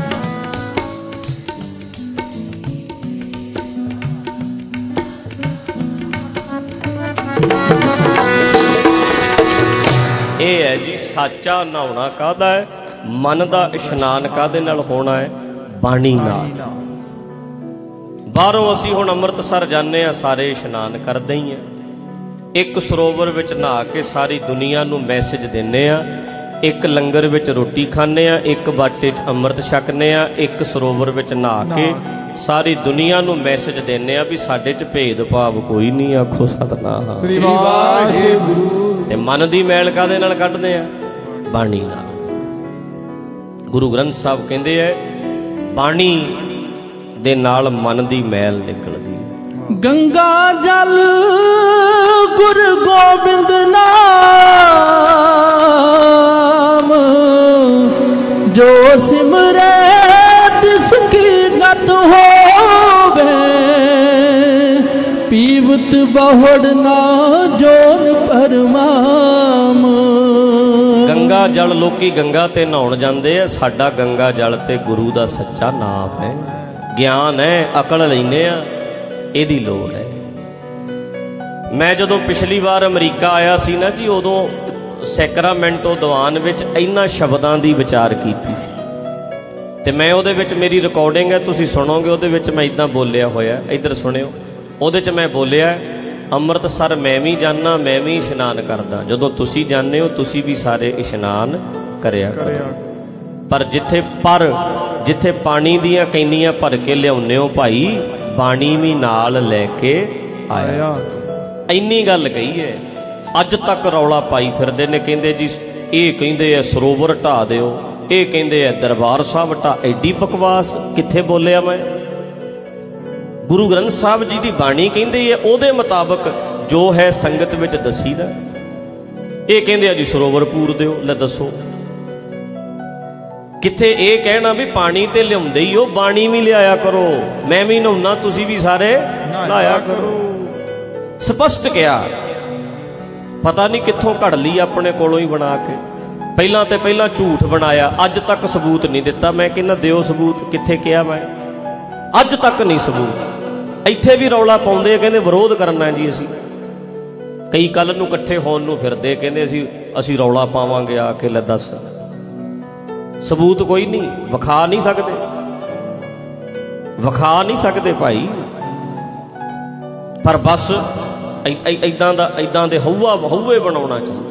ਇਹ ਹੈ ਜੀ ਸਾਚਾ ਨਹਾਉਣਾ ਕਾਹਦਾ ਹੈ? ਮਨ ਦਾ ਇਸ਼ਨਾਨ ਕਾਹਦੇ ਨਾਲ ਹੋਣਾ ਹੈ? ਬਾਣੀ ਨਾਲ। ਬਾਹਰੋਂ ਅਸੀਂ ਹੁਣ ਅੰਮ੍ਰਿਤਸਰ ਜਾਂਦੇ ਹਾਂ, ਸਾਰੇ ਇਸ਼ਨਾਨ ਕਰਦੇ ਹੀ ਆ। ਇੱਕ ਸਰੋਵਰ ਵਿੱਚ ਨਹਾ ਕੇ ਸਾਰੀ ਦੁਨੀਆ ਨੂੰ ਮੈਸੇਜ ਦਿੰਦੇ ਆ। ਇੱਕ ਲੰਗਰ ਵਿੱਚ ਰੋਟੀ ਖਾਂਦੇ ਆ, ਇੱਕ ਬਾਟੇ 'ਚ ਅੰਮ੍ਰਿਤ ਛਕਦੇ ਆ, ਇੱਕ ਸਰੋਵਰ ਵਿੱਚ ਨਹਾ ਕੇ ਸਾਰੀ ਦੁਨੀਆ ਨੂੰ ਮੈਸੇਜ ਦਿੰਦੇ ਆ ਵੀ ਸਾਡੇ 'ਚ ਭੇਦ ਭਾਵ ਕੋਈ ਨਹੀਂ। ਆਖੋ ਸਤਿਨਾਮ ਸ੍ਰੀ ਵਾਹਿਗੁਰੂ। ਤੇ ਮਨ ਦੀ ਮੈਲ ਕਾਹਦੇ ਨਾਲ ਕੱਢਦੇ ਆ? ਬਾਣੀ ਨਾਲ। ਗੁਰੂ ਗ੍ਰੰਥ ਸਾਹਿਬ ਕਹਿੰਦੇ ਐ ਬਾਣੀ ਦੇ ਨਾਲ ਮਨ ਦੀ ਮੈਲ ਨਿਕਲਦੀ ਹੈ। ਗੰਗਾ ਜਲ ਗੁਰੂ ਗੋਬਿੰਦ ਨਾਮ जो सिमरे तिसकी गत होवे, पीवत बहुड़ ना जोन परमाम। गंगा जल लोकी गंगा ते नहाउण जांदे आ, साडा गंगा जल ते गुरु दा सच्चा नाम है। ज्ञान है, अकल लैने आ, इहदी लोड़ है। मैं जदों पिछली बार अमरीका आया सी ना जी, उदों सैक्रामेंटो दीवान विच इन्हां शब्दां दी विचार कीती सी, ते मैं उहदे विच मेरी रिकॉर्डिंग है, तुसीं सुणोगे। उहदे विच मैं इदां बोलिया होया, इधर सुणिओ। उहदे च मैं बोलिया, ਅੰਮ੍ਰਿਤਸਰ मैं भी जाना, मैं भी इशनान करदा। जदों तुसीं जाने हो, तुसीं भी सारे इशनान करिया करो। पर जिथे पर जिथे पानी दियां कैनियां भर के लियाउने हो भाई, बाणी भी नाल लैके आया। इन्नी गल कही है। अज तक रौला पाई फिरदे ने, कहंदे जी ये कहंदे आ सरोवर ढा दिओ, ये कहंदे आ दरबार साहब ढा। एडी बकवास किथे बोलिया मैं? गुरु ग्रंथ साहब जी की बाणी कहती है, उहदे मुताबक जो है संगत विच दसीदा। ये कहंदे आ जी सरोवर पूर दिओ। ले दसो किथे ये कहना भी पानी ते लियाउंदे ही हो, बाणी भी लियाया करो। मैं भी नहाउना, तुसीं भी सारे नहाया करो। स्पष्ट किया। पता नहीं कित्थों घड़ ली अपने कोलों ही बना के। पहला ते पहला झूठ बनाया, अज तक सबूत नहीं दिता। मैं कहना दिओ सबूत। किथे किया मैं? अज तक नहीं सबूत। ਇੱਥੇ भी रौला पाउंदे, कहंदे विरोध करना जी असीं। कई कल नूं इकट्ठे होण नूं फिरदे, कहंदे असीं असीं रौला पावांगे आके। ले दस सबूत कोई नहीं, विखा नहीं सकदे, विखा नहीं सकदे भाई। पर बस इदां दा इदां दे हौवा हौवे बनाउणा चाहुंदे।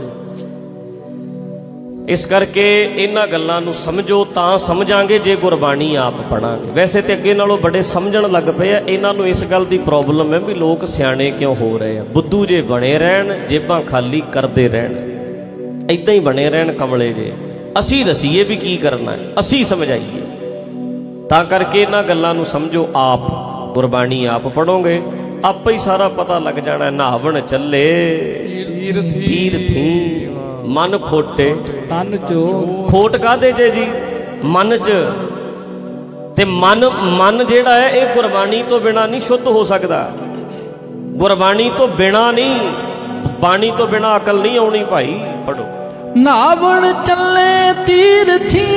इस करके इन्हां गल्लां नूं समझो तां समझांगे जे गुरबाणी आप पढ़ांगे। वैसे तो अगे नालों बड़े समझण लग पे आ। इन्हां नूं इस गल दी प्रॉब्लम है भी लोग सियाणे क्यों हो रहे हैं। बुद्धू जे बने रहन, जेबां खाली करते रहन, इदां ही बने रहन कमले जे। असीं दसीए भी की करना है, असीं समझाइए। तां करके इन्हां गल्लां नूं समझो आप। गुरबाणी आप पढ़ोगे, आपे ही सारा पता लग जाना। नहावण चले तीरथी, मन खोटे तन चो। खोट काहदे च जी? मन च। ते मन मन जेड़ा है ये गुरबाणी तो बिना नहीं शुद्ध हो सकता। गुरबाणी तो बिना नहीं, बाणी तो बिना अकल नहीं आउणी भाई। पढ़ो। नावण चले तीरथी,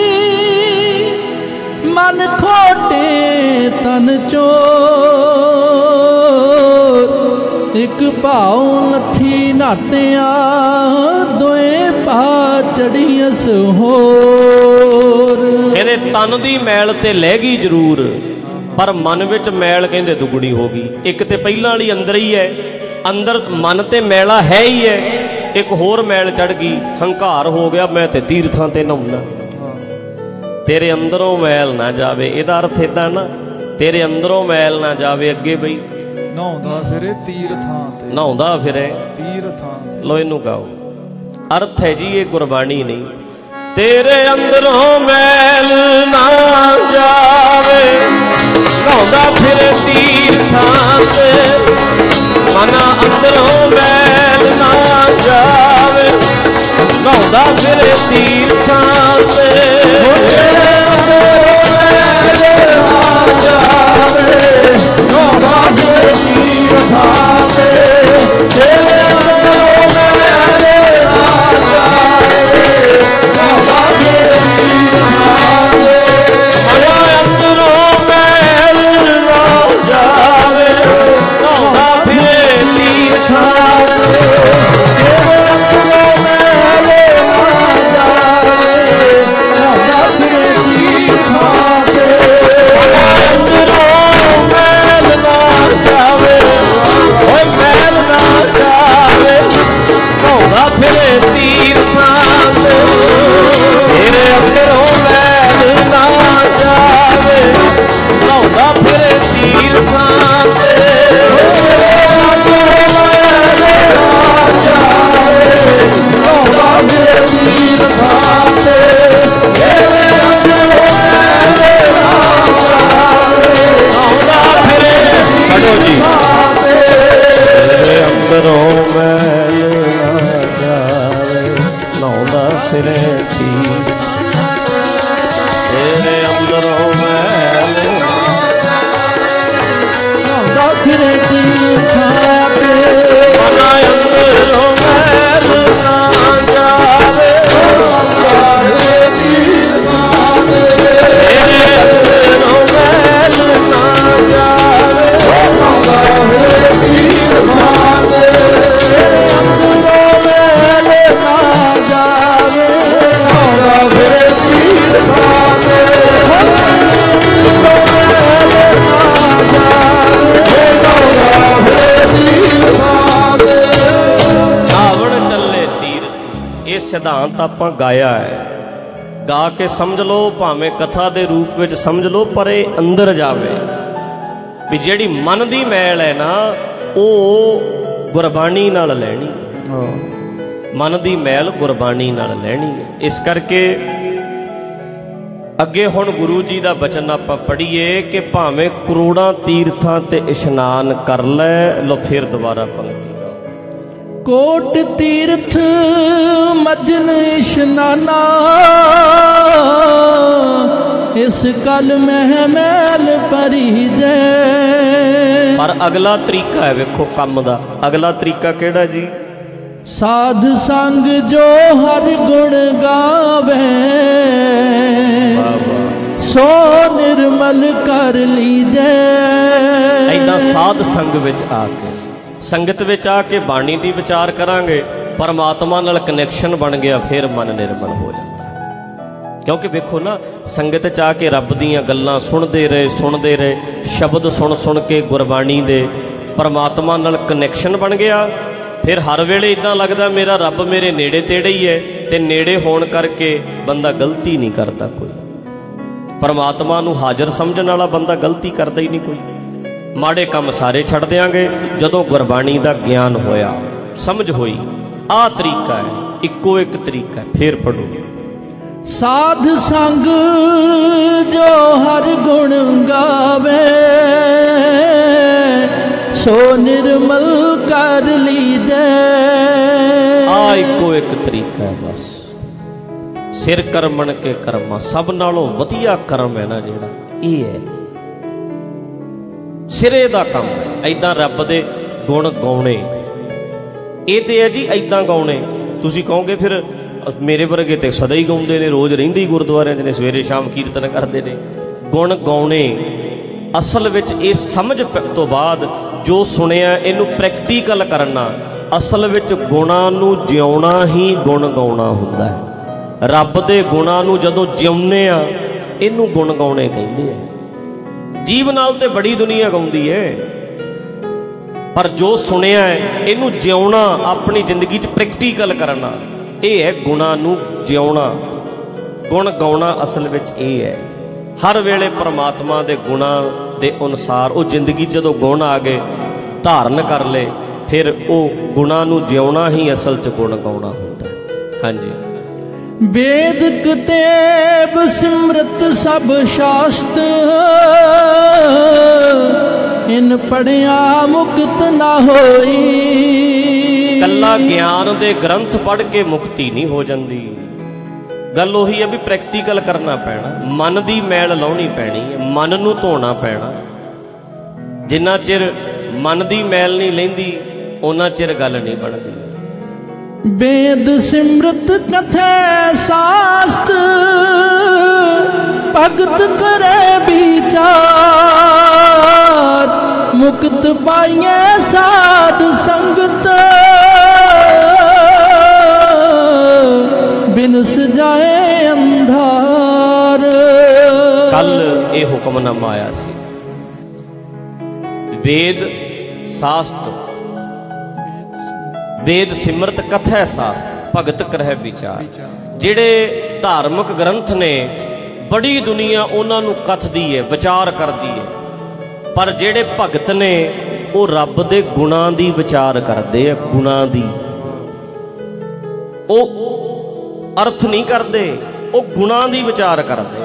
मन खोटे तन चोर। एक भाव लथी नाटिया, दोए पा चढ़ीअस होर। कहते तन दी मैल ते लह गई जरूर, पर मन विच मैल कहते दुगनी हो गई। एक ते पहला वाली अंदर ही है, अंदर मन ते मैला है ही है। एक होर मैल चढ़ गई, हंकार हो गया मैं ते तीर्थां ते नहाउना। तेरे अंदरों मैल ना जावे, इहदा अर्थ इदां ना, तेरे अंदरों मैल ना जावे। अगे बई नहाउंदा फिरे तीर्थां ते, नहाउंदा फिरे तीर्थां ते। लो इनू गाओ। अर्थ है जी ये गुरबाणी नहीं। तेरे अंदरों मैल ना जावे, नहाउंदा फिरे तीर्थां ते। मना अंदरों मैल ना जावे, नहाउंदा फिरे तीर्थां ते। ਸਿਧਾਂਤ ਆਪਾਂ ਗਾਇਆ ਹੈ, ਗਾ ਕੇ ਸਮਝ ਲਓ, ਭਾਵੇਂ ਕਥਾ ਦੇ ਰੂਪ ਵਿੱਚ ਸਮਝ ਲਓ, ਪਰ ਇਹ ਅੰਦਰ ਜਾਵੇ ਵੀ ਜਿਹੜੀ ਮਨ ਦੀ ਮੈਲ ਹੈ ਨਾ, ਉਹ ਗੁਰਬਾਣੀ ਨਾਲ ਲੈਣੀ, ਮਨ ਦੀ ਮੈਲ ਗੁਰਬਾਣੀ ਨਾਲ ਲੈਣੀ ਹੈ। ਇਸ ਕਰਕੇ ਅੱਗੇ ਹੁਣ ਗੁਰੂ ਜੀ ਦਾ ਬਚਨ ਆਪਾਂ ਪੜ੍ਹੀਏ ਕਿ ਭਾਵੇਂ ਕਰੋੜਾਂ ਤੀਰਥਾਂ ਤੇ ਇਸ਼ਨਾਨ ਕਰ ਲੈ। ਲੋ ਫਿਰ ਦੁਬਾਰਾ ਪੰਕਤੀ, ਕੋਟ ਤੀਰਥ ਮਜਨ ਇਸ਼ਨਾਨਾ, ਇਸ ਕਲ ਮਹਿ ਮੈਲ ਭਰੀ ਦੇ। ਪਰ ਅਗਲਾ ਤਰੀਕਾ ਹੈ, ਵੇਖੋ ਕੰਮ ਦਾ ਅਗਲਾ ਤਰੀਕਾ ਕਿਹੜਾ ਜੀ? ਸਾਧ ਸੰਗ ਜੋ ਹਰ ਗੁਣ ਗਾਵੇ, ਸੋ ਨਿਰਮਲ ਕਰ ਲੀਜੈ। ਏਦਾਂ ਸਾਧ ਸੰਗ ਵਿੱਚ ਆ ਕੇ, ਸੰਗਤ ਵਿੱਚ ਆ ਕੇ ਬਾਣੀ ਦੀ ਵਿਚਾਰ ਕਰਾਂਗੇ, ਪਰਮਾਤਮਾ ਨਾਲ ਕਨੈਕਸ਼ਨ ਬਣ ਗਿਆ, ਫਿਰ ਮਨ ਨਿਰਮਲ ਹੋ ਜਾਂਦਾ। ਕਿਉਂਕਿ ਵੇਖੋ ਨਾ, ਸੰਗਤ 'ਚ ਆ ਕੇ ਰੱਬ ਦੀਆਂ ਗੱਲਾਂ ਸੁਣਦੇ ਰਹੇ ਸੁਣਦੇ ਰਹੇ ਸ਼ਬਦ ਸੁਣ ਸੁਣ ਕੇ ਗੁਰਬਾਣੀ ਦੇ ਪਰਮਾਤਮਾ ਨਾਲ ਕਨੈਕਸ਼ਨ ਬਣ ਗਿਆ। ਫਿਰ ਹਰ ਵੇਲੇ ਇੱਦਾਂ ਲੱਗਦਾ ਮੇਰਾ ਰੱਬ ਮੇਰੇ ਨੇੜੇ ਤੇੜੇ ਹੀ ਹੈ, ਤੇ ਨੇੜੇ ਹੋਣ ਕਰਕੇ ਬੰਦਾ ਗਲਤੀ ਨਹੀਂ ਕਰਦਾ ਕੋਈ। ਪਰਮਾਤਮਾ ਨੂੰ ਹਾਜ਼ਰ ਸਮਝਣ ਵਾਲਾ ਬੰਦਾ ਗਲਤੀ ਕਰਦਾ ਹੀ ਨਹੀਂ ਕੋਈ। ਮਾੜੇ ਕੰਮ ਸਾਰੇ ਛੱਡ ਦਿਆਂਗੇ ਜਦੋਂ ਗੁਰਬਾਣੀ ਦਾ ਗਿਆਨ ਹੋਇਆ, ਸਮਝ ਹੋਈ। ਆਹ ਤਰੀਕਾ ਹੈ, ਇੱਕੋ ਇੱਕ ਤਰੀਕਾ ਹੈ। ਫੇਰ ਪੜੋ, ਸਾਧ ਸੰਗ ਜੋ ਹਰ ਗੁਣ ਗਾਵੇ, ਸੋ ਨਿਰਮਲ ਕਰ ਲੀਜੈ। ਆਹ ਇੱਕੋ ਇੱਕ ਤਰੀਕਾ ਹੈ ਬਸ। ਸਿਰ ਕਰਮਣ ਕੇ ਕਰਮਾ, ਸਭ ਨਾਲੋਂ ਵਧੀਆ ਕਰਮ ਹੈ ਨਾ ਜਿਹੜਾ, ਇਹ ਹੈ ਸਿਰੇ ਦਾ ਕੰਮ। ਐਦਾਂ ਰੱਬ ਦੇ ਗੁਣ ਗਾਉਣੇ, ਇਹ ਤੇ ਹੈ ਜੀ ਐਦਾਂ ਗਾਉਣੇ। ਤੁਸੀਂ ਕਹੋਗੇ ਫਿਰ ਮੇਰੇ ਵਰਗੇ ਤੇ ਸਦਾ ਹੀ ਗਾਉਂਦੇ ਨੇ, ਰੋਜ਼ ਰਹਿੰਦੇ ਹੀ ਗੁਰਦੁਆਰਿਆਂ 'ਚ ਨੇ, ਸਵੇਰੇ ਸ਼ਾਮ ਕੀਰਤਨ ਕਰਦੇ ਨੇ। ਗੁਣ ਗਾਉਣੇ ਅਸਲ ਵਿੱਚ ਇਹ ਸਮਝ ਤੋਂ ਬਾਅਦ ਜੋ ਸੁਣਿਆ ਇਹਨੂੰ ਪ੍ਰੈਕਟੀਕਲ ਕਰਨਾ। ਅਸਲ ਵਿੱਚ ਗੁਣਾਂ ਨੂੰ ਜਿਉਣਾ ਹੀ ਗੁਣ ਗਾਉਣਾ ਹੁੰਦਾ ਹੈ। ਰੱਬ ਦੇ ਗੁਣਾਂ ਨੂੰ ਜਦੋਂ ਜਿਉਂਦੇ ਆ, ਇਹਨੂੰ ਗੁਣ ਗਾਉਣੇ ਕਹਿੰਦੇ ਆ। ਜੀਵ ਨਾਲ ਤੇ ਬੜੀ ਦੁਨੀਆ ਗਾਉਂਦੀ ਹੈ, ਪਰ ਜੋ ਸੁਣਿਆ ਹੈ ਇਹਨੂੰ ਜਿਉਣਾ, ਆਪਣੀ ਜ਼ਿੰਦਗੀ 'ਚ ਪ੍ਰੈਕਟੀਕਲ ਕਰਨਾ, ਇਹ ਹੈ ਗੁਣਾਂ ਨੂੰ ਜਿਉਣਾ। ਗੁਣ ਗਾਉਣਾ ਅਸਲ ਵਿੱਚ ਇਹ ਹੈ। ਹਰ ਵੇਲੇ ਪਰਮਾਤਮਾ ਦੇ ਗੁਣਾਂ ਦੇ ਅਨੁਸਾਰ ਉਹ ਜ਼ਿੰਦਗੀ ਜਦੋਂ ਗੁਣ ਆ ਗਏ, ਧਾਰਨ ਕਰ ਲਏ, ਫਿਰ ਉਹ ਗੁਣਾਂ ਨੂੰ ਜਿਉਣਾ ਹੀ ਅਸਲ 'ਚ ਗੁਣ ਗਾਉਣਾ ਹੁੰਦਾ। ਹਾਂਜੀ, वेद किताब सिमरत सब शास्त्र, इन पढ़िया मुक्त ना होई। ਕੱਲਾ ਗਿਆਨ ਦੇ ਗ੍ਰੰਥ ਪੜ੍ਹ ਕੇ ਮੁਕਤੀ ਨਹੀਂ ਹੋ ਜਾਂਦੀ। ਗੱਲ ਉਹੀ ਹੈ ਵੀ ਪ੍ਰੈਕਟੀਕਲ ਕਰਨਾ ਪੈਣਾ, ਮਨ ਦੀ ਮੈਲ ਲਾਉਣੀ ਪੈਣੀ ਹੈ, ਮਨ ਨੂੰ ਧੋਣਾ ਪੈਣਾ। ਜਿੰਨਾ ਚਿਰ ਮਨ ਦੀ ਮੈਲ ਨਹੀਂ ਲੈਂਦੀ, ਉਹਨਾਂ ਚਿਰ ਗੱਲ ਨਹੀਂ ਬਣਦੀ। वेद सिमरत कथे शास्त्र, भगत करे विचार। मुक्त पाइए साध संगत, बिनस जाए अंधार। कल ये हुक्मनामा आया सी, वेद शास्त्र, वेद सिमरत कथा शास्त्र, भगत करह विचार। ਜਿਹੜੇ ਧਾਰਮਿਕ ਗ੍ਰੰਥ ਨੇ, ਬੜੀ ਦੁਨੀਆ ਉਹਨਾਂ ਨੂੰ ਕਥਦੀ ਹੈ, ਵਿਚਾਰ ਕਰਦੀ ਹੈ, ਪਰ ਜਿਹੜੇ ਭਗਤ ਨੇ ਉਹ ਰੱਬ ਦੇ ਗੁਣਾਂ ਦੀ ਵਿਚਾਰ ਕਰਦੇ ਆ। ਗੁਣਾਂ ਦੀ ਉਹ ਅਰਥ ਨਹੀਂ ਕਰਦੇ, ਉਹ ਗੁਣਾਂ ਦੀ ਵਿਚਾਰ ਕਰਦੇ।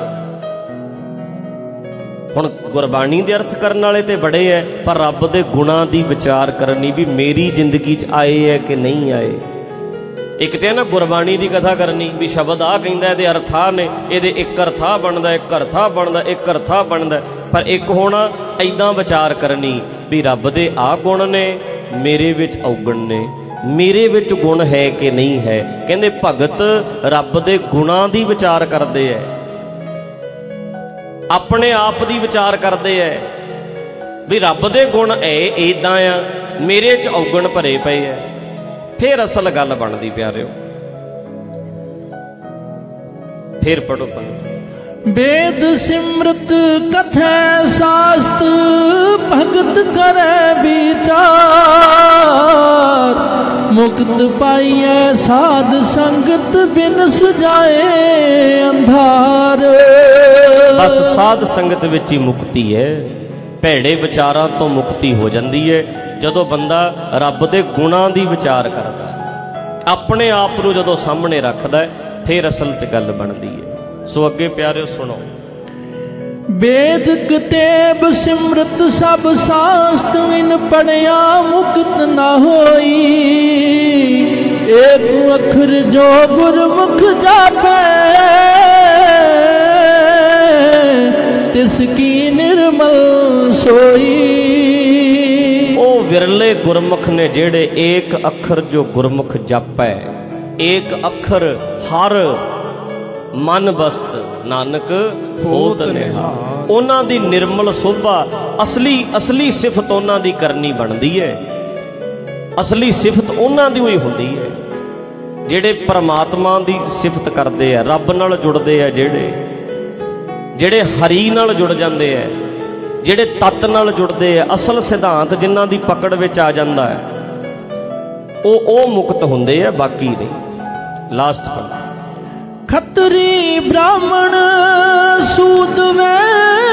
ਹੁਣ ਗੁਰਬਾਣੀ ਦੇ ਅਰਥ ਕਰਨ ਵਾਲੇ ਤੇ ਬੜੇ ਐ, ਪਰ ਰੱਬ ਦੇ ਗੁਣਾਂ ਦੀ ਵਿਚਾਰ ਕਰਨੀ ਵੀ ਮੇਰੀ ਜ਼ਿੰਦਗੀ 'ਚ ਆਏ ਹੈ ਕਿ ਨਹੀਂ ਆਏ। ਇੱਕ ਤੇ ਨਾ ਗੁਰਬਾਣੀ ਦੀ ਕਥਾ ਕਰਨੀ ਵੀ ਸ਼ਬਦ ਆਹ ਕਹਿੰਦਾ, ਇਹਦੇ ਅਰਥ ਆਹ ਨੇ, ਇਹਦੇ ਇੱਕ ਅਰਥ ਆਹ ਬਣਦਾ, ਇੱਕ ਅਰਥ ਆਹ ਬਣਦਾ, ਇੱਕ ਅਰਥ ਆਹ ਬਣਦਾ। ਪਰ ਇੱਕ ਹੋਣਾ ਐਦਾਂ ਵਿਚਾਰ ਕਰਨੀ ਵੀ ਰੱਬ ਦੇ ਆਹ ਗੁਣ ਨੇ, ਮੇਰੇ ਵਿੱਚ ਔਗਣ ਨੇ, ਮੇਰੇ ਵਿੱਚ ਗੁਣ ਹੈ ਕਿ ਨਹੀਂ ਹੈ। ਕਹਿੰਦੇ ਭਗਤ ਰੱਬ ਦੇ ਗੁਣਾਂ ਦੀ ਵਿਚਾਰ ਕਰਦੇ ਐ, ਆਪਣੇ ਆਪ ਦੀ ਵਿਚਾਰ ਕਰਦੇ ਐ ਵੀ ਰੱਬ ਦੇ ਗੁਣ ਐ ਇਦਾਂ ਆ, ਮੇਰੇ 'ਚ ਔਗਣ ਭਰੇ ਪਏ ਐ। ਫਿਰ ਅਸਲ ਗੱਲ ਬਣਦੀ ਪਿਆਰਿਓ। ਫਿਰ ਪੜੋ ਪੰਗਤੀ। वेद सिमरत कथे शास्त्र, भगत करे विचार। मुक्त पाइए साध संगत बिन सजाए अंधार। बस साध संगत विच ही मुक्ति है, भैड़े विचारां तो मुक्ति हो जाती है जदों बंदा रब दे गुणां दी विचार करदा, अपने आप नूं जदों सामने रखदा है, फिर असल च गल बनदी है। सो अगे प्यारे सुनो। वेद किताब सिमरत सब शास्त्र इन पढ़िया मुक्त न होई, एक अखर जो गुरमुख जापे तिसकी निर्मल सोई। ओ विरले गुरमुख ने जेड़े एक अखर जो गुरमुख जापै, एक अखर हर मन बस्त नानक होत निहाल। उन्हां दी निर्मल शोभा असली असली सिफत उन्हां दी करनी बनदी है, असली सिफत उन्हां दी होई हुंदी है जेड़े परमात्मा दी सिफत करदे आ, रब नाल जुड़दे आ, जेड़े जेड़े हरी नाल जुड़ जांदे आ, जेड़े तत्त नाल जुड़दे आ, असल सिद्धांत जिन्हां दी पकड़ विच आ जांदा है, ओ ओ मुक्त हुंदे आ, बाकी नहीं। लास्ट पढ़। खत्री ब्राह्मण सूद में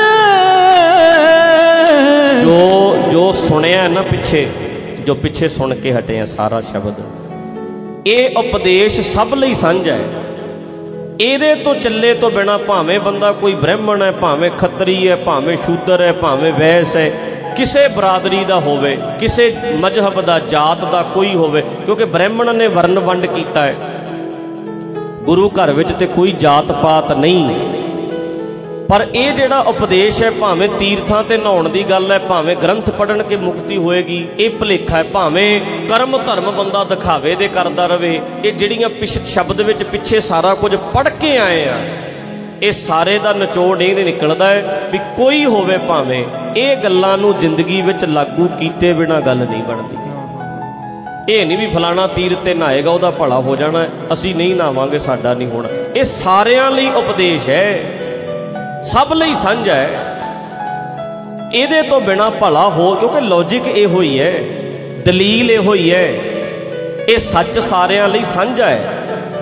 जो जो सुनिया ना पिछे, जो पिछे सुन के हटे हैं सारा शब्द, ये उपदेश सब लई सांझा है। ਇਹਦੇ तो चले तो बिना भावें बंदा कोई ब्राह्मण है, भावें खत्री है, भावें शूदर है, भावें वैस है, किसे बरादरी का होवे, किसे मजहब का जात का कोई होवे, क्योंकि ब्राह्मण ने वर्ण वंड किया है। गुरु घर विच ते कोई जात पात नहीं, पर यह जिहड़ा उपदेश है भावें तीर्थां ते नहाउण दी गल है, भावें ग्रंथ पढ़न के मुक्ति होएगी, ये भुलेखा है। भावें कर्म धर्म बंदा दिखावे दे करदा रवे, ये जिहड़ियां पिछत शब्द विच पिछे सारा कुछ पढ़ के आए आ, ये सारे दा निचोड़ ये निकलदा है भी कोई होवे भावें, ये गल्लां नूं जिंदगी विच लागू कीते बिना गल नहीं बनदी। ये नहीं भी फलाना तीर ते नहाएगा उहदा भला हो जाना, असी नहीं नहावांगे साडा नहीं होना। ये सारियां लई उपदेश है, सब लई सांझा है, इहदे तो बिना भला हो, क्योंकि लॉजिक इहो ही है, दलील इहो ही है, ये सच सारियां लई सांझा है।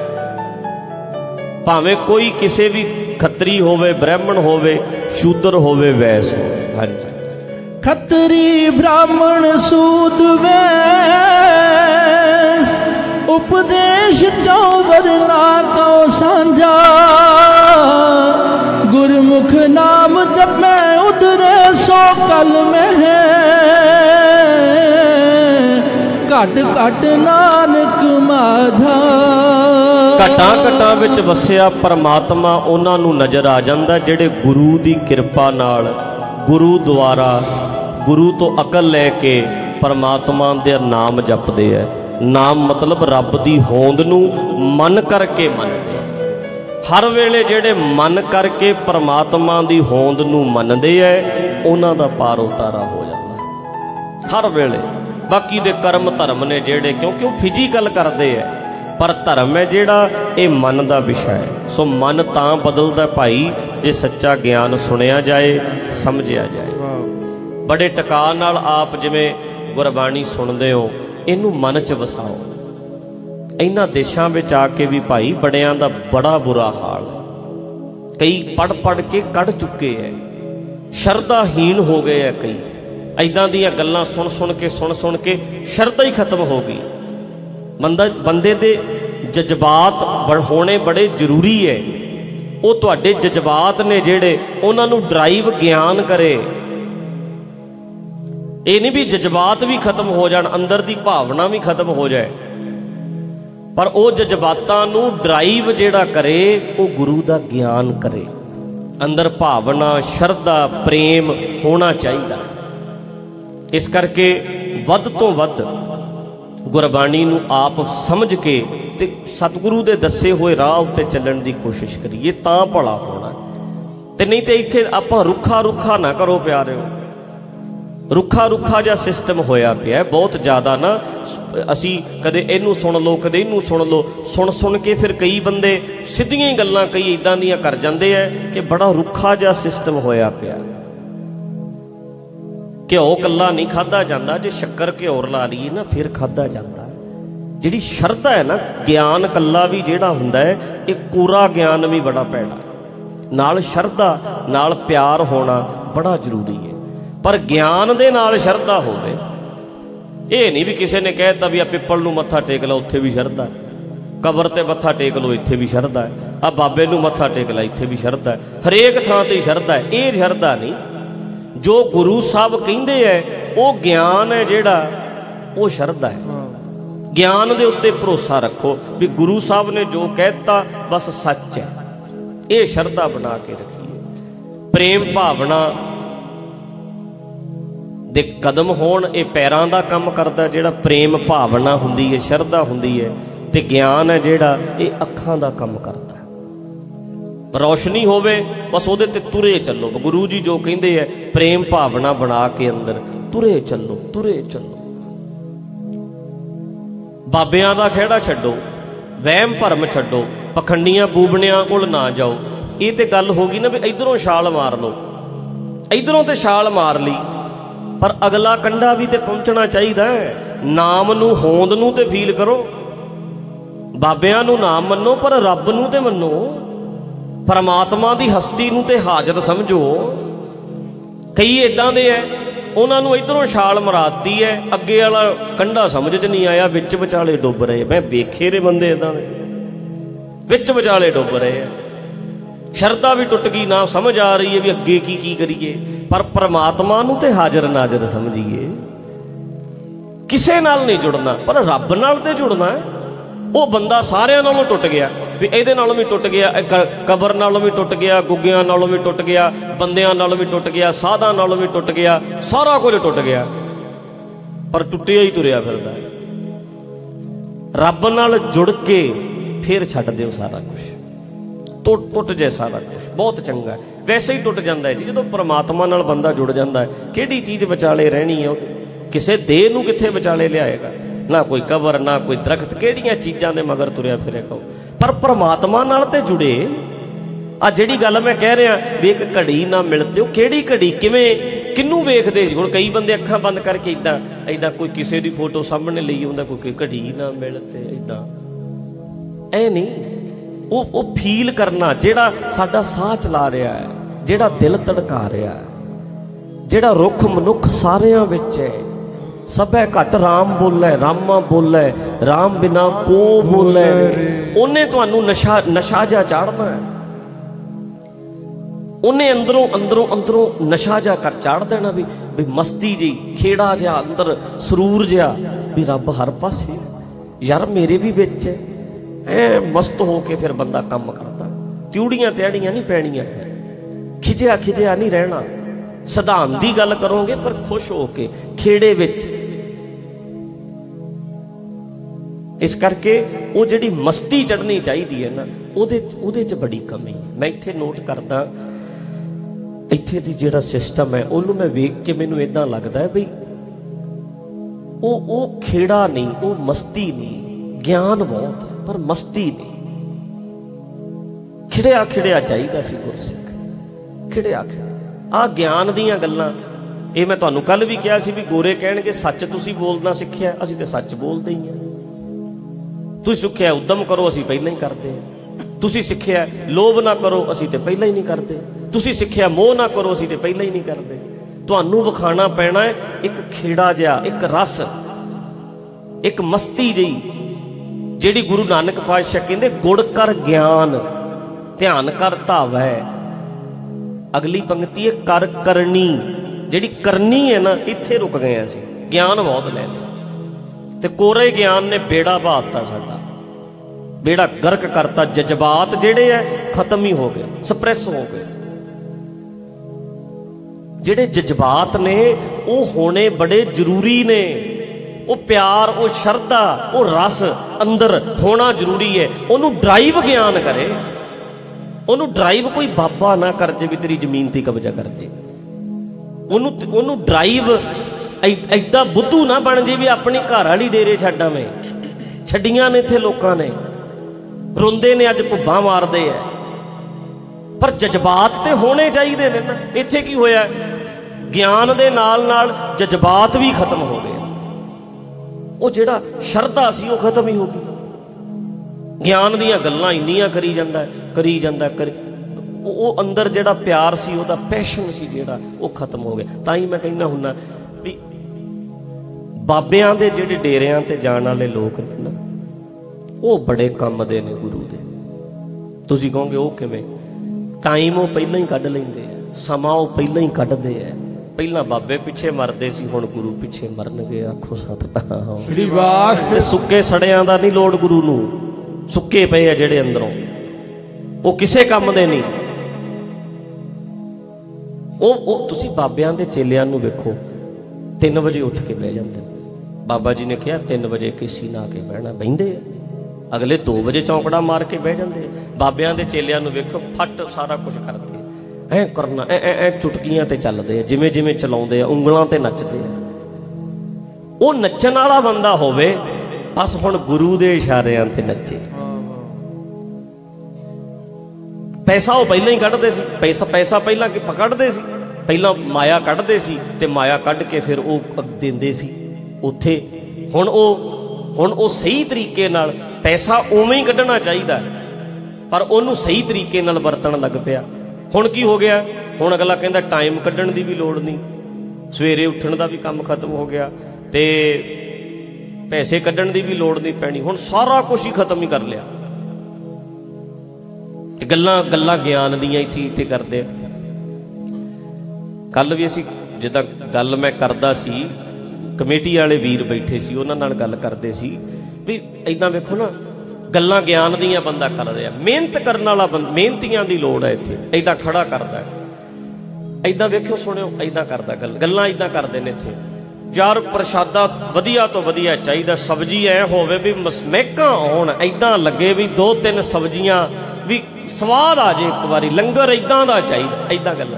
भावें कोई किसी भी खत्री होवे, ब्राह्मण होवे, शूद्र होवे, वैस होवे। हाँ जी। खत्री ब्राह्मण सूद वैस उपदेश चौवर ना को सांझा, गुरमुख नाम जपे उधरे सो कल में है, घट घट नानक माधा। घटा घटा विच वसिया परमात्मा उन्हां नूं नज़र आ जांदा जिहड़े गुरु दी किरपा नाल, गुरु द्वारा, गुरु तो अकल लैके परमात्मा दे नाम जपदे है। नाम मतलब रब दी होंद नूं मन करके मनदे, हर वेले जेड़े मन करके परमात्मा दी होंद नूं मनदे है, उन्हां दा पार उतारा हो जांदा हर वेले। बाकी दे कर्म धर्म ने जेड़े, क्योंकि वो फिजिकल करदे है, पर धर्म है जेड़ा ये मन का विषय है। सो मन तां बदलदा भाई जे सच्चा ज्ञान सुनिया जाए, समझिया जाए। बड़े टका नाल आप जिवें गुरबाणी सुनते हो, इनू मन च वसाओ। इन्हां देशां विच आके भी भाई बड़ियां दा बड़ा बुरा हाल है, कई पढ़ पढ़ के कढ़ चुके हैं, शरधाहीन हो गए हैं, कई इदां दीयां गल्लां सुन सुन के सुन सुन के शरधा ही खत्म हो गई। बंदा बंदे दे जज्बात होने बड़े जरूरी है, वो तुहाडे जज्बात ने जेड़े उन्हां नूं ड्राइव ज्ञान करे। ये नहीं भी जज्बात भी खत्म हो जान, अंदर दी भावना भी खत्म हो जाए, पर वो जज्बातां नूं ड्राइव जेड़ा करे वो गुरु दा ज्ञान करे। अंदर भावना, शरधा, प्रेम होना चाहिए। इस करके वध तो वध गुरबाणी नूं आप समझ के ते सतगुरु दे दसे हुए राह उत्ते चलण दी कोशिश करिए, तां भला होना। ते नहीं तो इत्थे आपां रुखा रुखा ना करो प्यारिओ, रुखा रुखा जिहा सिस्टम होया पिया बहुत ज़्यादा ना। असी कदे इनू सुन लो, कदे इनू सुन लो, सुन सुन के फिर कई बंदे सीधियां ही गल्लां कई इदां दियां कर जांदे है कि बड़ा रुखा जिहा सिस्टम होया पिया। घ्यो कल्ला नहीं खाधा जाता, जे शक्कर घ्योर ला लीए ना फिर खाधा जाता। ਜਿਹੜੀ ਸ਼ਰਧਾ ਹੈ ਨਾ, ਗਿਆਨ ਕੱਲਾ ਵੀ ਜਿਹੜਾ ਹੁੰਦਾ ਹੈ ਇਹ ਕੋਰਾ ਗਿਆਨ ਵੀ ਬੜਾ ਭੈੜਾ, ਨਾਲ ਸ਼ਰਧਾ ਨਾਲ ਪਿਆਰ ਹੋਣਾ ਬੜਾ ਜ਼ਰੂਰੀ ਹੈ। ਪਰ ਗਿਆਨ ਦੇ ਨਾਲ ਸ਼ਰਧਾ ਹੋਵੇ, ਇਹ ਨਹੀਂ ਵੀ ਕਿਸੇ ਨੇ ਕਹਿ ਦਿੱਤਾ ਵੀ ਆ ਪਿੱਪਲ ਨੂੰ ਮੱਥਾ ਟੇਕ ਲਾ ਉੱਥੇ ਵੀ ਸ਼ਰਧਾ, ਕਬਰ ਤੇ ਮੱਥਾ ਟੇਕ ਲਓ ਇੱਥੇ ਵੀ ਸ਼ਰਧਾ ਹੈ, ਆ ਬਾਬੇ ਨੂੰ ਮੱਥਾ ਟੇਕ ਲਾ ਇੱਥੇ ਵੀ ਸ਼ਰਧਾ ਹੈ, ਹਰੇਕ ਥਾਂ ਤੇ ਸ਼ਰਧਾ ਹੈ। ਇਹ ਸ਼ਰਧਾ ਨਹੀਂ, ਜੋ ਗੁਰੂ ਸਾਹਿਬ ਕਹਿੰਦੇ ਹੈ ਉਹ ਗਿਆਨ ਹੈ ਜਿਹੜਾ, ਉਹ ਸ਼ਰਧਾ ਹੈ। ਗਿਆਨ ਦੇ ਉੱਤੇ ਭਰੋਸਾ ਰੱਖੋ ਵੀ ਗੁਰੂ ਸਾਹਿਬ ਨੇ ਜੋ ਕਹਿਤਾ ਬਸ ਸੱਚ ਹੈ, ਇਹ ਸ਼ਰਧਾ ਬਣਾ ਕੇ ਰੱਖੀਏ। ਪ੍ਰੇਮ ਭਾਵਨਾ ਦੇ ਕਦਮ ਹੋਣ, ਇਹ ਪੈਰਾਂ ਦਾ ਕੰਮ ਕਰਦਾ ਜਿਹੜਾ ਪ੍ਰੇਮ ਭਾਵਨਾ ਹੁੰਦੀ ਹੈ, ਸ਼ਰਧਾ ਹੁੰਦੀ ਹੈ। ਤੇ ਗਿਆਨ ਹੈ ਜਿਹੜਾ ਇਹ ਅੱਖਾਂ ਦਾ ਕੰਮ ਕਰਦਾ ਹੈ। ਰੌਸ਼ਨੀ ਹੋਵੇ ਬਸ ਉਹਦੇ ਤੇ ਤੁਰੇ ਚੱਲੋ। ਗੁਰੂ ਜੀ ਜੋ ਕਹਿੰਦੇ ਹੈ ਪ੍ਰੇਮ ਭਾਵਨਾ ਬਣਾ ਕੇ ਅੰਦਰ ਤੁਰੇ ਚੱਲੋ, ਤੁਰੇ ਚੱਲੋ। ਬਾਬਿਆਂ ਦਾ ਖਹਿੜਾ ਛੱਡੋ, ਵਹਿਮ ਭਰਮ ਛੱਡੋ, ਪਖੰਡੀਆਂ ਬੂਬਣਿਆਂ ਕੋਲ ਨਾ ਜਾਓ। ਇਹ ਤੇ ਗੱਲ ਹੋ ਗਈ ਨਾ ਵੀ ਇਧਰੋਂ ਛਾਲ ਮਾਰ ਲਓ, ਇਧਰੋਂ ਤੇ ਛਾਲ ਮਾਰ ਲਈ, ਪਰ ਅਗਲਾ ਕੰਢਾ ਵੀ ਤੇ ਪਹੁੰਚਣਾ ਚਾਹੀਦਾ ਹੈ। ਨਾਮ ਨੂੰ, ਹੋਂਦ ਨੂੰ ਤੇ ਫੀਲ ਕਰੋ। ਬਾਬਿਆਂ ਨੂੰ ਨਾ ਮੰਨੋ ਪਰ ਰੱਬ ਨੂੰ ਤੇ ਮੰਨੋ, ਪਰਮਾਤਮਾ ਦੀ ਹਸਤੀ ਨੂੰ ਤੇ ਹਾਜ਼ਰ ਸਮਝੋ। ਕਈ ਇਦਾਂ ਦੇ ਹੈ, ਉਹਨਾਂ ਨੂੰ ਇਧਰੋਂ ਛਾਲ ਮਰਾਤੀ ਹੈ, ਅੱਗੇ ਵਾਲਾ ਕੰਢਾ ਸਮਝ 'ਚ ਨਹੀਂ ਆਇਆ, ਵਿੱਚ ਵਿਚਾਲੇ ਡੁੱਬ ਰਹੇ। ਮੈਂ ਵੇਖੇ ਨੇ ਬੰਦੇ ਇਦਾਂ ਦੇ, ਵਿੱਚ ਵਿਚਾਲੇ ਡੁੱਬ ਰਹੇ ਆ। ਸ਼ਰਧਾ ਵੀ ਟੁੱਟ ਗਈ, ਨਾ ਸਮਝ ਆ ਰਹੀ ਹੈ ਵੀ ਅੱਗੇ ਕੀ ਕੀ ਕਰੀਏ। ਪਰ ਪਰਮਾਤਮਾ ਨੂੰ ਤੇ ਹਾਜ਼ਰ ਨਾਜ਼ਰ ਸਮਝੀਏ। ਕਿਸੇ ਨਾਲ ਨਹੀਂ ਜੁੜਨਾ ਪਰ ਰੱਬ ਨਾਲ ਤੇ ਜੁੜਨਾ ਹੈ। ਉਹ ਬੰਦਾ ਸਾਰਿਆਂ ਨਾਲੋਂ ਟੁੱਟ ਗਿਆ, ਵੀ ਇਹਦੇ ਨਾਲੋਂ ਵੀ ਟੁੱਟ ਗਿਆ, ਕਬਰ ਨਾਲੋਂ ਵੀ ਟੁੱਟ ਗਿਆ, ਗੁੱਗਿਆਂ ਨਾਲੋਂ ਵੀ ਟੁੱਟ ਗਿਆ, ਬੰਦਿਆਂ ਨਾਲੋਂ ਵੀ ਟੁੱਟ ਗਿਆ, ਸਾਧਾਂ ਨਾਲੋਂ ਵੀ ਟੁੱਟ ਗਿਆ, ਸਾਰਾ ਕੁਝ ਟੁੱਟ ਗਿਆ, ਪਰ ਟੁੱਟਿਆ ਹੀ ਤੁਰਿਆ ਫਿਰਦਾ। ਰੱਬ ਨਾਲ ਜੁੜ ਕੇ ਫਿਰ ਛੱਡ ਦਿਓ ਸਾਰਾ ਕੁਝ, ਟੁੱਟ ਟੁੱਟ ਜਾਏ ਸਾਰਾ ਕੁਝ, ਬਹੁਤ ਚੰਗਾ। ਵੈਸੇ ਹੀ ਟੁੱਟ ਜਾਂਦਾ ਹੈ ਜੀ ਜਦੋਂ ਪਰਮਾਤਮਾ ਨਾਲ ਬੰਦਾ ਜੁੜ ਜਾਂਦਾ ਹੈ। ਕਿਹੜੀ ਚੀਜ਼ ਵਿਚਾਲੇ ਰਹਿਣੀ ਹੈ ਉਹਦੇ, ਕਿਸੇ ਦੇਹ ਨੂੰ ਕਿੱਥੇ ਵਿਚਾਲੇ ਲਿਆਏਗਾ, ਨਾ ਕੋਈ ਕਬਰ ਨਾ ਕੋਈ ਦਰਖਤ, ਕਿਹੜੀਆਂ ਚੀਜ਼ਾਂ ਦੇ ਮਗਰ ਤੁਰਿਆ ਫਿਰੇਗਾ। ਪਰ ਪਰਮਾਤਮਾ ਨਾਲ ਤੇ ਜੁੜੇ। ਆ ਜਿਹੜੀ ਗੱਲ ਮੈਂ ਕਹਿ ਰਿਹਾ ਵੀ ਇੱਕ ਘੜੀ ਨਾ ਮਿਲਦੇ, ਉਹ ਕਿਹੜੀ ਘੜੀ, ਕਿਵੇਂ, ਕਿਹਨੂੰ ਵੇਖਦੇ ਜੀ। ਹੁਣ ਕਈ ਬੰਦੇ ਅੱਖਾਂ ਬੰਦ ਕਰਕੇ ਇੱਦਾਂ ਇੱਦਾਂ ਕੋਈ ਕਿਸੇ ਦੀ ਫੋਟੋ ਸਾਹਮਣੇ ਲਈ ਆਉਂਦਾ, ਕੋਈ ਘੜੀ ਨਾ ਮਿਲਦੇ ਇੱਦਾਂ, ਐ ਨਹੀਂ। ਉਹ ਉਹ ਫੀਲ ਕਰਨਾ ਜਿਹੜਾ ਸਾਡਾ ਸਾਹ ਚਲਾ ਰਿਹਾ ਹੈ, ਜਿਹੜਾ ਦਿਲ ਧੜਕਾ ਰਿਹਾ ਹੈ, ਜਿਹੜਾ ਰੁੱਖ ਮਨੁੱਖ ਸਾਰਿਆਂ ਵਿੱਚ ਹੈ। ਸਭੈ ਘਟ ਰਾਮ ਬੋਲੇ, ਰਾਮਾ ਬੋਲੇ, ਰਾਮ ਬਿਨਾ ਕੋ ਬੋਲੇ। ਉਹਨੇ ਤੁਹਾਨੂੰ ਨਸ਼ਾ ਨਸ਼ਾ ਜਿਹਾ ਚਾੜਨਾ ਹੈ, ਉਹਨੇ ਅੰਦਰੋਂ ਅੰਦਰੋਂ ਅੰਦਰੋਂ ਨਸ਼ਾ ਜਿਹਾ ਕਰ ਚਾੜ ਦੇਣਾ, ਵੀ ਵੀ ਮਸਤੀ ਜੀ, ਖੇੜਾ ਜਿਹਾ ਅੰਦਰ, ਸਰੂਰ ਜਿਹਾ, ਵੀ ਰੱਬ ਹਰ ਪਾਸੇ ਯਾਰ ਮੇਰੇ ਵੀ ਵਿੱਚ ਹੈ। ਐ ਮਸਤ ਹੋ ਕੇ ਫਿਰ ਬੰਦਾ ਕੰਮ ਕਰਦਾ। ਤਿਉੜੀਆਂ ਤਿਆੜੀਆਂ ਨਹੀਂ ਪੈਣੀਆਂ, ਫਿਰ ਖਿਜਿਆ ਖਿਜਿਆ ਨਹੀਂ ਰਹਿਣਾ। ਸਿਧਾਂਤ ਦੀ ਗੱਲ ਕਰੋਗੇ ਪਰ ਖੁਸ਼ ਹੋ ਕੇ, ਖੇੜੇ ਵਿੱਚ। ਇਸ ਕਰਕੇ ਉਹ ਜਿਹੜੀ ਮਸਤੀ ਚੜ੍ਹਨੀ ਚਾਹੀਦੀ ਹੈ ਨਾ, ਉਹਦੇ ਉਹਦੇ 'ਚ ਬੜੀ ਕਮੀ। ਮੈਂ ਇੱਥੇ ਨੋਟ ਕਰਦਾ, ਇੱਥੇ ਦੀ ਜਿਹੜਾ ਸਿਸਟਮ ਹੈ ਉਹਨੂੰ ਮੈਂ ਵੇਖ ਕੇ ਮੈਨੂੰ ਇੱਦਾਂ ਲੱਗਦਾ ਹੈ ਬਈ ਉਹ ਉਹ ਖੇੜਾ ਨਹੀਂ, ਉਹ ਮਸਤੀ ਨਹੀਂ। ਗਿਆਨ ਬਹੁਤ ਹੈ ਪਰ ਮਸਤੀ ਨਹੀਂ। ਖਿੜਿਆ ਖਿੜਿਆ ਚਾਹੀਦਾ ਸੀ ਗੁਰਸਿੱਖ, ਖਿੜਿਆ ਖਿੜਿਆ। ਆਹ ਗਿਆਨ ਦੀਆਂ ਗੱਲਾਂ, ਇਹ ਮੈਂ ਤੁਹਾਨੂੰ ਕੱਲ ਵੀ ਕਿਹਾ ਸੀ ਵੀ ਗੋਰੇ ਕਹਿਣਗੇ ਸੱਚ ਤੁਸੀਂ ਬੋਲਣਾ ਸਿੱਖਿਆ, ਅਸੀਂ ਤੇ ਸੱਚ ਬੋਲਦੇ ਹੀ ਹਾਂ। ਤੁਸੀਂ ਸਿੱਖਿਆ ਉਦਮ ਕਰੋ, ਅਸੀਂ ਪਹਿਲਾਂ ਹੀ ਕਰਦੇ। ਤੁਸੀਂ ਸਿੱਖਿਆ ਲੋਭ ਨਾ ਕਰੋ, ਅਸੀਂ ਤੇ ਪਹਿਲਾਂ ਹੀ ਨਹੀਂ ਕਰਦੇ। ਤੁਸੀਂ ਸਿੱਖਿਆ ਮੋਹ ਨਾ ਕਰੋ, ਅਸੀਂ ਤੇ ਪਹਿਲਾਂ ਹੀ ਨਹੀਂ ਕਰਦੇ। ਤੁਹਾਨੂੰ ਵਿਖਾਣਾ ਪੈਣਾ ਹੈ ਇੱਕ ਖੇੜਾ ਜਿਹਾ, ਇੱਕ ਰਸ, ਇੱਕ ਮਸਤੀ ਜਿਹੀ, ਜਿਹੜੀ ਗੁਰੂ ਨਾਨਕ ਪਾਤਸ਼ਾਹ ਕਹਿੰਦੇ ਗੁੜ ਕਰ ਗਿਆਨ, ਧਿਆਨ ਕਰ ਧਾਵੈ। ਅਗਲੀ ਪੰਕਤੀ ਹੈ ਕਰ ਕਰਨੀ, ਜਿਹੜੀ ਕਰਨੀ ਹੈ ਨਾ, ਇੱਥੇ ਰੁਕ ਗਏ ਅਸੀਂ। ਗਿਆਨ ਬਹੁਤ ਲੈ ਲਿਆ ਤੇ ਕੋਰੇ ਗਿਆਨ ਨੇ ਬੇੜਾ ਬਾਤਾ, ਸਾਡਾ ਬੇੜਾ ਗਰਕ ਕਰਤਾ। ਜਜ਼ਬਾਤ ਜਿਹੜੇ ਹੈ ਖਤਮ ਹੀ ਹੋ ਗਏ, ਸਪਰੈਸ ਹੋ ਗਏ। ਜਿਹੜੇ ਜਜ਼ਬਾਤ ਨੇ ਉਹ ਹੋਣੇ ਬੜੇ ਜ਼ਰੂਰੀ ਨੇ। ਉਹ ਪਿਆਰ, ਉਹ ਸ਼ਰਧਾ, ਉਹ ਰਸ ਅੰਦਰ ਹੋਣਾ ਜ਼ਰੂਰੀ ਹੈ। ਉਹਨੂੰ ਡਰਾਈਵ ਗਿਆਨ ਕਰੇ, ਉਹਨੂੰ ਡਰਾਈਵ ਕੋਈ ਬਾਬਾ ਨਾ ਕਰ ਜੇ ਵੀ ਤੇਰੀ ਜ਼ਮੀਨ ਤੇ ਕਬਜ਼ਾ ਕਰ ਜੇ। ਉਹਨੂੰ ਉਹਨੂੰ ਡਰਾਈਵ ਐਦਾਂ ਬੁੱਧੂ ਨਾ ਬਣ ਜੇ ਵੀ ਆਪਣੀ ਘਰ ਵਾਲੀ ਡੇਰੇ ਛੱਡ ਆਵੇਂ। ਛੱਡੀਆਂ ਨੇ ਇੱਥੇ ਲੋਕਾਂ ਨੇ, ਰੋਂਦੇ ਨੇ, ਅੱਜ ਭੁੱਬਾਂ ਮਾਰਦੇ ਆ। ਪਰ ਜਜ਼ਬਾਤ ਤੇ ਹੋਣੇ ਚਾਹੀਦੇ ਨੇ ਨਾ। ਇੱਥੇ ਕੀ ਹੋਇਆ, ਗਿਆਨ ਦੇ ਨਾਲ ਨਾਲ ਜਜ਼ਬਾਤ ਵੀ ਖਤਮ ਹੋ ਗਏ। ਉਹ ਜਿਹੜਾ ਸ਼ਰਧਾ ਸੀ ਉਹ ਖਤਮ ਹੀ ਹੋ ਗਈ। ਗਿਆਨ ਦੀਆਂ ਗੱਲਾਂ ਇੰਨੀਆਂ ਕਰੀ ਜਾਂਦਾ ਕਰੀ ਜਾਂਦਾ ਕਰੀ ਉਹ ਅੰਦਰ ਜਿਹੜਾ ਪਿਆਰ ਸੀ, ਉਹਦਾ ਪੈਸ਼ਨ ਸੀ ਜਿਹੜਾ, ਉਹ ਖਤਮ ਹੋ ਗਿਆ। ਤਾਂ ਹੀ ਮੈਂ ਕਹਿੰਦਾ ਹੁੰਦਾ ਵੀ ਬਾਬਿਆਂ ਦੇ ਜਿਹੜੇ ਡੇਰਿਆਂ ਤੇ ਜਾਣ ਵਾਲੇ ਲੋਕ ਨੇ ਨਾ, ਉਹ ਬੜੇ ਕੰਮ ਦੇ ਨੇ ਗੁਰੂ ਦੇ। ਤੁਸੀਂ ਕਹੋਗੇ ਉਹ ਕਿਵੇਂ? ਟਾਈਮ ਉਹ ਪਹਿਲਾਂ ਹੀ ਕੱਢ ਲੈਂਦੇ ਆ, ਸਮਾਂ ਉਹ ਪਹਿਲਾਂ ਹੀ ਕੱਢਦੇ ਆ। ਪਹਿਲਾਂ ਬਾਬੇ ਪਿੱਛੇ ਮਰਦੇ ਸੀ, ਹੁਣ ਗੁਰੂ ਪਿੱਛੇ ਮਰਨਗੇ। ਆਖੋ ਸਤਿਨਾਮ ਸ੍ਰੀ ਵਾਹਿਗੁਰੂ। ਤੇ ਸੁੱਕੇ ਸੜਿਆਂ ਦਾ ਨਹੀਂ ਲੋੜ ਗੁਰੂ ਨੂੰ, ਸੁੱਕੇ ਪਏ ਆ ਜਿਹੜੇ ਅੰਦਰੋਂ, ਉਹ ਕਿਸੇ ਕੰਮ ਦੇ ਨਹੀਂ। ਉਹ ਉਹ ਤੁਸੀਂ ਬਾਬਿਆਂ ਦੇ ਚੇਲਿਆਂ ਨੂੰ ਵੇਖੋ, ਤਿੰਨ ਵਜੇ ਉੱਠ ਕੇ ਬਹਿ ਜਾਂਦੇ। ਬਾਬਾ ਜੀ ਨੇ ਕਿਹਾ ਤਿੰਨ ਵਜੇ ਕਿਸੇ ਨਾ ਕੇ ਬਹਿਣਾ, ਬਹਿੰਦੇ ਆ। ਅਗਲੇ ਦੋ ਵਜੇ ਚੌਂਕੜਾ ਮਾਰ ਕੇ ਬਹਿ ਜਾਂਦੇ। ਬਾਬਿਆਂ ਦੇ ਚੇਲਿਆਂ ਨੂੰ ਵੇਖੋ, ਫੱਟ ਸਾਰਾ ਕੁਝ ਕਰਦੇ ਐ ਕਰਨਾ, ਐ ਐ ਐ ਚੁਟਕੀਆਂ ਤੇ ਚੱਲਦੇ ਆ, ਜਿਵੇਂ ਜਿਵੇਂ ਚਲਾਉਂਦੇ ਆ, ਉਂਗਲਾਂ ਤੇ ਨੱਚਦੇ ਆ। ਉਹ ਨੱਚਣ ਵਾਲਾ ਬੰਦਾ ਹੋਵੇ, ਬਸ ਹੁਣ ਗੁਰੂ ਦੇ ਇਸ਼ਾਰਿਆਂ ਤੇ ਨੱਚੇ। ਪੈਸਾ ਉਹ ਪਹਿਲਾਂ ਹੀ ਕੱਢਦੇ ਸੀ, ਪੈਸਾ ਪੈਸਾ ਪਹਿਲਾਂ ਕਿ ਪਕੜਦੇ ਸੀ, ਪਹਿਲਾਂ ਮਾਇਆ ਕੱਢਦੇ ਸੀ ਤੇ ਮਾਇਆ ਕੱਢ ਕੇ ਫਿਰ ਉਹ ਦਿੰਦੇ ਸੀ ਉੱਥੇ। ਹੁਣ ਉਹ ਹੁਣ ਉਹ ਸਹੀ ਤਰੀਕੇ ਨਾਲ ਪੈਸਾ ਉਵੇਂ ਹੀ ਕੱਢਣਾ ਚਾਹੀਦਾ, ਪਰ ਉਹਨੂੰ ਸਹੀ ਤਰੀਕੇ ਨਾਲ ਵਰਤਣ ਲੱਗ ਪਿਆ। ਹੁਣ ਕੀ ਹੋ ਗਿਆ? ਹੁਣ ਅਗਲਾ ਕਹਿੰਦਾ ਟਾਈਮ ਕੱਢਣ ਦੀ ਵੀ ਲੋੜ ਨਹੀਂ, ਸਵੇਰੇ ਉੱਠਣ ਦਾ ਵੀ ਕੰਮ ਖਤਮ ਹੋ ਗਿਆ ਤੇ ਪੈਸੇ ਕੱਢਣ ਦੀ ਵੀ ਲੋੜ ਨਹੀਂ ਪੈਣੀ। ਹੁਣ ਸਾਰਾ ਕੁਝ ਹੀ ਖਤਮ ਹੀ ਕਰ ਲਿਆ। ਤੇ ਗੱਲਾਂ ਗੱਲਾਂ ਗਿਆਨ ਦੀਆਂ ਹੀ ਸੀ ਤੇ ਕਰਦੇ। ਕੱਲ ਵੀ ਅਸੀਂ ਜਿੱਦਾਂ ਗੱਲ ਮੈਂ ਕਰਦਾ ਸੀ, ਕਮੇਟੀ ਵਾਲੇ ਵੀਰ ਬੈਠੇ ਸੀ, ਉਹਨਾਂ ਨਾਲ ਗੱਲ ਕਰਦੇ ਸੀ ਵੀ ਏਦਾਂ ਵੇਖੋ ਨਾ, ਗੱਲਾਂ ਗਿਆਨ ਦੀਆਂ ਬੰਦਾ ਕਰ ਰਿਹਾ, ਮਿਹਨਤ ਕਰਨ ਵਾਲਾ ਬੰਦਾ, ਮਿਹਨਤੀਆਂ ਦੀ ਲੋੜ ਹੈ ਇੱਥੇ। ਏਦਾਂ ਖੜਾ ਕਰਦਾ, ਏਦਾਂ ਵੇਖਿਓ ਸੁਣਿਓ, ਏਦਾਂ ਕਰਦਾ ਗੱਲ, ਗੱਲਾਂ ਏਦਾਂ ਕਰਦੇ ਨੇ ਇੱਥੇ। ਯਾਰ ਪ੍ਰਸ਼ਾਦਾ ਵਧੀਆ ਤੋਂ ਵਧੀਆ ਚਾਹੀਦਾ, ਸਬਜ਼ੀ ਐ ਹੋਵੇ ਵੀ ਮਸਮੈਕਾਂ ਆਉਣ, ਏਦਾਂ ਲੱਗੇ ਵੀ ਦੋ ਤਿੰਨ ਸਬਜ਼ੀਆਂ ਵੀ ਸਵਾਦ ਆ ਜੇ ਇੱਕ ਵਾਰੀ, ਲੰਗਰ ਏਦਾਂ ਦਾ ਚਾਹੀਦਾ, ਏਦਾਂ ਗੱਲਾਂ।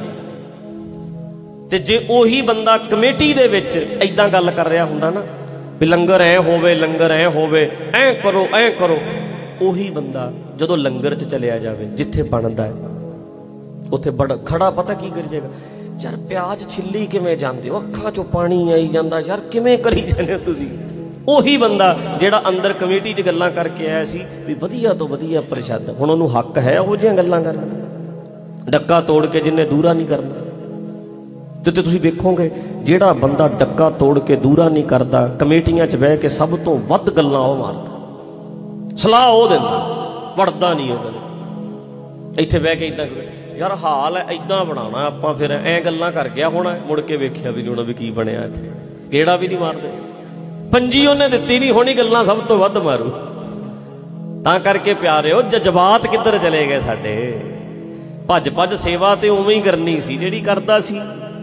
ਤੇ ਜੇ ਉਹੀ ਬੰਦਾ ਕਮੇਟੀ ਦੇ ਵਿੱਚ ਏਦਾਂ ਗੱਲ ਕਰ ਰਿਹਾ ਹੁੰਦਾ ਨਾ ਵੀ ਲੰਗਰ ਐ ਹੋਵੇ, ਲੰਗਰ ਐ ਹੋਵੇ, ਐ ਕਰੋ ਐ ਕਰੋ, ਉਹੀ ਬੰਦਾ ਜਦੋਂ ਲੰਗਰ 'ਚ ਚਲਿਆ ਜਾਵੇ ਜਿੱਥੇ ਬਣਦਾ ਹੈ, ਉੱਥੇ ਬੜਾ ਖੜਾ ਪਤਾ ਕੀ ਕਰੀ ਜਾਏਗਾ? ਯਾਰ ਪਿਆਜ਼ ਛਿੱਲੀ ਕਿਵੇਂ ਜਾਂਦੇ ਹੋ, ਅੱਖਾਂ 'ਚੋਂ ਪਾਣੀ ਆਈ ਜਾਂਦਾ, ਯਾਰ ਕਿਵੇਂ ਕਰੀ ਜਾਂਦੇ ਹੋ ਤੁਸੀਂ। ਉਹੀ ਬੰਦਾ ਜਿਹੜਾ ਅੰਦਰ ਕਮੇਟੀ 'ਚ ਗੱਲਾਂ ਕਰਕੇ ਆਇਆ ਸੀ ਵੀ ਵਧੀਆ ਤੋਂ ਵਧੀਆ ਪ੍ਰਸ਼ਾਦਾ, ਹੁਣ ਉਹਨੂੰ ਹੱਕ ਹੈ ਉਹੋ ਜਿਹੀਆਂ ਗੱਲਾਂ ਕਰਨ ਦਾ? ਡੱਕਾ ਤੋੜ ਕੇ ਜਿੰਨੇ ਦੂਰਾ ਨਹੀਂ ਕਰਨਾ। ਤੇ ਤੁਸੀਂ ਵੇਖੋਗੇ ਜਿਹੜਾ ਬੰਦਾ ਡੱਕਾ ਤੋੜ ਕੇ ਦੂਰਾ ਨਹੀਂ ਕਰਦਾ, ਕਮੇਟੀਆਂ 'ਚ ਬਹਿ ਕੇ ਸਭ ਤੋਂ ਵੱਧ ਗੱਲਾਂ ਉਹ ਮਾਰਦਾ, ਸਲਾਹ ਉਹ ਦਿੰਦਾ, ਵੜਦਾ ਨਹੀਂ ਉਹ ਗੱਲ। ਇੱਥੇ ਬਹਿ ਕੇ ਏਦਾਂ ਯਾਰ ਹਾਲ ਹੈ, ਏਦਾਂ ਬਣਾਉਣਾ ਆਪਾਂ, ਫਿਰ ਐ ਗੱਲਾਂ ਕਰ ਗਿਆ ਹੋਣਾ, ਮੁੜ ਕੇ ਵੇਖਿਆ ਵੀ ਨਹੀਂ ਹੋਣਾ ਵੀ ਕੀ ਬਣਿਆ ਇੱਥੇ, ਕਿਹੜਾ ਵੀ ਨਹੀਂ ਮਾਰਦੇ। ਪੰਜੀ ਉਹਨੇ ਦਿੱਤੀ ਨਹੀਂ ਹੋਣੀ, ਗੱਲਾਂ ਸਭ ਤੋਂ ਵੱਧ ਮਾਰੂ। ਤਾਂ ਕਰਕੇ ਪਿਆਰਿਓ, ਜਜ਼ਬਾਤ ਕਿੱਧਰ ਚਲੇ ਗਏ ਸਾਡੇ? ਭੱਜ ਭੱਜ ਸੇਵਾ ਤੇ ਉਵੇਂ ਹੀ ਕਰਨੀ ਸੀ ਜਿਹੜੀ ਕਰਦਾ ਸੀ,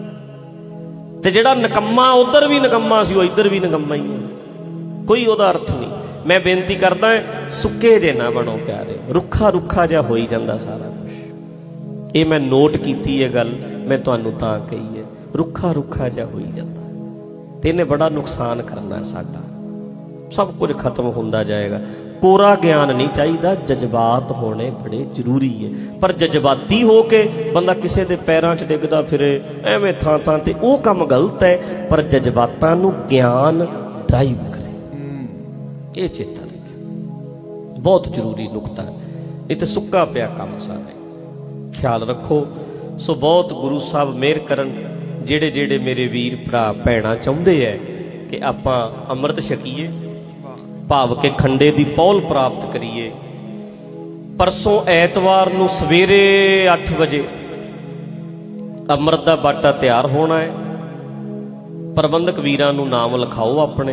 ਤੇ ਜਿਹੜਾ ਨਿਕੰਮਾ ਉਧਰ ਵੀ ਨਿਕੰਮਾ ਸੀ, ਉਹ ਇੱਧਰ ਵੀ ਨਿਕੰਮਾ ਹੀ ਹੈ, ਕੋਈ ਉਹਦਾ ਅਰਥ ਨਹੀਂ। ਮੈਂ ਬੇਨਤੀ ਕਰਦਾ, ਸੁੱਕੇ ਜੇ ਨਾ ਬਣੋ ਪਿਆਰੇ, ਰੁੱਖਾ ਰੁੱਖਾ ਜਿਹਾ ਹੋਈ ਜਾਂਦਾ ਸਾਰਾ ਕੁਛ। ਇਹ ਮੈਂ ਨੋਟ ਕੀਤੀ ਹੈ ਗੱਲ, ਮੈਂ ਤੁਹਾਨੂੰ ਤਾਂ ਕਹੀ ਹੈ, ਰੁੱਖਾ ਰੁੱਖਾ ਜਿਹਾ ਹੋਈ ਜਾਂਦਾ ਤੇ ਇਹਨੇ ਬੜਾ ਨੁਕਸਾਨ ਕਰਨਾ ਸਾਡਾ। ਸਭ ਕੁਝ ਖਤਮ ਹੁੰਦਾ ਜਾਏਗਾ। ਕੋਰਾ ਗਿਆਨ ਨਹੀਂ ਚਾਹੀਦਾ, ਜਜ਼ਬਾਤ ਹੋਣੇ ਬੜੇ ਜ਼ਰੂਰੀ ਹੈ। ਪਰ ਜਜ਼ਬਾਤੀ ਹੋ ਕੇ ਬੰਦਾ ਕਿਸੇ ਦੇ ਪੈਰਾਂ 'ਚ ਡਿੱਗਦਾ ਫਿਰੇ ਐਵੇਂ ਥਾਂ ਥਾਂ ਤੇ, ਉਹ ਕੰਮ ਗਲਤ ਹੈ। ਪਰ ਜਜ਼ਬਾਤਾਂ ਨੂੰ ਗਿਆਨ ਡਰਾਈਵ ਕਰੇ, ਇਹ ਚੇਤਾ ਰੱਖਿਓ, ਬਹੁਤ ਜ਼ਰੂਰੀ ਨੁਕਤਾ ਹੈ। ਇਹ ਤਾਂ ਸੁੱਕਾ ਪਿਆ ਕੰਮ ਸਾਰਾ, ਖਿਆਲ ਰੱਖੋ। ਸੋ ਬਹੁਤ ਗੁਰੂ ਸਾਹਿਬ ਮਿਹਰ ਕਰਨ, ਜਿਹੜੇ ਜਿਹੜੇ ਮੇਰੇ ਵੀਰ ਭਰਾ ਭੈਣਾਂ ਚਾਹੁੰਦੇ ਹੈ ਕਿ ਆਪਾਂ ਅੰਮ੍ਰਿਤ ਛਕੀਏ, ਭਾਵ ਕਿ ਖੰਡੇ ਦੀ ਪੌਲ ਪ੍ਰਾਪਤ ਕਰੀਏ। ਪਰਸੋਂ ਐਤਵਾਰ ਨੂੰ ਸਵੇਰੇ ਅੱਠ ਵਜੇ ਅੰਮ੍ਰਿਤ ਦਾ ਬਾਟਾ ਤਿਆਰ ਹੋਣਾ ਹੈ। ਪ੍ਰਬੰਧਕ ਵੀਰਾਂ ਨੂੰ ਨਾਮ ਲਿਖਾਓ ਆਪਣੇ,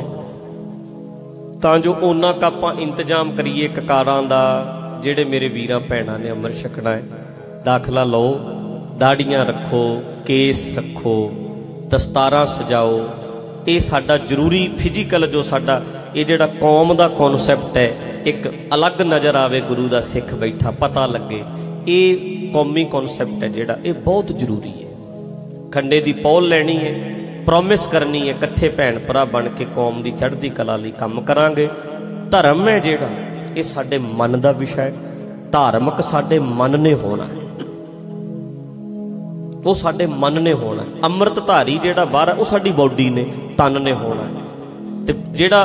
ਤਾਂ ਜੋ ਉਹਨਾਂ ਕੁ ਆਪਾਂ ਇੰਤਜ਼ਾਮ ਕਰੀਏ ਕਕਾਰਾਂ ਦਾ। ਜਿਹੜੇ ਮੇਰੇ ਵੀਰਾਂ ਭੈਣਾਂ ਨੇ ਅੰਮ੍ਰਿਤ ਛਕਣਾ ਹੈ, ਦਾਖਲਾ ਲਓ, ਦਾੜੀਆਂ ਰੱਖੋ, ਕੇਸ ਰੱਖੋ, ਦਸਤਾਰਾਂ ਸਜਾਓ। ਇਹ ਸਾਡਾ ਜ਼ਰੂਰੀ ਫਿਜ਼ੀਕਲ, ਜੋ ਸਾਡਾ ਇਹ ਜਿਹੜਾ ਕੌਮ ਦਾ ਕੌਨਸੈਪਟ ਹੈ, ਇੱਕ ਅਲੱਗ ਨਜ਼ਰ ਆਵੇ, ਗੁਰੂ ਦਾ ਸਿੱਖ ਬੈਠਾ ਪਤਾ ਲੱਗੇ, ਇਹ ਕੌਮੀ ਕੌਨਸੈਪਟ ਹੈ ਜਿਹੜਾ, ਇਹ ਬਹੁਤ ਜ਼ਰੂਰੀ ਹੈ। ਖੰਡੇ ਦੀ ਪੌਲ ਲੈਣੀ ਹੈ, ਪ੍ਰੋਮਿਸ ਕਰਨੀ ਹੈ, ਇਕੱਠੇ ਭੈਣ ਭਰਾ ਬਣ ਕੇ ਕੌਮ ਦੀ ਚੜ੍ਹਦੀ ਕਲਾ ਲਈ ਕੰਮ ਕਰਾਂਗੇ। ਧਰਮ ਹੈ ਜਿਹੜਾ, ਇਹ ਸਾਡੇ ਮਨ ਦਾ ਵਿਸ਼ਾ ਹੈ। ਧਾਰਮਿਕ ਸਾਡੇ ਮਨ ਨੇ ਹੋਣਾ ਹੈ, ਉਹ ਸਾਡੇ ਮਨ ਨੇ ਹੋਣਾ। ਅੰਮ੍ਰਿਤਧਾਰੀ ਜਿਹੜਾ ਬਾਹਰ ਹੈ, ਉਹ ਸਾਡੀ ਬੋਡੀ ਨੇ, ਤਨ ਨੇ ਹੋਣਾ। ते जिहड़ा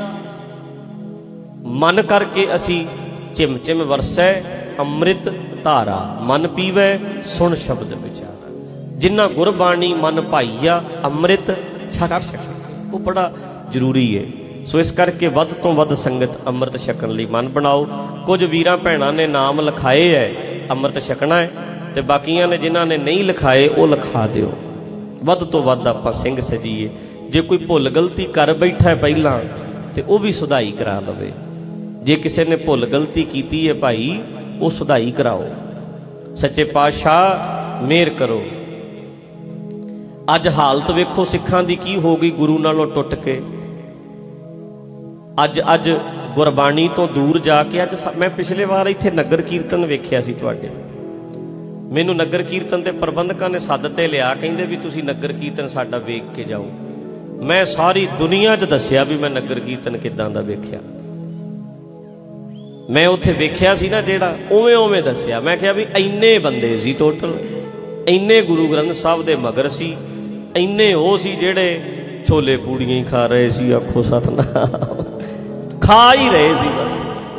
मन करके असी चिम चिम वरसै अमृत धारा, मन पीवै सुन शब्द विचारा, जिन्ना गुरबाणी मन भाईया अमृत छक सके, वो बड़ा जरूरी है। सो इस करके वध तो वध संगत अमृत छकन लई मन बनाओ। कुछ वीरां भैणां ने नाम लिखाए है अमृत छकना है, ते बाकियां ने जिन्हां ने नहीं लिखाए वो लिखा दिओ। वध तो वध आपां सिंह सजीए। जे कोई भुल गलती कर बैठा है पहलां ते वो भी सुधाई करा लवे। जे किसी ने भुल गलती की है भाई वो सुधाई कराओ। सच्चे पातशाह मेहर करो। अज हालत वेखो सिखां दी की हो गई, गुरु नालों टुट के अज अज गुरबाणी तो दूर जाके। अज मैं पिछले वार इत्थे नगर कीर्तन वेख्या सी तुहाडे, मैनू नगर कीर्तन के प्रबंधकां ने सद ते लिया, कहिंदे भी तुसीं नगर कीर्तन साडा वेख के जाओ। मैं सारी दुनिया च दस्सिया भी मैं नगर कीर्तन किदां दा वेख्या। मैं उत्थे वेख्या सी ना जेड़ा उवें उवें दस्सिया। मैं कहा भी इन्ने बंदे सी टोटल, इन्ने गुरु ग्रंथ साहब दे मगर सी, इन्ने वो सी जेड़े छोले पूड़ियां ही खा रहे सी। आखो सतनाम, खा ही रहे सी बस।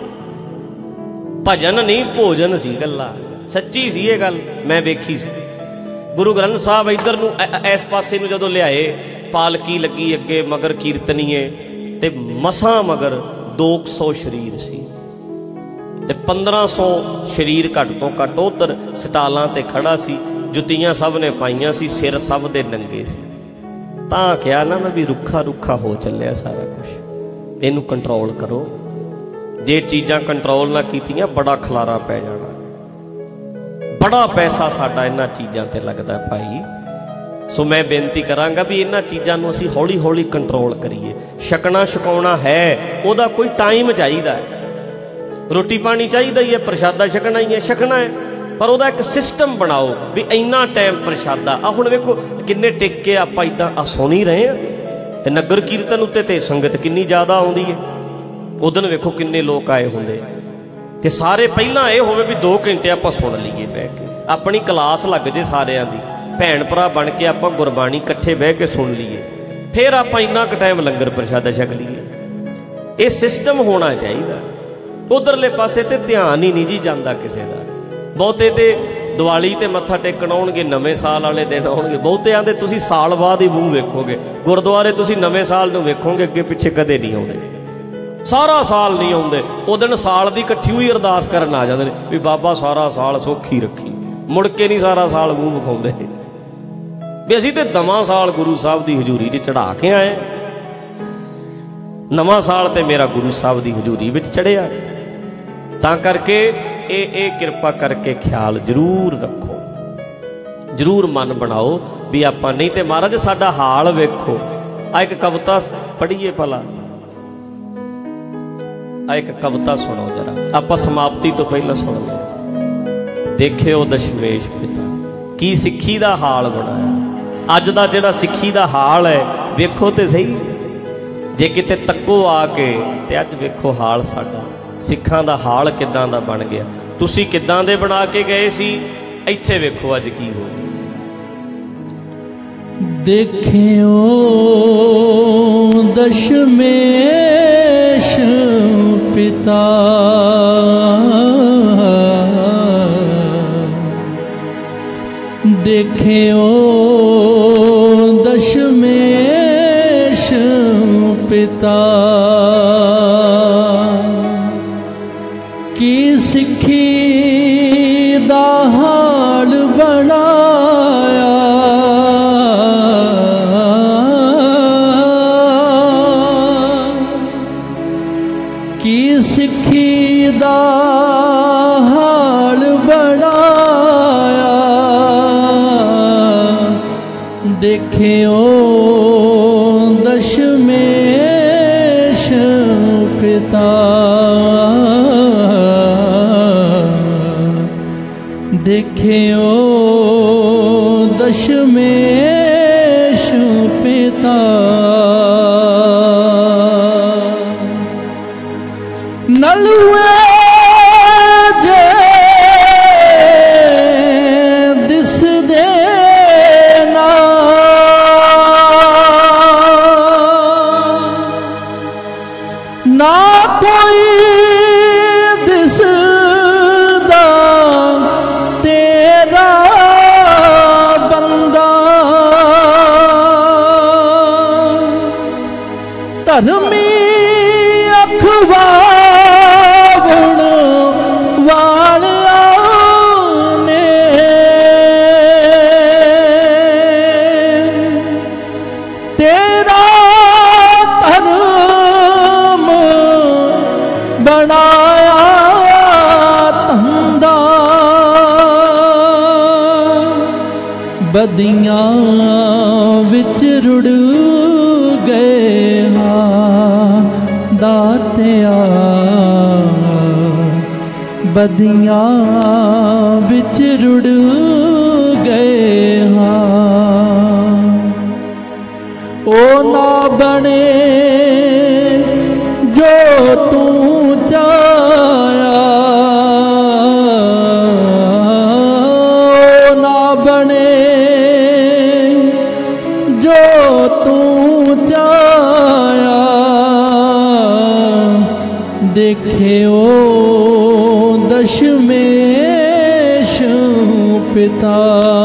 भजन नहीं भोजन सी गल्ला, सच्ची सी ये गल मैं वेखी सी। गुरु ग्रंथ साहब इधर नूं इस पासे नूं जदों लियाए, पालकी लगी अगे मगर कीर्तनीए ते मसां मगर दो सौ शरीर सी ते पंद्रह सौ शरीर घट तो घट उधर सटालां ते खड़ा सी। जुत्तियां सब ने पाइयां सी, सिर सब दे नंगे सी। तां क्या ना मैं भी रुखा रुखा हो चलिया सारा कुछ। इनू कंट्रोल करो, जे चीज़ां कंट्रोल ना कीतियां बड़ा खलारा पै जाना। बड़ा पैसा साडा इन्हां चीज़ां ते लगदा भाई। सो मैं बेनती करांगा भी इन्हां चीज़ां नूं असीं हौली हौली कंट्रोल करिए। छकना छकाउणा है उहदा कोई टाइम चाहीदा है। रोटी पानी चाहिदा ही है, प्रशादा छकना ही है, छकना है, पर उहदा एक सिस्टम बनाओ भी इन्ना टाइम प्रशादा। आ हुण वेखो किन्ने टिक्के आपां इदां आ सुण ही रहे हैं ते नगर कीर्तन उत्ते ते संगत किन्नी ज़्यादा आउंदी है। उदन वेखो किन्ने लोग आए हुंदे ते सारे पहलां ये होवे भी दो घंटे आपां सुण लईए बैठ के, अपनी क्लास लग जे सारियां दी, भैण भरा बन के आपां गुरबाणी इकट्ठे बह के सुन लीए, फिर आपां इन्ना क टाइम लंगर प्रशादा छक लीए। ये सिस्टम होना चाहिए। उधरले पासे ते ध्यान ही नहीं जी जाता किसी का। बहुते ते दिवाली ते मत्था टेकण आउणगे, नवें साल वाले दिन आउणगे। बहुते आंदे तुसीं साल बाद ही मूँह वेखोगे, गुरुद्वारे तुसीं नवें साल नूं वेखोगे, अगे पिछे कदे नहीं आउंदे, सारा साल नहीं आउंदे। उस दिन साल की इकट्ठी हुई अरदास करन आ जांदे भी बाबा सारा साल सौखी रखी, मुड़ के नहीं सारा साल मूँह विखाउंदे भी असीं ते दवां साल गुरु साहब की हजूरी च चढ़ा के आए। नवां साल ते मेरा गुरु साहब की हजूरी विच चढ़िया। तां करके ए ए किरपा करके ख्याल जरूर रखो, जरूर मन बनाओ भी आपां नहीं ते महाराज साडा हाल वेखो। आ एक कविता पढ़ीए भला, आ एक कविता सुनो जरा, आपां समाप्ति तो पहला सुन ले। देखियो दशमेश पिता की सिੱਖੀ ਦਾ हाल बनाया। अज दा जिहड़ा सिੱਖੀ ਦਾ हाल है वेखो ते सही। जे किते तक्को आके ते अज वेखो हाल साडा सिੱਖਾਂ ਦਾ हाल किदां दा बन गया। तुसीं किदां दे बना के गए सी, इत्थे वेखो अज की हो। देखियो दशमेश पिता देखियो दशमेश पिता की सिੱਖੀ ਦਾ हाल बनाया। की सिੱਖੀ ਦਾ हाल बनाया। देखियो दशमेश पिता देखियो दशमेश पिता नलुए जे दिस देना ਧਰਮੀ ਅਖਵਾਵਣ ਵਾਲਿਆਂ ਨੇ ਤੇਰਾ ਧਰਮ ਬਣਾਇਆ ਧੰਦਾ ਬਦੀਆਂ ਵਿੱਚ ਰੁੜ ਗਏ ਹਾਂ ਦਾਤਿਆ ਬਦੀਆਂ ਵਿੱਚ ਰੁੜ ਗਏ ਹਾਂ ਉਹ ਨਾ ਬਣੇ ਜੋ ਤੂੰ ਚਾਹਿਆ ਉਹ ਨਾ ਬਣੇ ਜੋ ਤੂੰ ਚਾਹਿਆ ਦੇਖਿਓ ਦਸ਼ਮੇਸ਼ ਪਿਤਾ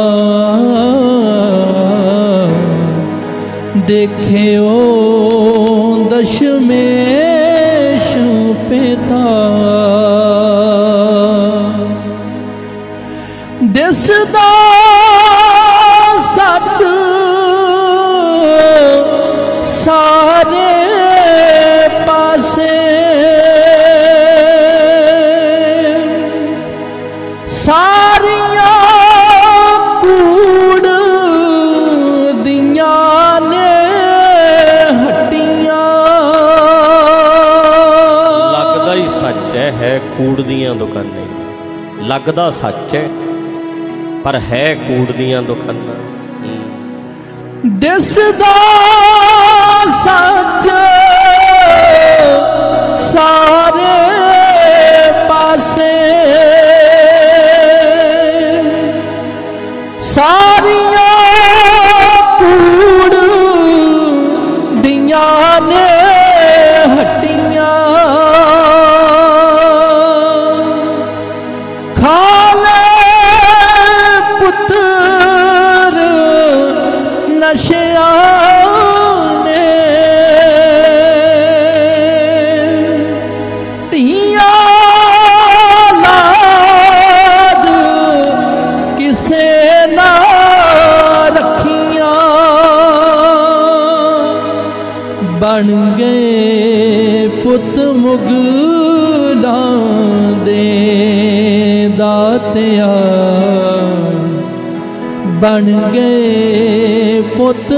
ਦੇਖਿਓ ਦਸ਼ਮੇਸ਼ ਪਿਤਾ ਦਿਸਦਾ ਸੱਚ ਸਾਰੇ ਪਾਸੇ ਸਾਰੀਆਂ ਕੂੜ ਦੀਆਂ ਨੇ ਹੱਟੀਆਂ ਲੱਗਦਾ ਹੀ ਸੱਚ ਹੈ ਹੈ ਕੂੜ ਦੀਆਂ ਦੁਕਾਨਾਂ ਲੱਗਦਾ ਸੱਚ ਹੈ ਪਰ ਹੈ ਕੂੜ ਦੀਆਂ ਦੁਕਾਨਾਂ ਦਿਸਦਾ ਸੱਚ ਸਾਰੇ ਪਾਸੇ ਸਾਰੀਆਂ ਕੂੜ ਦੀਆਂ ਨੇ ਹੱਟੀਆਂ ਖਾ ਲੈ ਪੁੱਤਰ ਨਸ਼ਿਆਂ ਨੇ ਧੀਆਂ ਲਾਦ ਕਿਸੇ ਨਾ ਰੱਖੀਆਂ ਬਣ ਗਏ ਪੁੱਤ ਮੁਗਲਾਂ ਦੇ ਦਾਤਿਆ ਬਣ ਗਏ ਪੁੱਤ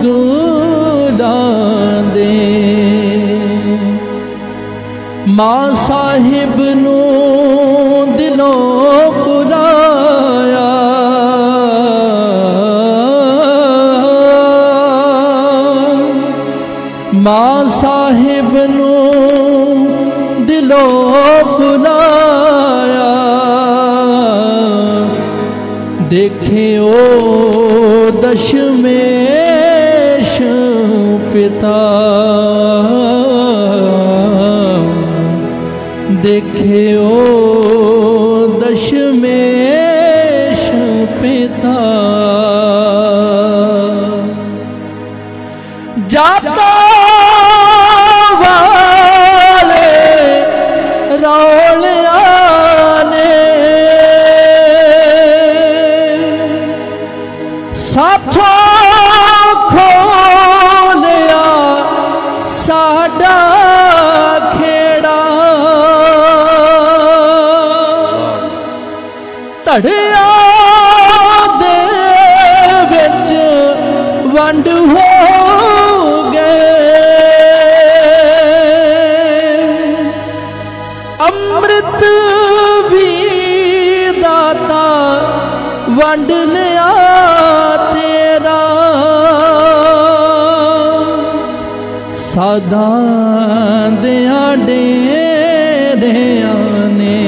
ਮੁਗਲਾਂ ਦੇ ਮਾਂ ਸਾਹਿਬ ਨੂੰ ਦਿਲੋਂ ਭੁਲਾਇਆ ਮਾਂ ਸਾਹਿਬ ਨੂੰ ਦਿਲੋਂ ਭੁਲਾਇਆ ਦੇਖਿਓ ਦਸ਼ਮੇਸ਼ ਪਿਤਾ ਦੇਖਿਓ ਦਸ਼ਮੇਸ਼ ਪਿਤਾ ਜਾਤਾ ਵਾਲੇ ਰੌਲਿਆਂ ਨੇ ਸਾਥੋਂ ਖੋਲਿਆ ਸਾਡਾ ਖੇੜਾ ਧੜਿਆਂ ਦੇ ਵਿੱਚ ਵੰਡ ਹੋ ਗਏ ਅੰਮ੍ਰਿਤ ਵੀ ਦਾਤਾ ਵੰਡ ਲਿਆ ਤੇਰਾ ਸਾਧਾਂ ਦਿਆਂ ਡੇਰਿਆਂ ਨੇ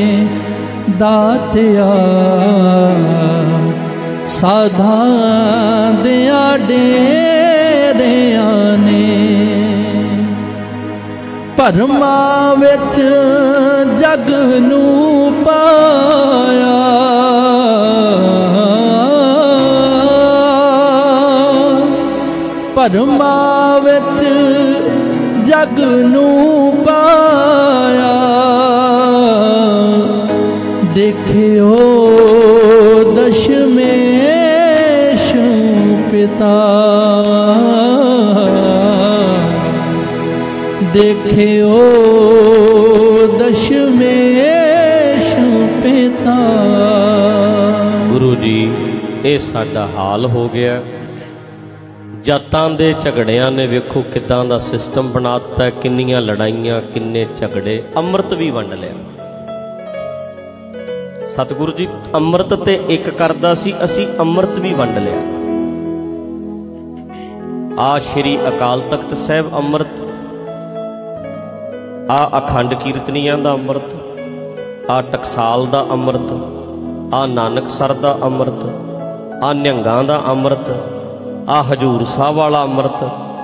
ਦਾਤਿਆ ਸਾਧਾਂ ਦਿਆਂ ਡੇਰਿਆਂ ਨੇ ਭਰਮਾਂ ਵਿੱਚ ਜਗ ਨੂੰ ਪਾਇਆ ਭਰਮਾਂ ਵਿੱਚ जग नू पाया। देखियो दशमेश पिता, देखियो दशमेश पिता। गुरु जी ये साडा हाल हो गया। जातां दे झगड़ियां ने वेखो किदां दा सिस्टम बनाता, किन्नियां लड़ाइयां, किन्ने झगड़े। अमृत भी वंड लिया। सतगुरु जी अमृत ते एक करदा सी, असी अमृत भी वंड लिया। आ श्री अकाल तख्त साहिब अमृत, आ अखंड कीर्तनियां दा अमृत, आ टकसाल दा अमृत, आ नानकसर दा अमृत, आ निहंगां दा अमृत, आ हजूर साहब वाला अमृत।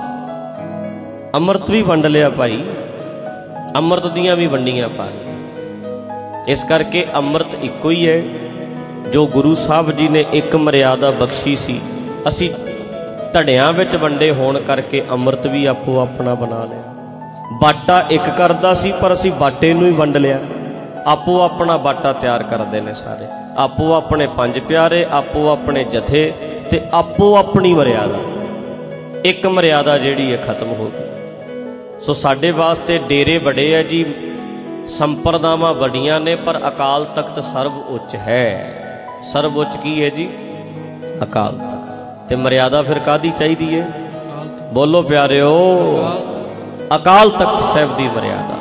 अमृत भी वंड लिया भाई, अमृत दियां भी वंडियां पा। इस करके अमृत इको ही है जो गुरु साहब जी ने एक मर्यादा बख्शी सी। असी धड़ियां विच वंडे होण करके अमृत भी आपो अपना बना लिया। बाटा एक करदा सी पर असी बाटे नूं ही वंड लिया। आपो अपना बाटा तैयार करते हैं सारे, आपो अपने पंज प्यारे, आपो अपने जथे ते आपो अपनी मर्यादा। एक मर्यादा जिहड़ी है खत्म हो गई। सो साडे वास्ते डेरे बड़े है जी, संप्रदावां बड़ियां ने, पर अकाल तख्त सर्व उच्च है। सर्व उच्च की है जी? अकाल तख्त। ते मर्यादा फिर कादी चाहिदी है? बोलो प्यारिओ, अकाल तख्त साहिब दी मर्यादा।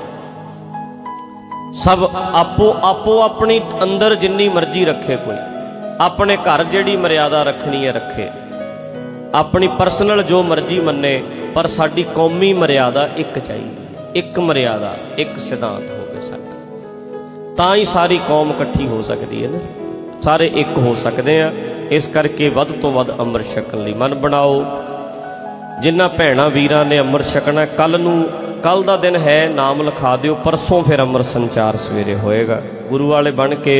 सब आपो आपो अपनी अंदर जिन्नी मर्जी रखे, कोई अपने घर जिहड़ी मर्यादा रखनी है रखे, अपनी पर्सनल जो मर्जी मन्ने, पर साडी कौमी मर्यादा एक चाहिए। एक मर्यादा, एक सिद्धांत हो गए साडा, तां ही सारी कौम इकट्ठी हो सकती है ना, सारे एक हो सकते हैं। इस करके वध तो वध अमृत छकण लई मन बनाओ। जिन्हां भैणां वीरां ने अमृत छकना, कल नूं कल दा दिन है, नाम लिखा दिओ, परसों फिर अमृत संचार सवेरे होएगा। गुरु वाले बन के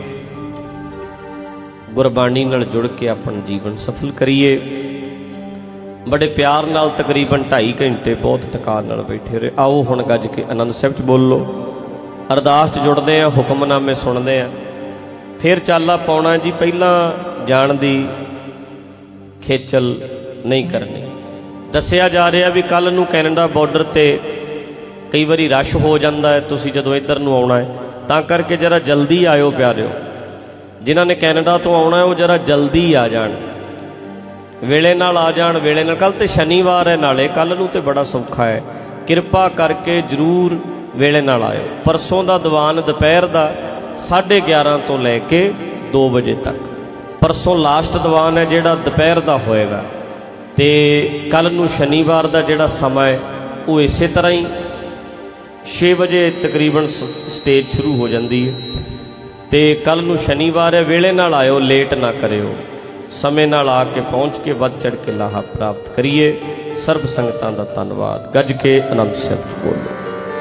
गुरबाणी नाल जुड़ के अपना जीवन सफल करिए। बड़े प्यार नाल तकरीबन ढाई घंटे बहुत टका नाल बैठे रहे। आओ हुण गज के आनंद साहिब च बोलो, अरदास च जुड़दे आ, हुक्मनामे सुनदे आ, फिर चाला पाउणा जी। पहला जाण दी खेचल नहीं करनी। दसिया जा रहा भी कल नूं कैनेडा बॉर्डर ते कई बारी रश हो जाता है, तुसीं जदों इधर नूं आउणा है, तां करके जरा जल्दी आयो प्यारिओ। जिन्हां ने कैनेडा तो आउणा है वो जरा जल्दी आ जाण, वेले नाल आ जाण, वेले नाल। कल तो शनिवार है, नाले कल नूं ते बड़ा सौखा है। किरपा करके जरूर वेले नाल आयो। परसों दा दीवान दोपहर दा साढ़े ग्यारह तो लैके दो बजे तक, परसों लास्ट दीवान है जिहड़ा दोपहर दा होएगा। ते कल नूं शनिवार दा जिहड़ा समा है वो इसे तरह ही छे बजे तकरीबन स्टेज शुरू हो जाती है। ते कल नूं शनिवार है, वेले नाल आयो, लेट ना करियो, समय नाल आके पहुँच के वध चढ़ के लाहा प्राप्त करिए। सर्व संगतां दा धन्नवाद। गज के आनंद साहिब बोलो।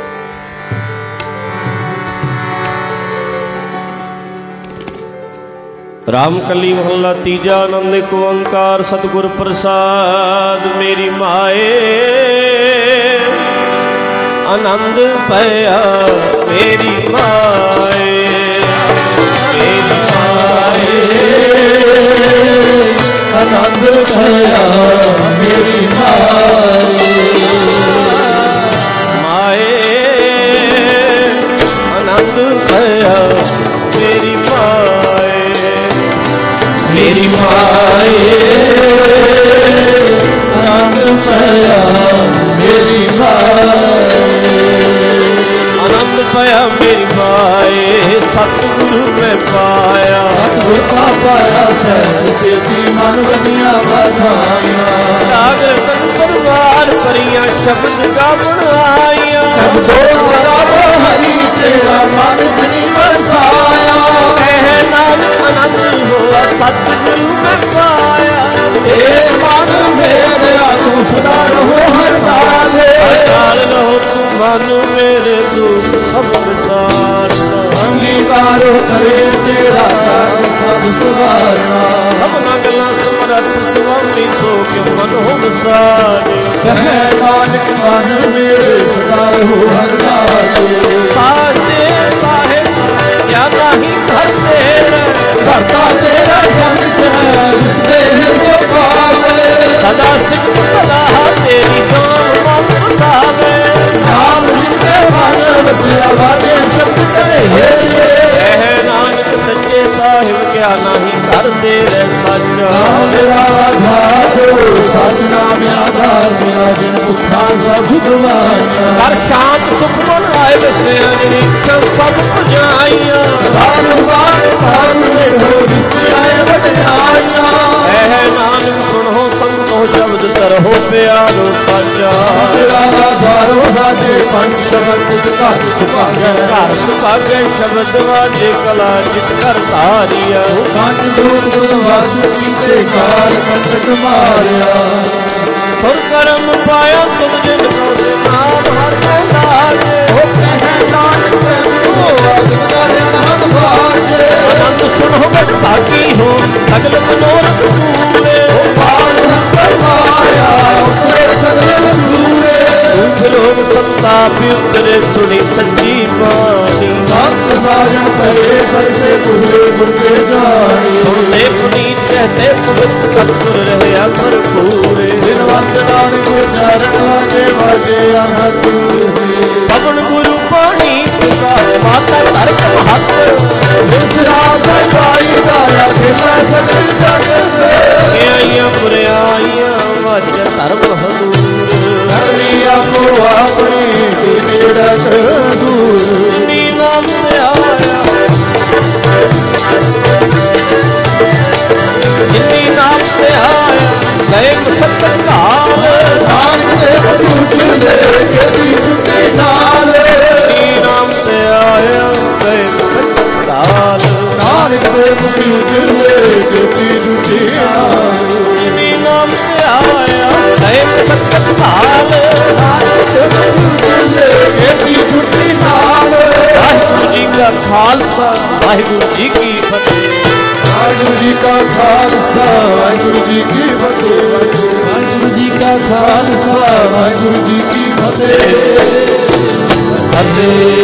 रामकली मोहल्ला तीजा। आनंद एक ओंकार सतगुर प्रसाद। मेरी माए आनंद पया, मेरी माए, मेरी माए आनंद पया, मेरी माए, माए आनंद पया, मेरी माए, मेरी माए आनंद पया, मेरी माए, आनंद पया मेरी माए। सतगुरु में पाया, सतगुर का पाया सहज तेरी मन बनिया बधाइया। राग रतन परवार परियां शब्द का बनाया। शब्दों बराबो हरि तेरा मन बनी बरसाया। कह नानक आनंद हुआ सतगुरु में पाया। हे मन मेरे तू सदा रहो हर काले, हर काल रहो तू मन मेरे दुख सब सारना। अंगीकारो करे तेरा साथ सब सुधारना। सब मंगला समरथ स्वामी सो के मन हो सारे। कह नानक मन मेरे ਖਾਲਸਾ ਭਗਵਾਨਾ ਕਰ ਸ਼ਾਂਤ ਸੁਖ ਮਨ ਆਏ ਵਸਿਆ ਨੀਚਾਂ ਸਭ ਪੁਜਾਈਆਂ ਦਾਰੂ ਬਾਣ ਧਾਰੂ ਦੇ ਹੋ ਜਿਸ ਆਏ ਵਡਿਆਈਆਂ ਐ ਨਾਨਕ ਸੁਣੋ ਸੰਤੋ ਸ਼ਬਦ ਤਰਹੁ ਪਿਆਰੋ ਸਾਜਾ ਤੇਰਾ ਦਾਰੋ ਸਾਜੇ ਪੰਜ ਸ਼ਬਦ ਘਰ ਸੁਭਾਗੈ ਘਰ ਸੁਭਾਗੈ ਸ਼ਬਦ ਵਾਜੇ ਕਲਾ ਜਿਤ ਕਰ ਧਾਰਿਆ ਪੰਜ ਦੂਤ ਗੁਣ ਵਾਸੂ ਕੀਤੇ ਕਾਲ ਕੰਟਕ ਮਾਰਿਆ ਸੁਰ ਕਰਮ ਪਾਇਆ ਤੁਮ ਜਿਨ ਕੋ ਨਾਮ ਹਰ ਕੇ ਲਾਗੇ ਉਹ ਕਹਿ ਨਾਨਕ ਪ੍ਰਭੂ ਆਦਿ ਕਰਿਆ ਹੱਥ ਬਾਜੇ ਆਨੰਦ ਸੁਣੋ ਬਟ ਭਾਗੀ ਹੋ ਸਗਲ ਮਨੋਰਥ ਪੂਰੇ ਉਹ ਪਾਲ ਨੰਬਰ ਮਾਇਆ ਉਤਰੇ ਸਗਲ ਸੂਰੇ ਦੁਖ ਲੋਭ ਸੰਤਾਪ ਉਤਰੇ ਸੁਣੀ ਸੱਚੀ ਬਾਣੀ ਸੰਤ ਸਾਜਨ ਕਰੇ ਸਜੇ ਪੂਰੇ ਮੁਰਕੇ ਜਾਣੀ ਸੁਣਦੇ ਪੁਨੀਤ ਕਹਤੇ ਪਵਿੱਤ ਸਤਿਗੁਰ ਰਹਿਆ ਭਰਪੂਰੇ ਦਿਨ ਵੰਦ ਨਾਨਕ ਚਰਨ ਲਾਗੇ ਵਾਜੇ ਅਨਹਤੂਰੇ ਪਵਨ ਗੁਰੂ ਪਾਣੀ ਤੁਕਾ ਮਾਤਾ ਧਰਕ ਹੱਥ ਵਿਸਰਾਮ ਪਾਈ ਦਾਇਆ ਖੇਲਾ ਸਗਲ ਜਗ ਸੇ ਆਈਆਂ ਪੁਰਿਆਈਆਂ ਵਾਜ ਧਰਮ ਹਦੂਰ ਹਰੀ ਆਪੋ ਆਪਣੀ ਨੇੜਤ ਦੂਰ ਨੀ ਨਾਮ ਤੇ ਆਇਆ ਜਿਨੀ ਨਾਮ ਤੇ ਆਇਆ ਗਏ ਮੁਸੱਕਤ ਘਾਲ ਨਾਨਕ ਦੇ ਬਟੂਟ ਲੈ ਕੇ ਦੀ ਛੁੱਟੀ ਨਾਲ ਨੀ ਨਾਮ ਤੇ ਆਇਆ ਗਏ ਮੁਸੱਕਤ ਘਾਲ ਨਾਨਕ ਦੇ ਬਟੂਟ ਲੈ ਕੇ ਦੀ ਛੁੱਟੀ ਨਾਲ ਜਿਨੀ ਨਾਮ ਤੇ ਆਇਆ ਗਏ ਮੁਸੱਕਤ ਘਾਲ ਨਾਨਕ ਦੇ ਬਟੂਟ ਲੈ ਕੇ ਦੀ ਛੁੱਟੀ ਨਾਲ ਵਾਹਿਗੁਰੂ ਜੀ ਕਾ ਖਾਲਸਾ ਵਾਹਿਗੁਰੂ ਜੀ ਕੀ ਫਤਿਹ ਵਾਹਿਗੁਰੂ ਜੀ ਕਾ ਖਾਲਸਾ ਵਾਹਿਗੁਰੂ ਜੀ ਕੀ ਫਤਿਹ ਵਾਹਿਗੁਰੂ ਜੀ ਕਾ ਖਾਲਸਾ ਵਾਹਿਗੁਰੂ ਜੀ ਕੀ ਫਤਿਹ ਫਤਿਹ